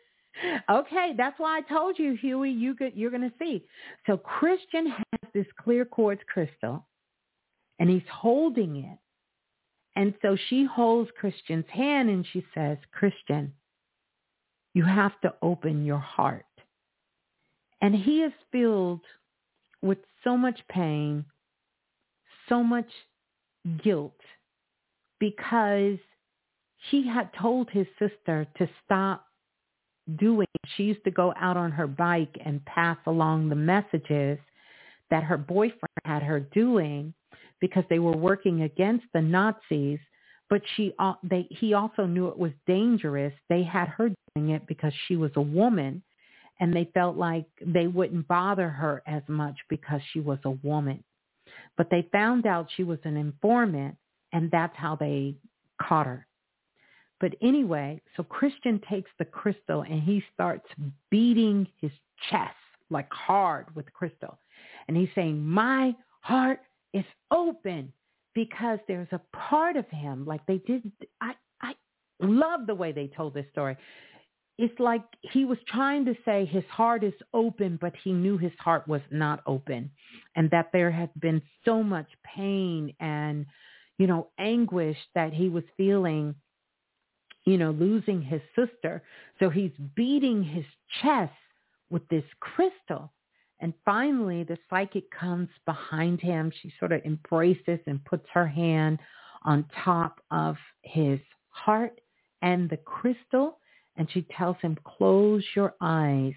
Okay, that's why I told you, Huey, you could, you're going to see. So Christian has this clear quartz crystal, and he's holding it. And so she holds Christian's hand, and she says, Christian, you have to open your heart. And he is filled with so much pain, so much guilt, because he had told his sister to stop doing. She used to go out on her bike and pass along the messages that her boyfriend had her doing because they were working against the Nazis. But she, they, he also knew it was dangerous. They had her doing it because she was a woman, and they felt like they wouldn't bother her as much because she was a woman. But they found out she was an informant, and that's how they caught her. But anyway, so Christian takes the crystal and he starts beating his chest like hard with the crystal. And he's saying, my heart is open, because there's a part of him, like they did. I, I love the way they told this story. It's like he was trying to say his heart is open, but he knew his heart was not open, and that there had been so much pain and, you know, anguish that he was feeling, you know, losing his sister. So he's beating his chest with this crystal. And finally, the psychic comes behind him. She sort of embraces and puts her hand on top of his heart and the crystal. And she tells him, close your eyes,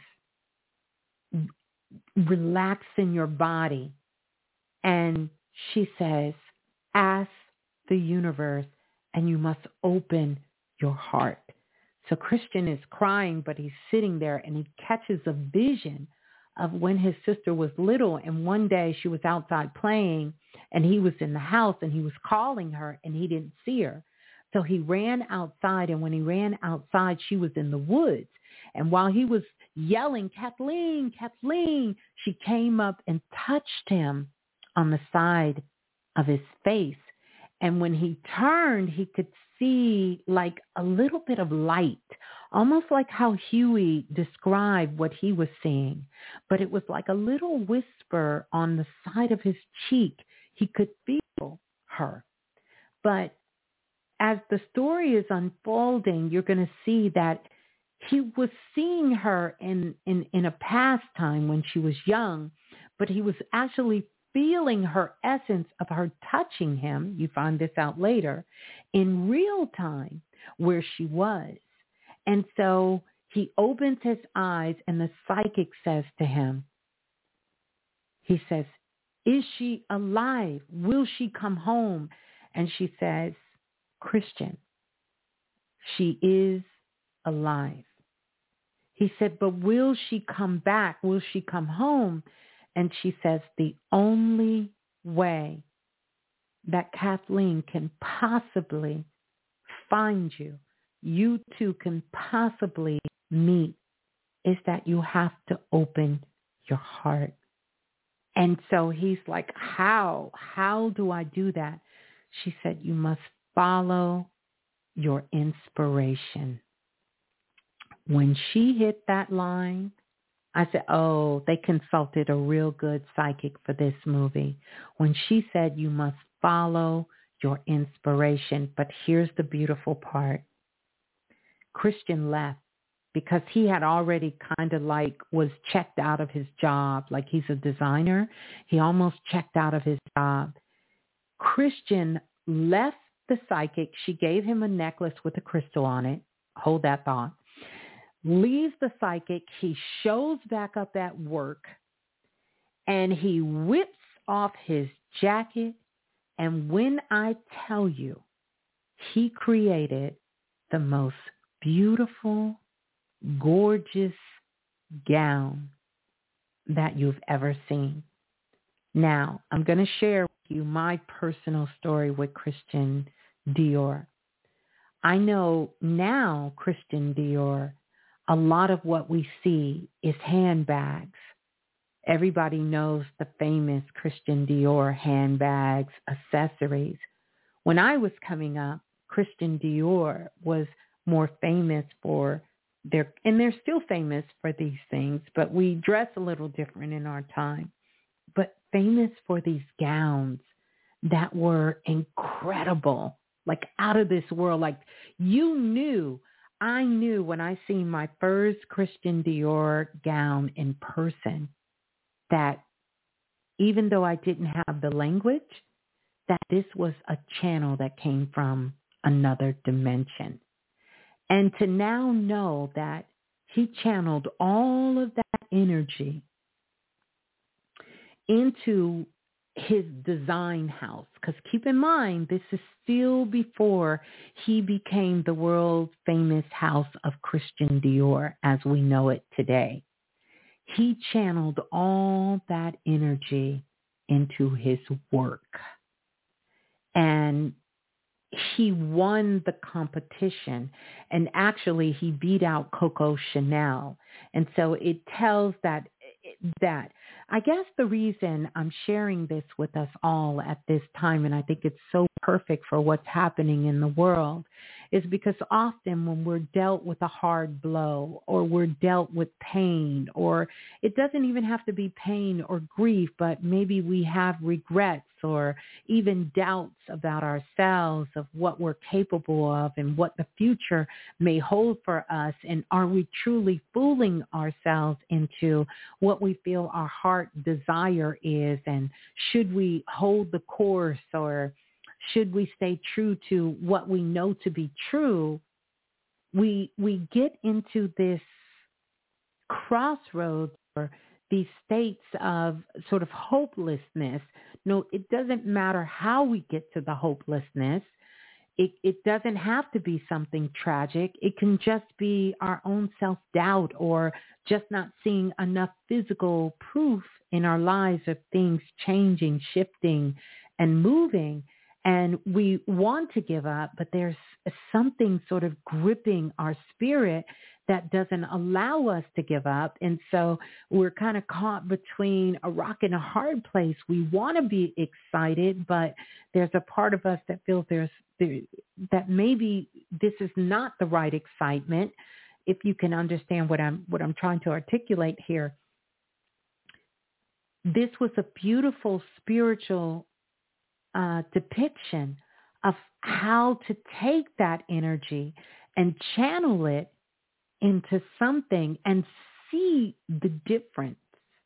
relax in your body. And she says, ask the universe, and you must open your heart. So Christian is crying, but he's sitting there, and he catches a vision of when his sister was little. And one day she was outside playing, and he was in the house, and he was calling her, and he didn't see her. So he ran outside, and when he ran outside, she was in the woods. And while he was yelling, Kathleen, Kathleen, she came up and touched him on the side of his face. And when he turned, he could see like a little bit of light, almost like how Huey described what he was seeing. But it was like a little whisper on the side of his cheek. He could feel her. But as the story is unfolding, you're going to see that he was seeing her in, in, in a past time when she was young, but he was actually feeling her essence of her touching him. You find this out later in real time where she was. And so he opens his eyes, and the psychic says to him, he says, is she alive? Will she come home? And she says, Christian, she is alive. He said, but will she come back? Will she come home? And she says, the only way that Kathleen can possibly find you, you two can possibly meet, is that you have to open your heart. And so he's like, how? How do I do that? She said, you must follow your inspiration. When she hit that line, I said, oh, they consulted a real good psychic for this movie. When she said, you must follow your inspiration. But here's the beautiful part. Christian left because he had already kind of like was checked out of his job. Like he's a designer. He almost checked out of his job. Christian left the psychic. She gave him a necklace with a crystal on it. Hold that thought. Leaves the psychic. He shows back up at work, and he whips off his jacket. And when I tell you, he created the most beautiful, gorgeous gown that you've ever seen. Now, I'm going to share with you my personal story with Christian Dior. I know now Christian Dior, a lot of what we see is handbags. Everybody knows the famous Christian Dior handbags, accessories. When I was coming up, Christian Dior was more famous for they're and they're still famous for these things, but we dress a little different in our time. But famous for these gowns that were incredible, like out of this world. Like you knew, I knew when I seen my first Christian Dior gown in person that even though I didn't have the language, that this was a channel that came from another dimension. And to now know that he channeled all of that energy into his design house. Because keep in mind, this is still before he became the world famous house of Christian Dior as we know it today. He channeled all that energy into his work. And he won the competition, and actually he beat out Coco Chanel. And so it tells that, that I guess the reason I'm sharing this with us all at this time, and I think it's so perfect for what's happening in the world, is because often when we're dealt with a hard blow or we're dealt with pain, or it doesn't even have to be pain or grief, but maybe we have regrets or even doubts about ourselves of what we're capable of and what the future may hold for us. And are we truly fooling ourselves into what we feel our heart desire is? And should we hold the course, or should we stay true to what we know to be true? We we get into this crossroads, or these states of sort of hopelessness. No, it doesn't matter how we get to the hopelessness. It, it doesn't have to be something tragic. It can just be our own self-doubt, or just not seeing enough physical proof in our lives of things changing, shifting, and moving. And we want to give up, but there's something sort of gripping our spirit that doesn't allow us to give up. And so we're kind of caught between a rock and a hard place. We want to be excited, but there's a part of us that feels there's there, that maybe this is not the right excitement. If you can understand what I'm what I'm trying to articulate here. This was a beautiful spiritual uh, depiction of how to take that energy and channel it into something and see the difference.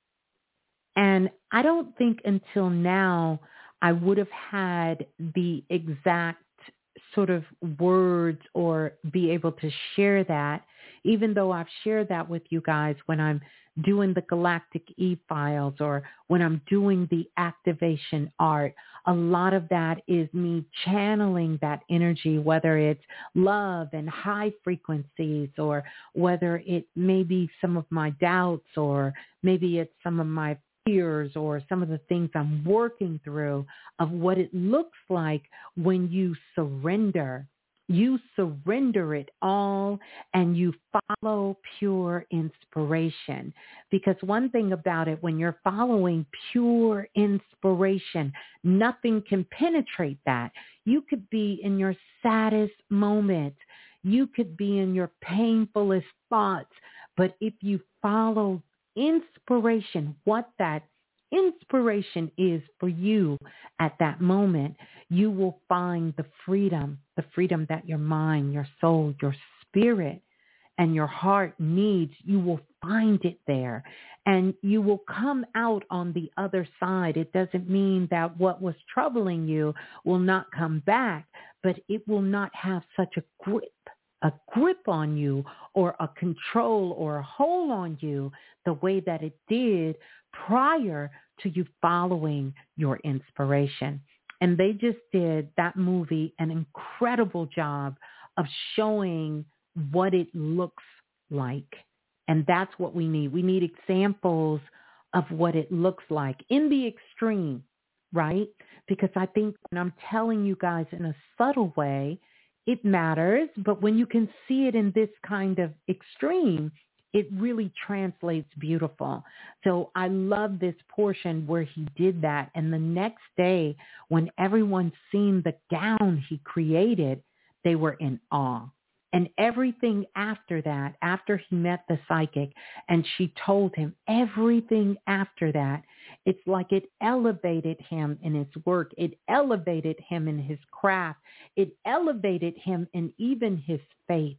And I don't think until now I would have had the exact sort of words or be able to share that, even though I've shared that with you guys when I'm doing the Galactic E-Files or when I'm doing the activation art. A lot of that is me channeling that energy, whether it's love and high frequencies, or whether it may be some of my doubts, or maybe it's some of my fears, or some of the things I'm working through of what it looks like when you surrender. You surrender it all and you follow pure inspiration. Because one thing about it, when you're following pure inspiration, nothing can penetrate that. You could be in your saddest moment. You could be in your painfulest thoughts. But if you follow inspiration, what that inspiration is for you at that moment, you will find the freedom, the freedom that your mind, your soul, your spirit, and your heart needs. You will find it there, and you will come out on the other side. It doesn't mean that what was troubling you will not come back, but it will not have such a grip a grip on you, or a control or a hold on you the way that it did prior to you following your inspiration. And they just did, that movie, an incredible job of showing what it looks like. And that's what we need. We need examples of what it looks like in the extreme, right? Because I think when I'm telling you guys in a subtle way, it matters, but when you can see it in this kind of extreme, it really translates beautiful. So I love this portion where he did that. And the next day, when everyone seen the gown he created, they were in awe. And everything after that, after he met the psychic and she told him everything after that, it's like it elevated him in his work. It elevated him in his craft. It elevated him in even his faith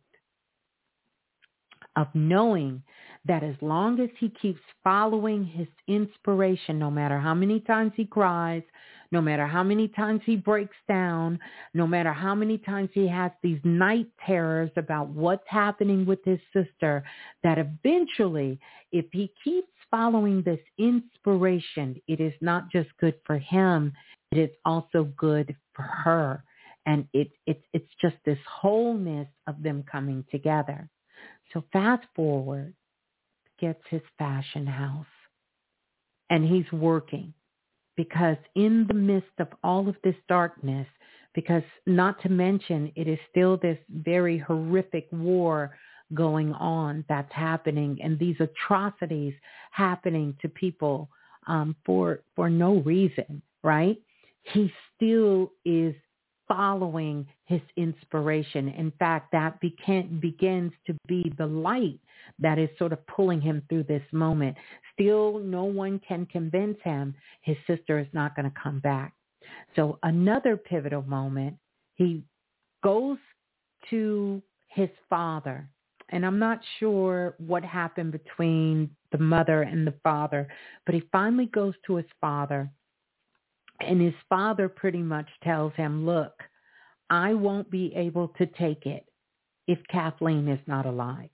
of knowing that as long as he keeps following his inspiration, no matter how many times he cries, no matter how many times he breaks down, no matter how many times he has these night terrors about what's happening with his sister, that eventually, if he keeps following this inspiration, it is not just good for him, it is also good for her. And it, it, it's just this wholeness of them coming together. So fast forward, gets his fashion house, and he's working. Because in the midst of all of this darkness, because not to mention it is still this very horrific war going on that's happening, and these atrocities happening to people um, for for no reason, right? He still is following his inspiration. In fact, that began, begins to be the light that is sort of pulling him through this moment. Still, no one can convince him his sister is not going to come back. So another pivotal moment, he goes to his father. And I'm not sure what happened between the mother and the father, but he finally goes to his father. And his father pretty much tells him, look, I won't be able to take it if Kathleen is not alive.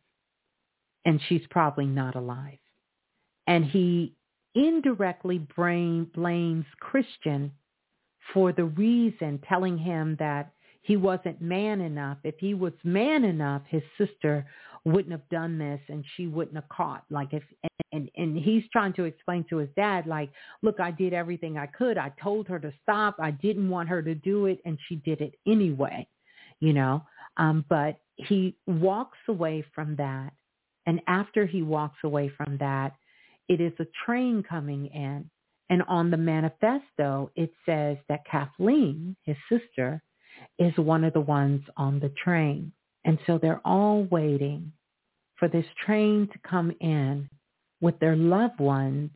And she's probably not alive. And he indirectly blame, blames Christian for the reason, telling him that he wasn't man enough. If he was man enough, his sister wouldn't have done this and she wouldn't have caught. Like if and, and he's trying to explain to his dad, like, look, I did everything I could. I told her to stop. I didn't want her to do it, and she did it anyway, you know. Um, but he walks away from that. And after he walks away from that, it is a train coming in. And on the manifesto, it says that Kathleen, his sister, is one of the ones on the train. And so they're all waiting for this train to come in with their loved ones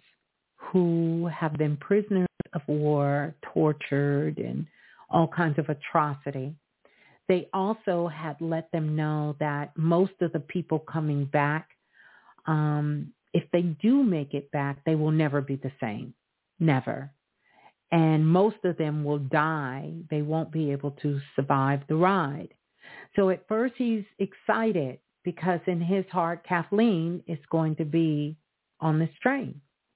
who have been prisoners of war, tortured, and all kinds of atrocity. They also had let them know that most of the people coming back, um, if they do make it back, they will never be the same. Never. And most of them will die. They won't be able to survive the ride. So at first he's excited because in his heart, Kathleen is going to be on this train.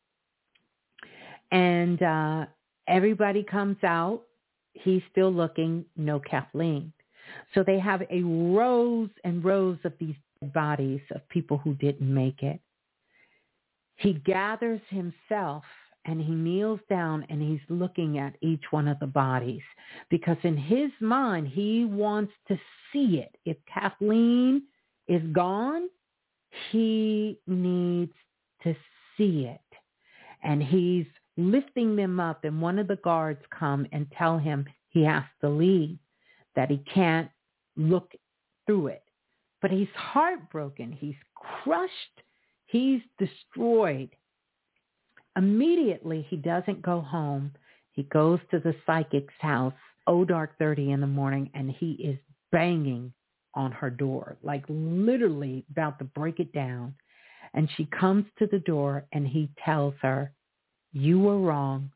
And uh, everybody comes out. He's still looking, no Kathleen. So they have a rows and rows of these bodies of people who didn't make it. He gathers himself and he kneels down and he's looking at each one of the bodies because in his mind, he wants to see it. If Kathleen is gone, he needs to see it. And he's lifting them up, and one of the guards come and tell him he has to leave, that he can't look through it. But he's heartbroken. He's crushed. He's destroyed. Immediately, he doesn't go home. He goes to the psychic's house, oh dark thirty in the morning, and he is banging on her door, like literally about to break it down. And she comes to the door, and he tells her, you were wrong.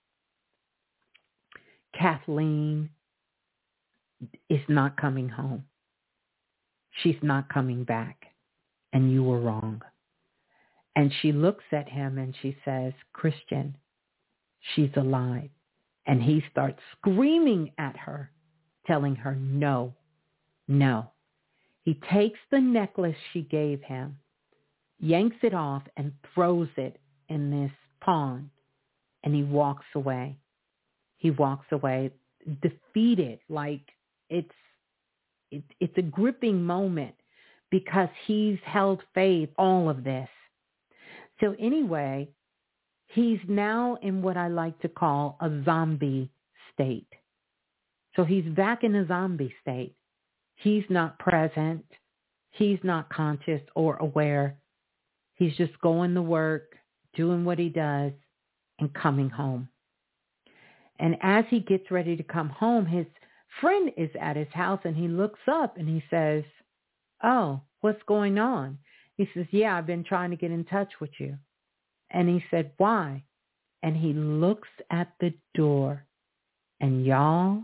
Kathleen is not coming home. She's not coming back, and you were wrong. And she looks at him and she says, Christian, she's alive. And he starts screaming at her, telling her, no, no. He takes the necklace she gave him, yanks it off and throws it in this pond, and he walks away. He walks away defeated, like it's it, it's a gripping moment because he's held faith all of this. So anyway, he's now in what I like to call a zombie state. So he's back in a zombie state. He's not present. He's not conscious or aware. He's just going to work, doing what he does, and coming home. And as he gets ready to come home, his friend is at his house, and he looks up and he says, "Oh, what's going on?" He says, "Yeah, I've been trying to get in touch with you." And he said, "Why?" And he looks at the door, and y'all,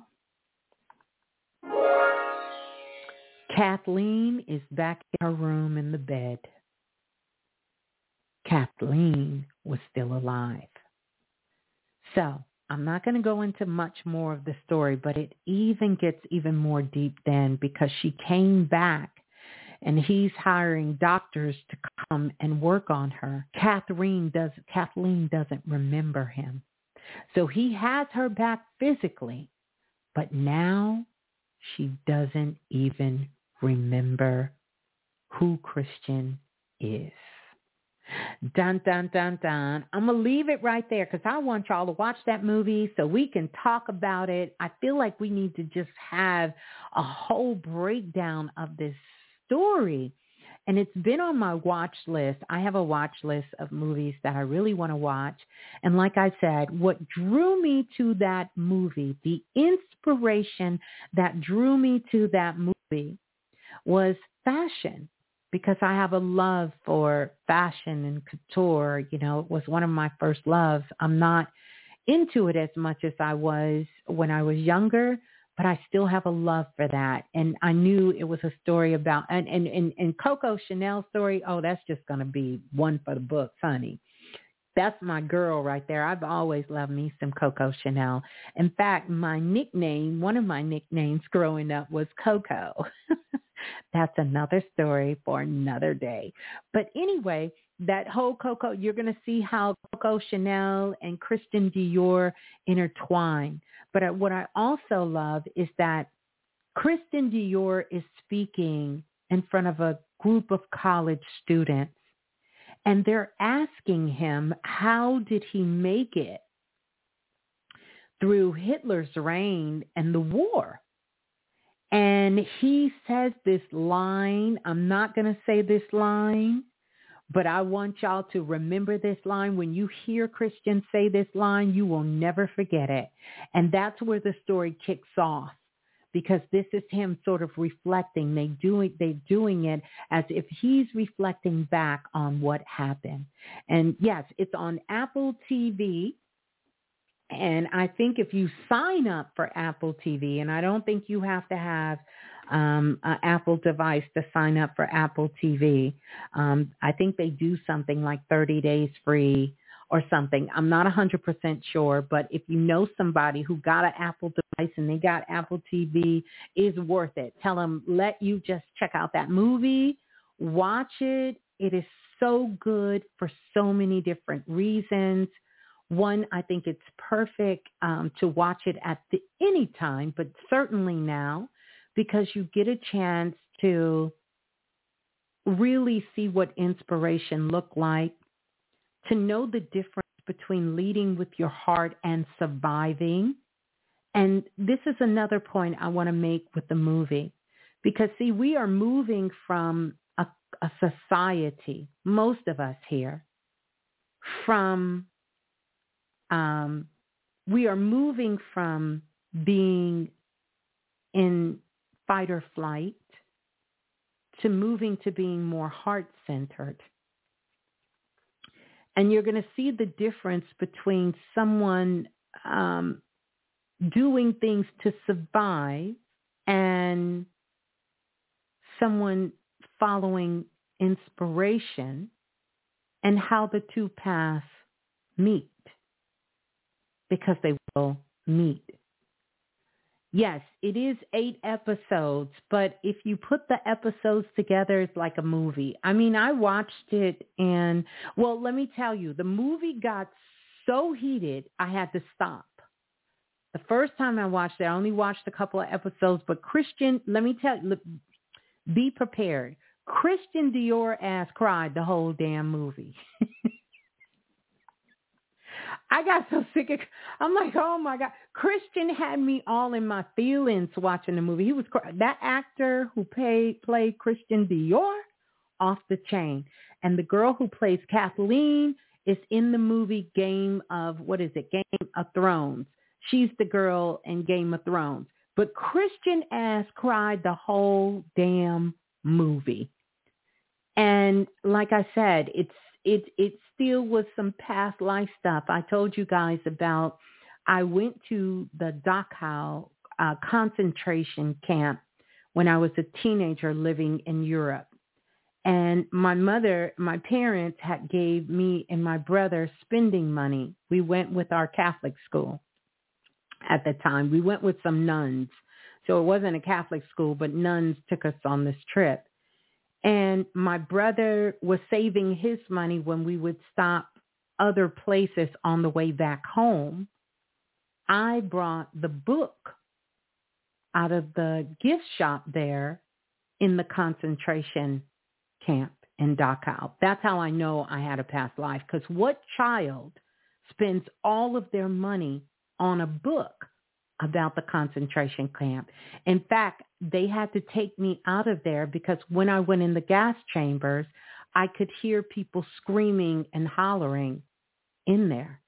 Kathleen is back in her room in the bed. Kathleen was still alive. So I'm not going to go into much more of the story, but it even gets even more deep then, because she came back and he's hiring doctors to come and work on her. Catherine does, Kathleen doesn't remember him. So he has her back physically, but now she doesn't even remember who Christian is. Dun, dun, dun, dun. I'm going to leave it right there because I want y'all to watch that movie so we can talk about it. I feel like we need to just have a whole breakdown of this story. And it's been on my watch list. I have a watch list of movies that I really want to watch. And like I said, what drew me to that movie, the inspiration that drew me to that movie was fashion. Because I have a love for fashion and couture. You know, it was one of my first loves. I'm not into it as much as I was when I was younger, but I still have a love for that. And I knew it was a story about, and, and, and, and Coco Chanel's story, oh, that's just going to be one for the books, honey. That's my girl right there. I've always loved me some Coco Chanel. In fact, my nickname, one of my nicknames growing up was Coco. That's another story for another day. But anyway, that whole Coco, you're going to see how Coco Chanel and Christian Dior intertwine. But what I also love is that Christian Dior is speaking in front of a group of college students. And they're asking him, how did he make it through Hitler's reign and the war? And he says this line. I'm not going to say this line, but I want y'all to remember this line. When you hear Christian say this line, you will never forget it. And that's where the story kicks off, because this is him sort of reflecting. They do it, they're doing it as if he's reflecting back on what happened. And yes, it's on Apple T V. And I think if you sign up for Apple T V, and I don't think you have to have um, an Apple device to sign up for Apple T V, um, I think they do something like thirty days free or something. I'm not one hundred percent sure, but if you know somebody who got an Apple device and they got Apple T V, it's worth it. Tell them, let you just check out that movie, watch it. It is so good for so many different reasons. One, I think it's perfect um, to watch it at the, any time, but certainly now, because you get a chance to really see what inspiration looked like, to know the difference between leading with your heart and surviving. And this is another point I want to make with the movie, because, see, we are moving from a, a society, most of us here, from Um, we are moving from being in fight or flight to moving to being more heart-centered. And you're going to see the difference between someone um, doing things to survive and someone following inspiration, and how the two paths meet. Because they will meet. Yes, it is eight episodes, but if you put the episodes together, it's like a movie. I mean, I watched it and, well, let me tell you, the movie got so heated, I had to stop. The first time I watched it, I only watched a couple of episodes, but Christian, let me tell you, look, be prepared. Christian Dior ass cried the whole damn movie. I got so sick of, I'm like, oh my God. Christian had me all in my feelings watching the movie. He was, that actor who played, played Christian Dior, off the chain. And the girl who plays Kathleen is in the movie Game of, what is it? Game of Thrones. She's the girl in Game of Thrones. But Christian ass cried the whole damn movie. And like I said, it's, it, it still was some past life stuff. I told you guys about, I went to the Dachau uh, concentration camp when I was a teenager living in Europe. And my mother, my parents had gave me and my brother spending money. We went with our Catholic school at the time. We went with some nuns. So it wasn't a Catholic school, but nuns took us on this trip. And my brother was saving his money when we would stop other places on the way back home. I brought the book out of the gift shop there in the concentration camp in Dachau. That's how I know I had a past life, because what child spends all of their money on a book about the concentration camp? In fact, they had to take me out of there because when I went in the gas chambers, I could hear people screaming and hollering in there.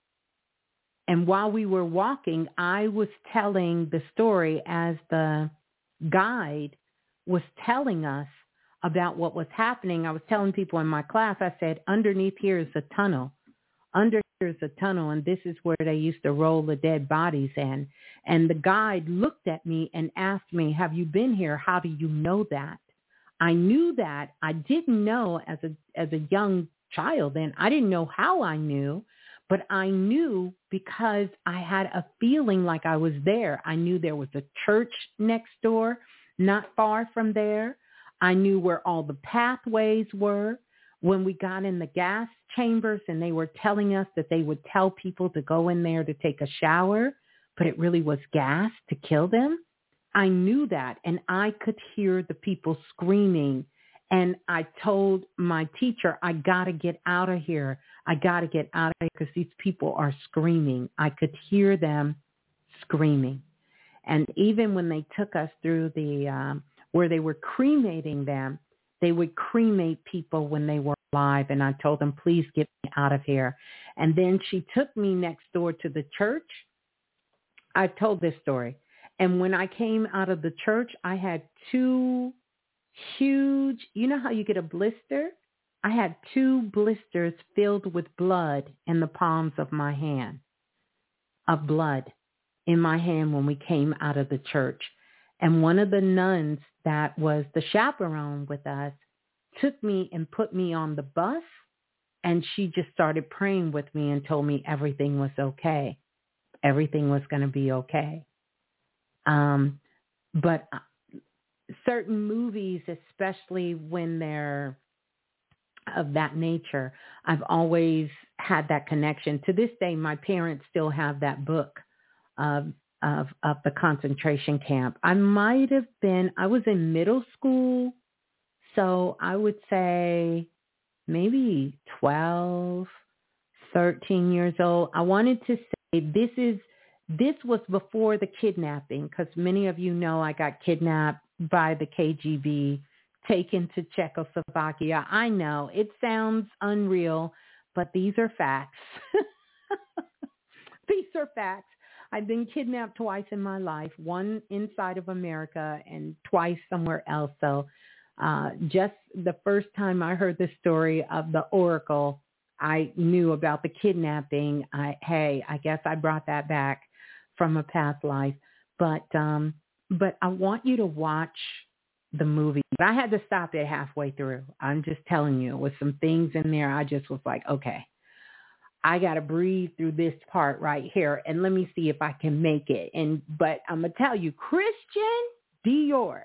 And while we were walking, I was telling the story as the guide was telling us about what was happening. I was telling people in my class, I said, underneath here is a tunnel. Under here is a tunnel, and this is where they used to roll the dead bodies in. And the guide looked at me and asked me, have you been here? How do you know that? I knew that. I didn't know as a as a young child then. I didn't know how I knew, but I knew because I had a feeling like I was there. I knew there was a church next door, not far from there. I knew where all the pathways were. When we got in the gas chambers and they were telling us that they would tell people to go in there to take a shower, but it really was gas to kill them. I knew that, and I could hear the people screaming. And I told my teacher, I got to get out of here. I got to get out of here because these people are screaming. I could hear them screaming. And even when they took us through the, um, where they were cremating them, they would cremate people when they were alive. And I told them, please get me out of here. And then she took me next door to the church. I told this story. And when I came out of the church, I had two huge, you know how you get a blister? I had two blisters filled with blood in the palms of my hand, of blood in my hand when we came out of the church. And one of the nuns that was the chaperone with us took me and put me on the bus, and she just started praying with me and told me everything was okay. Everything was going to be okay. Um, but certain movies, especially when they're of that nature, I've always had that connection. To this day, my parents still have that book of of, of the concentration camp. I might have been, I was in middle school, so I would say maybe twelve, thirteen years old. I wanted to say this is, this was before the kidnapping, because many of you know I got kidnapped by the K G B, taken to Czechoslovakia. I know it sounds unreal, but these are facts. These are facts. I've been kidnapped twice in my life, one inside of America and twice somewhere else. So uh, just the first time I heard the story of the Oracle, I knew about the kidnapping. I, hey, I guess I brought that back from a past life. But um, but I want you to watch the movie. I had to stop it halfway through. I'm just telling you, with some things in there, I just was like, okay, I got to breathe through this part right here, and let me see if I can make it. And but I'm going to tell you, Christian Dior,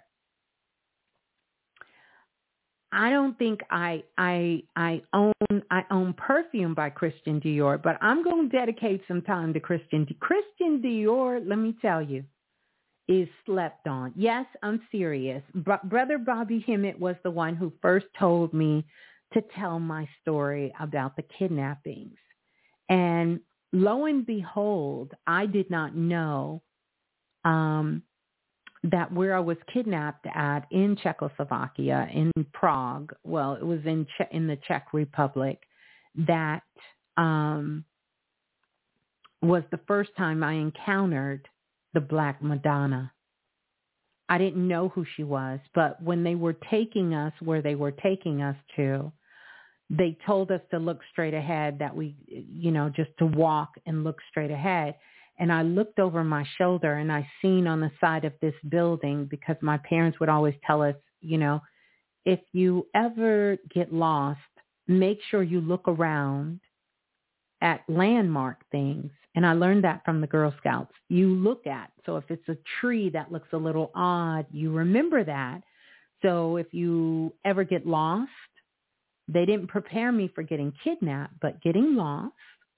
I don't think I I I own I own perfume by Christian Dior, but I'm going to dedicate some time to Christian Christian Dior. Let me tell you, is slept on. Yes, I'm serious. Br- Brother Bobby Hemmett was the one who first told me to tell my story about the kidnappings. And lo and behold, I did not know um, that where I was kidnapped at in Czechoslovakia, in Prague, well, it was in che- in the Czech Republic, that um, was the first time I encountered the Black Madonna. I didn't know who she was, but when they were taking us where they were taking us to, they told us to look straight ahead, that we, you know, just to walk and look straight ahead. And I looked over my shoulder and I seen on the side of this building, because my parents would always tell us, you know, if you ever get lost, make sure you look around at landmark things. And I learned that from the Girl Scouts. You look at, so if it's a tree that looks a little odd, you remember that. So if you ever get lost, they didn't prepare me for getting kidnapped, but getting lost.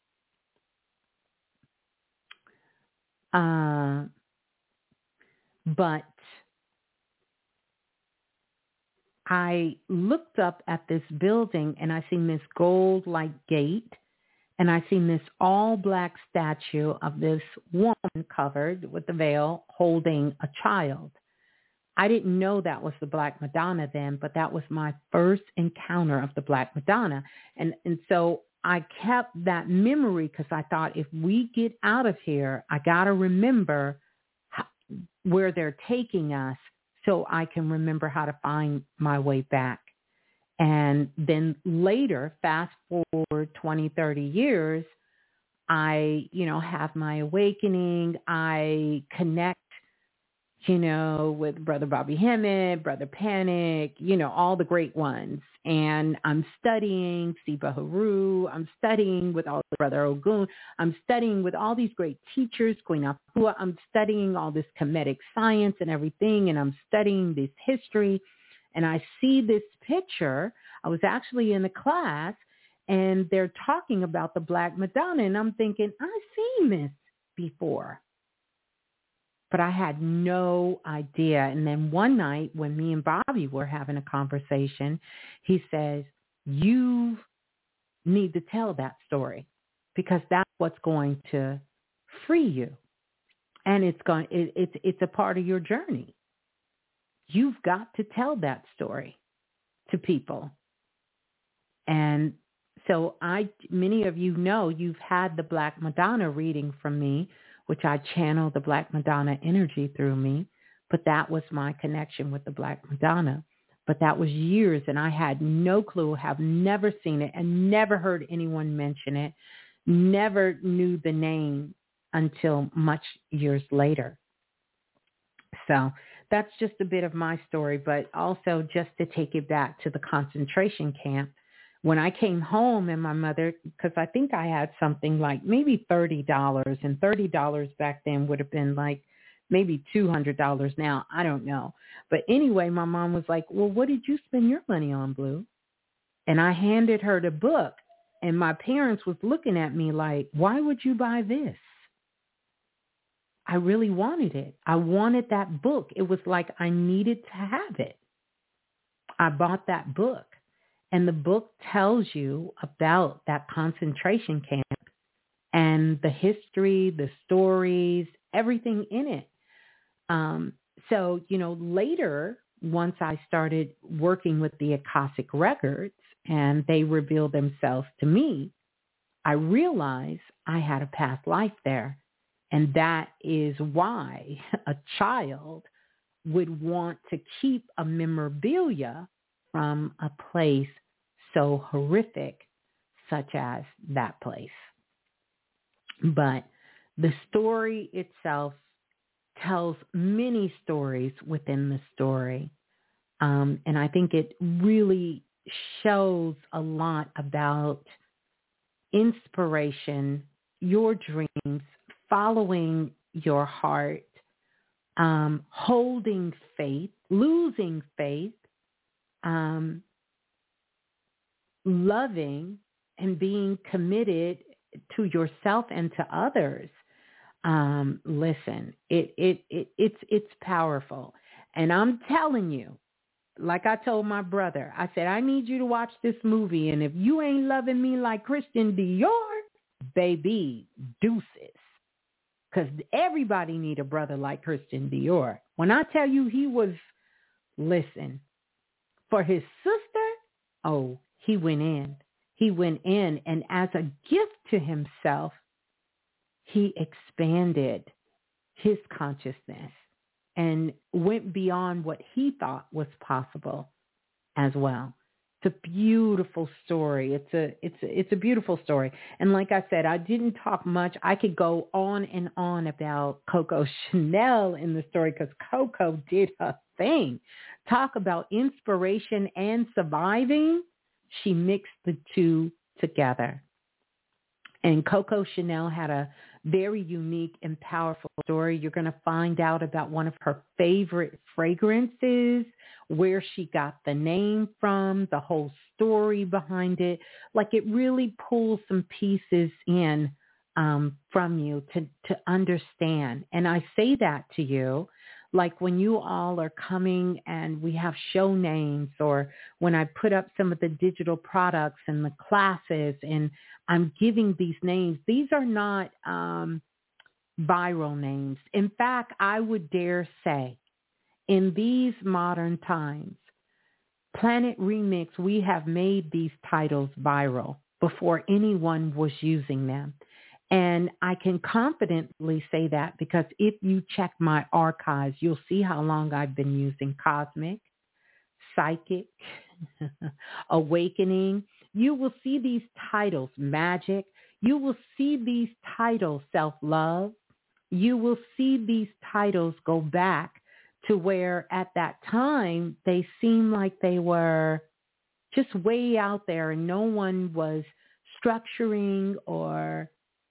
Uh, but I looked up at this building and I seen this gold-like gate. And I seen this all-black statue of this woman covered with the veil holding a child. I didn't know that was the Black Madonna then, but that was my first encounter of the Black Madonna. And and so I kept that memory, because I thought, if we get out of here, I got to remember how, where they're taking us, so I can remember how to find my way back. And then later, fast forward twenty, thirty years, I, you know, have my awakening. I connect, you know, with Brother Bobby Hemmett, Brother Panic, you know, all the great ones. And I'm studying Siba Haru. I'm studying with all Brother Ogun. I'm studying with all these great teachers, Queen Afua. I'm studying all this Kemetic science and everything. And I'm studying this history. And I see this picture. I was actually in a class, and they're talking about the Black Madonna. And I'm thinking, I've seen this before. But I had no idea. And then one night when me and Bobby were having a conversation, he says, you need to tell that story, because that's what's going to free you. And it's going, it, it's, it's a part of your journey. You've got to tell that story to people. And so I, many of you know, you've had the Black Madonna reading from me, which I channel the Black Madonna energy through me. But that was my connection with the Black Madonna. But that was years, and I had no clue, have never seen it, and never heard anyone mention it, never knew the name until much years later. So that's just a bit of my story, but also just to take it back to the concentration camp. When I came home, and my mother, because I think I had something like maybe thirty dollars, and thirty dollars back then would have been like maybe two hundred dollars now. I don't know. But anyway, my mom was like, well, what did you spend your money on, Blue? And I handed her the book, and my parents was looking at me like, why would you buy this? I really wanted it. I wanted that book. It was like I needed to have it. I bought that book. And the book tells you about that concentration camp and the history, the stories, everything in it. Um, so, you know, later, once I started working with the Akashic Records and they revealed themselves to me, I realized I had a past life there. And that is why a child would want to keep a memorabilia from a place so horrific, such as that place. But the story itself tells many stories within the story. Um, and I think it really shows a lot about inspiration, your dreams, following your heart, um, holding faith, losing faith, um, loving and being committed to yourself and to others. Um, listen, it, it, it, it's, it's powerful. And I'm telling you, like I told my brother, I said, I need you to watch this movie. And if you ain't loving me like Christian Dior, baby, deuces. Because everybody need a brother like Christian Dior. When I tell you he was, listen, for his sister, oh, he went in. He went in, and as a gift to himself, he expanded his consciousness and went beyond what he thought was possible as well. It's a beautiful story. It's a it's a, it's a beautiful story. And like I said, I didn't talk much. I could go on and on about Coco Chanel in the story because Coco did her thing. Talk about inspiration and surviving. She mixed the two together. And Coco Chanel had a very unique and powerful story. You're going to find out about one of her favorite fragrances, where she got the name from, the whole story behind it. Like, it really pulls some pieces in um, from you to, to understand. And I say that to you, like when you all are coming and we have show names, or when I put up some of the digital products and the classes and I'm giving these names, these are not um, viral names. In fact, I would dare say in these modern times, Planet Remix, we have made these titles viral before anyone was using them. And I can confidently say that because if you check my archives, you'll see how long I've been using Cosmic, Psychic, Awakening. You will see these titles, Magic. You will see these titles, Self-Love. You will see these titles go back to where at that time they seemed like they were just way out there and no one was structuring or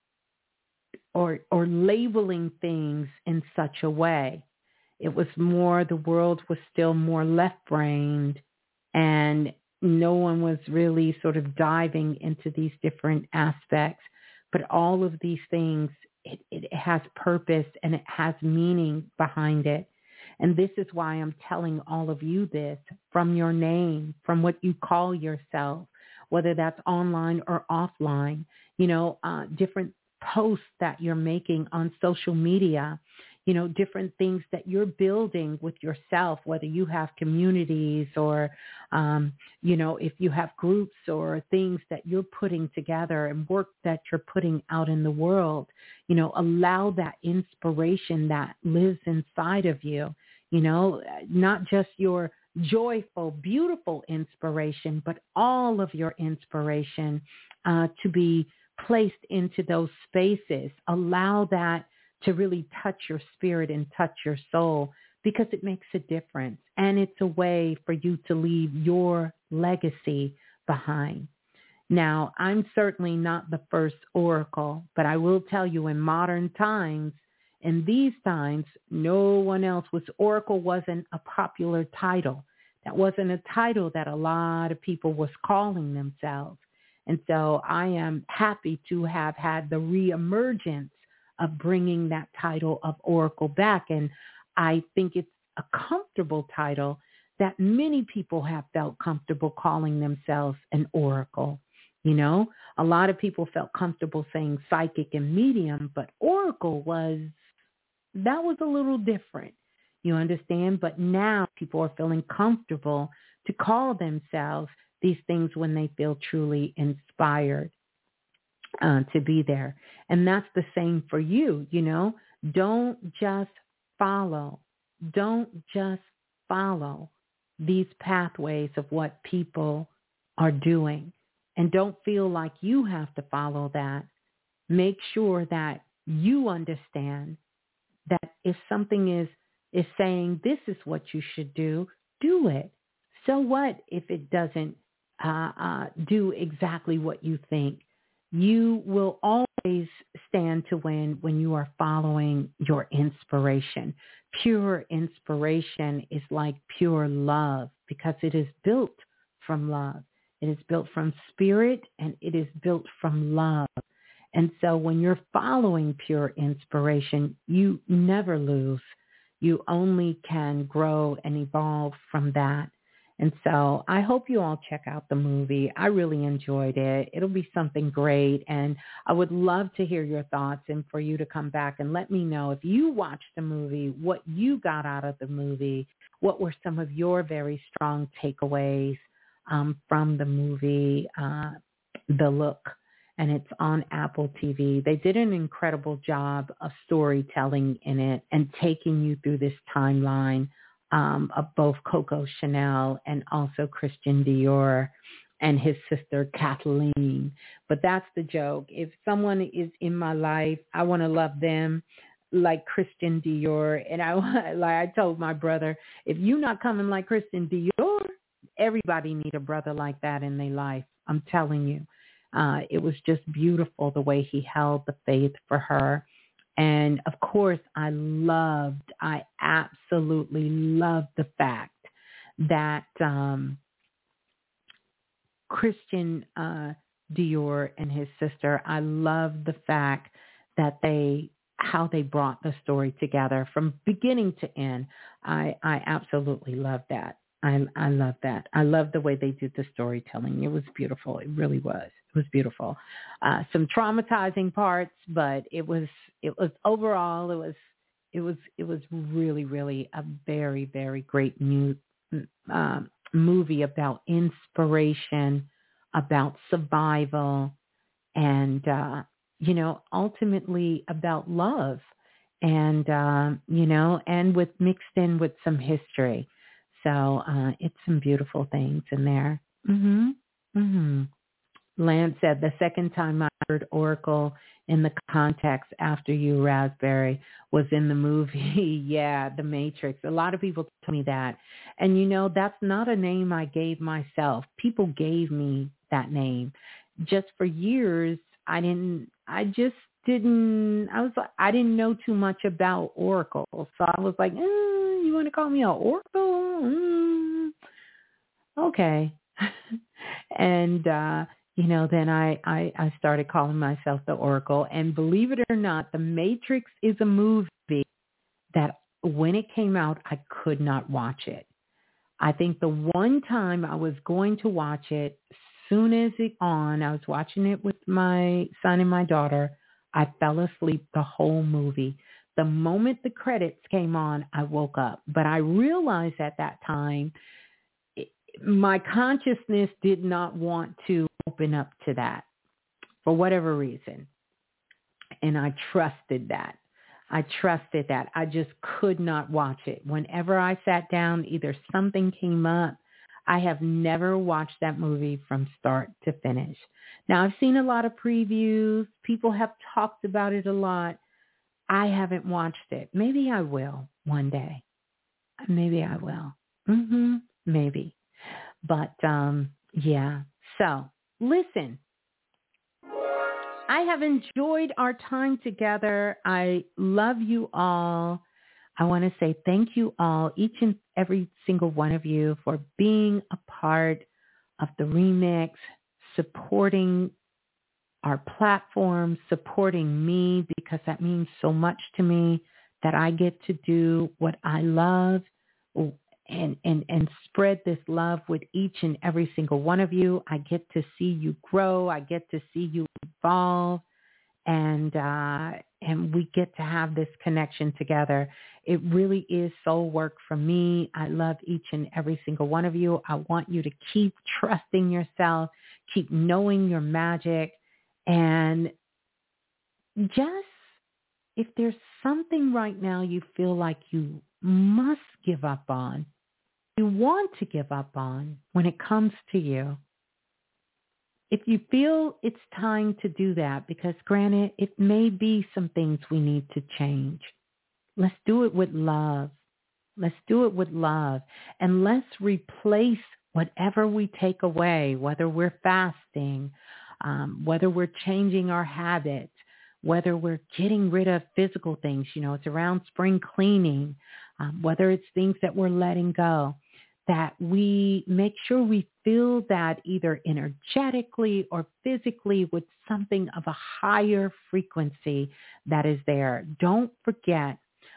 or or labeling things in such a way. It was more, the world was still more left-brained, and no one was really sort of diving into these different aspects. But all of these things, it, it has purpose and it has meaning behind it. And this is why I'm telling all of you this, from your name, from what you call yourself, whether that's online or offline, you know, uh, different posts that you're making on social media, you know, different things that you're building with yourself, whether you have communities or, um, you know, if you have groups or things that you're putting together and work that you're putting out in the world, you know, allow that inspiration that lives inside of you, you know, not just your joyful, beautiful inspiration, but all of your inspiration uh, to be placed into those spaces. Allow that to really touch your spirit and touch your soul, because it makes a difference. And it's a way for you to leave your legacy behind. Now, I'm certainly not the first oracle, but I will tell you, in modern times, in these times, no one else was. Oracle wasn't a popular title. That wasn't a title that a lot of people was calling themselves. And so I am happy to have had the reemergence of bringing that title of Oracle back. And I think it's a comfortable title that many people have felt comfortable calling themselves an Oracle. You know, a lot of people felt comfortable saying psychic and medium, but Oracle was, that was a little different. You understand? But now people are feeling comfortable to call themselves these things when they feel truly inspired uh, to be there. And that's the same for you, you know. Don't just follow. Don't just follow these pathways of what people are doing. And don't feel like you have to follow that. Make sure that you understand that if something is, is saying this is what you should do, do it. So what if it doesn't Uh, uh, do exactly what you think? You will always stand to win when you are following your inspiration. Pure inspiration is like pure love, because it is built from love. It is built from spirit, and it is built from love. And so when you're following pure inspiration, you never lose. You only can grow and evolve from that. And so I hope you all check out the movie. I really enjoyed it. It'll be something great. And I would love to hear your thoughts and for you to come back and let me know if you watched the movie, what you got out of the movie, what were some of your very strong takeaways um, from the movie, uh, The Look. And it's on Apple T V. They did an incredible job of storytelling in it and taking you through this timeline um, of both Coco Chanel and also Christian Dior and his sister Kathleen. But that's the joke. If someone is in my life, I want to love them like Christian Dior. And I, like I told my brother, if you're not coming like Christian Dior, everybody need a brother like that in their life. I'm telling you. Uh, it was just beautiful the way he held the faith for her. And of course, I loved, I absolutely loved the fact that um, Christian uh, Dior and his sister, I loved the fact that they, how they brought the story together from beginning to end. I, I absolutely loved that. I, I love that. I love the way they did the storytelling. It was beautiful. It really was. It was beautiful. Uh, some traumatizing parts, but it was, it was overall, it was, it was, it was really, really a very, very great new uh, movie about inspiration, about survival, and, uh, you know, ultimately about love and, uh, you know, and with mixed in with some history. So uh, it's some beautiful things in there. Mm-hmm. Mm-hmm. Lance said, the second time I heard Oracle in the context after you, Raspberry, was in the movie. Yeah, The Matrix. A lot of people tell me that. And, you know, that's not a name I gave myself. People gave me that name. Just for years, I didn't, I just didn't, I was like, I didn't know too much about Oracle. So I was like, eh, you want to call me an Oracle? Mm, okay. and, uh, you know, then I, I, I started calling myself the Oracle. And believe it or not, The Matrix is a movie that when it came out, I could not watch it. I think the one time I was going to watch it, soon as it on, I was watching it with my son and my daughter, I fell asleep the whole movie. The moment the credits came on, I woke up. But I realized at that time, it, my consciousness did not want to open up to that for whatever reason. And I trusted that. I trusted that. I just could not watch it. Whenever I sat down, either something came up. I have never watched that movie from start to finish. Now, I've seen a lot of previews. People have talked about it a lot. I haven't watched it. Maybe I will one day. Maybe I will. Mm-hmm. Maybe. But, um, yeah. So, listen. I have enjoyed our time together. I love you all. I want to say thank you all, each and every single one of you, for being a part of the remix, supporting our platform, supporting me, because that means so much to me that I get to do what I love and, and, and spread this love with each and every single one of you. I get to see you grow. I get to see you evolve. And uh, and we get to have this connection together. It really is soul work for me. I love each and every single one of you. I want you to keep trusting yourself, keep knowing your magic, and just if there's something right now you feel like you must give up on, you want to give up on when it comes to you, if you feel it's time to do that, because granted, it may be some things we need to change. Let's do it with love. Let's do it with love. And let's replace whatever we take away, whether we're fasting, um, whether we're changing our habits, whether we're getting rid of physical things. You know, it's around spring cleaning, um, whether it's things that we're letting go, that we make sure we feel that either energetically or physically with something of a higher frequency that is there. Don't forget,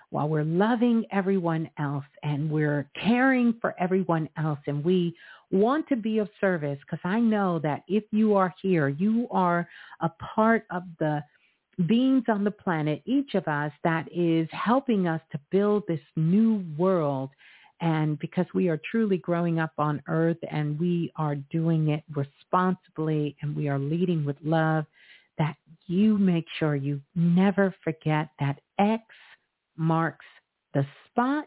while we're loving everyone else and we're caring for everyone else, and we want to be of service, because I know that if you are here, you are a part of the beings on the planet, each of us, that is helping us to build this new world. And because we are truly growing up on earth and we are doing it responsibly and we are leading with love, that you make sure you never forget that X marks the spot,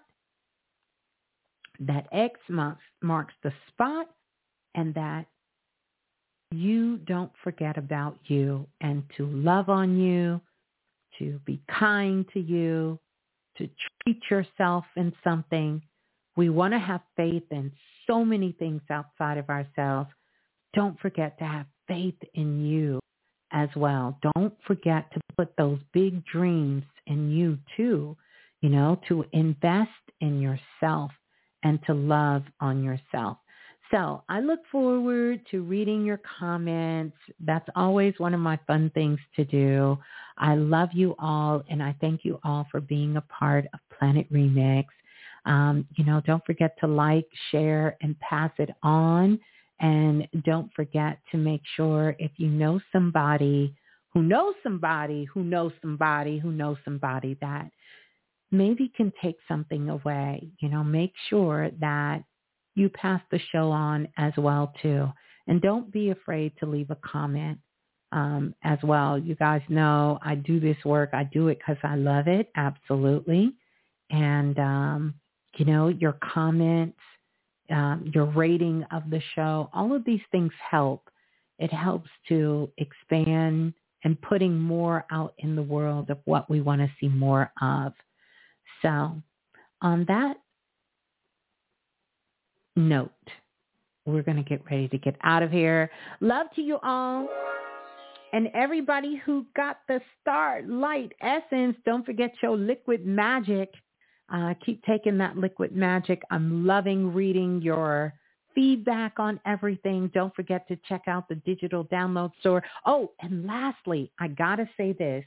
that X marks, marks the spot, and that you don't forget about you, and to love on you, to be kind to you, to treat yourself in something. We want to have faith in so many things outside of ourselves. Don't forget to have faith in you as well. Don't forget to put those big dreams in you too, you know, to invest in yourself and to love on yourself. So I look forward to reading your comments. That's always one of my fun things to do. I love you all, and I thank you all for being a part of Planet Remix. Um, you know, don't forget to like, share, and pass it on. And don't forget to make sure, if you know somebody who knows somebody who knows somebody who knows somebody that maybe can take something away, you know, make sure that you pass the show on as well too. And don't be afraid to leave a comment um, as well. You guys know I do this work. I do it because I love it. Absolutely. And, um, you know, your comments, um, your rating of the show, all of these things help. It helps to expand and putting more out in the world of what we want to see more of. So on that note, we're going to get ready to get out of here. Love to you all. And everybody who got the Starlight Essence, don't forget your liquid magic. Uh, keep taking that liquid magic. I'm loving reading your feedback on everything. Don't forget to check out the digital download store. Oh, and lastly, I got to say this.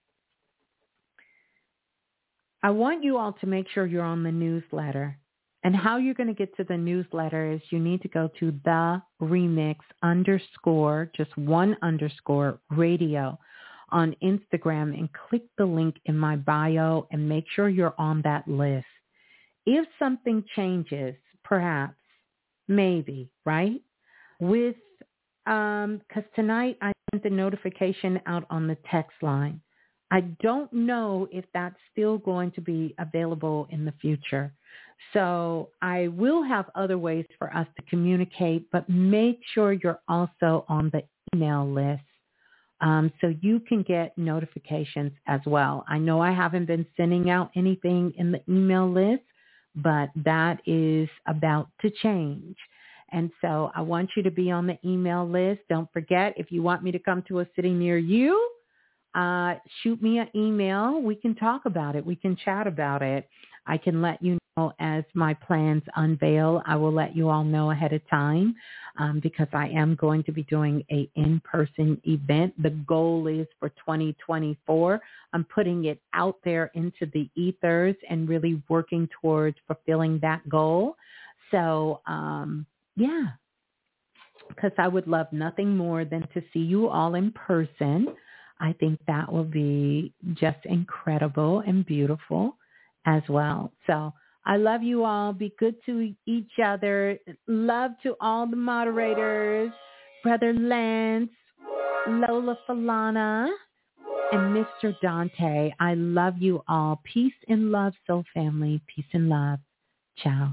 I want you all to make sure you're on the newsletter. And how you're going to get to the newsletter is you need to go to the remix underscore, just one underscore radio on Instagram and click the link in my bio and make sure you're on that list. If something changes, perhaps, maybe, right? With, um, because tonight I sent the notification out on the text line. I don't know if that's still going to be available in the future. So I will have other ways for us to communicate, but make sure you're also on the email list um, so you can get notifications as well. I know I haven't been sending out anything in the email list, but that is about to change. And so I want you to be on the email list. Don't forget, if you want me to come to a city near you, Uh, shoot me an email. We can talk about it. We can chat about it. I can let you know as my plans unveil. I will let you all know ahead of time um, because I am going to be doing a in-person event. The goal is for twenty twenty-four. I'm putting it out there into the ethers and really working towards fulfilling that goal. So, um, yeah, because I would love nothing more than to see you all in person. I think that will be just incredible and beautiful as well. So I love you all. Be good to each other. Love to all the moderators, Brother Lance, Lola Falana, and Mister Dante. I love you all. Peace and love, soul family. Peace and love. Ciao.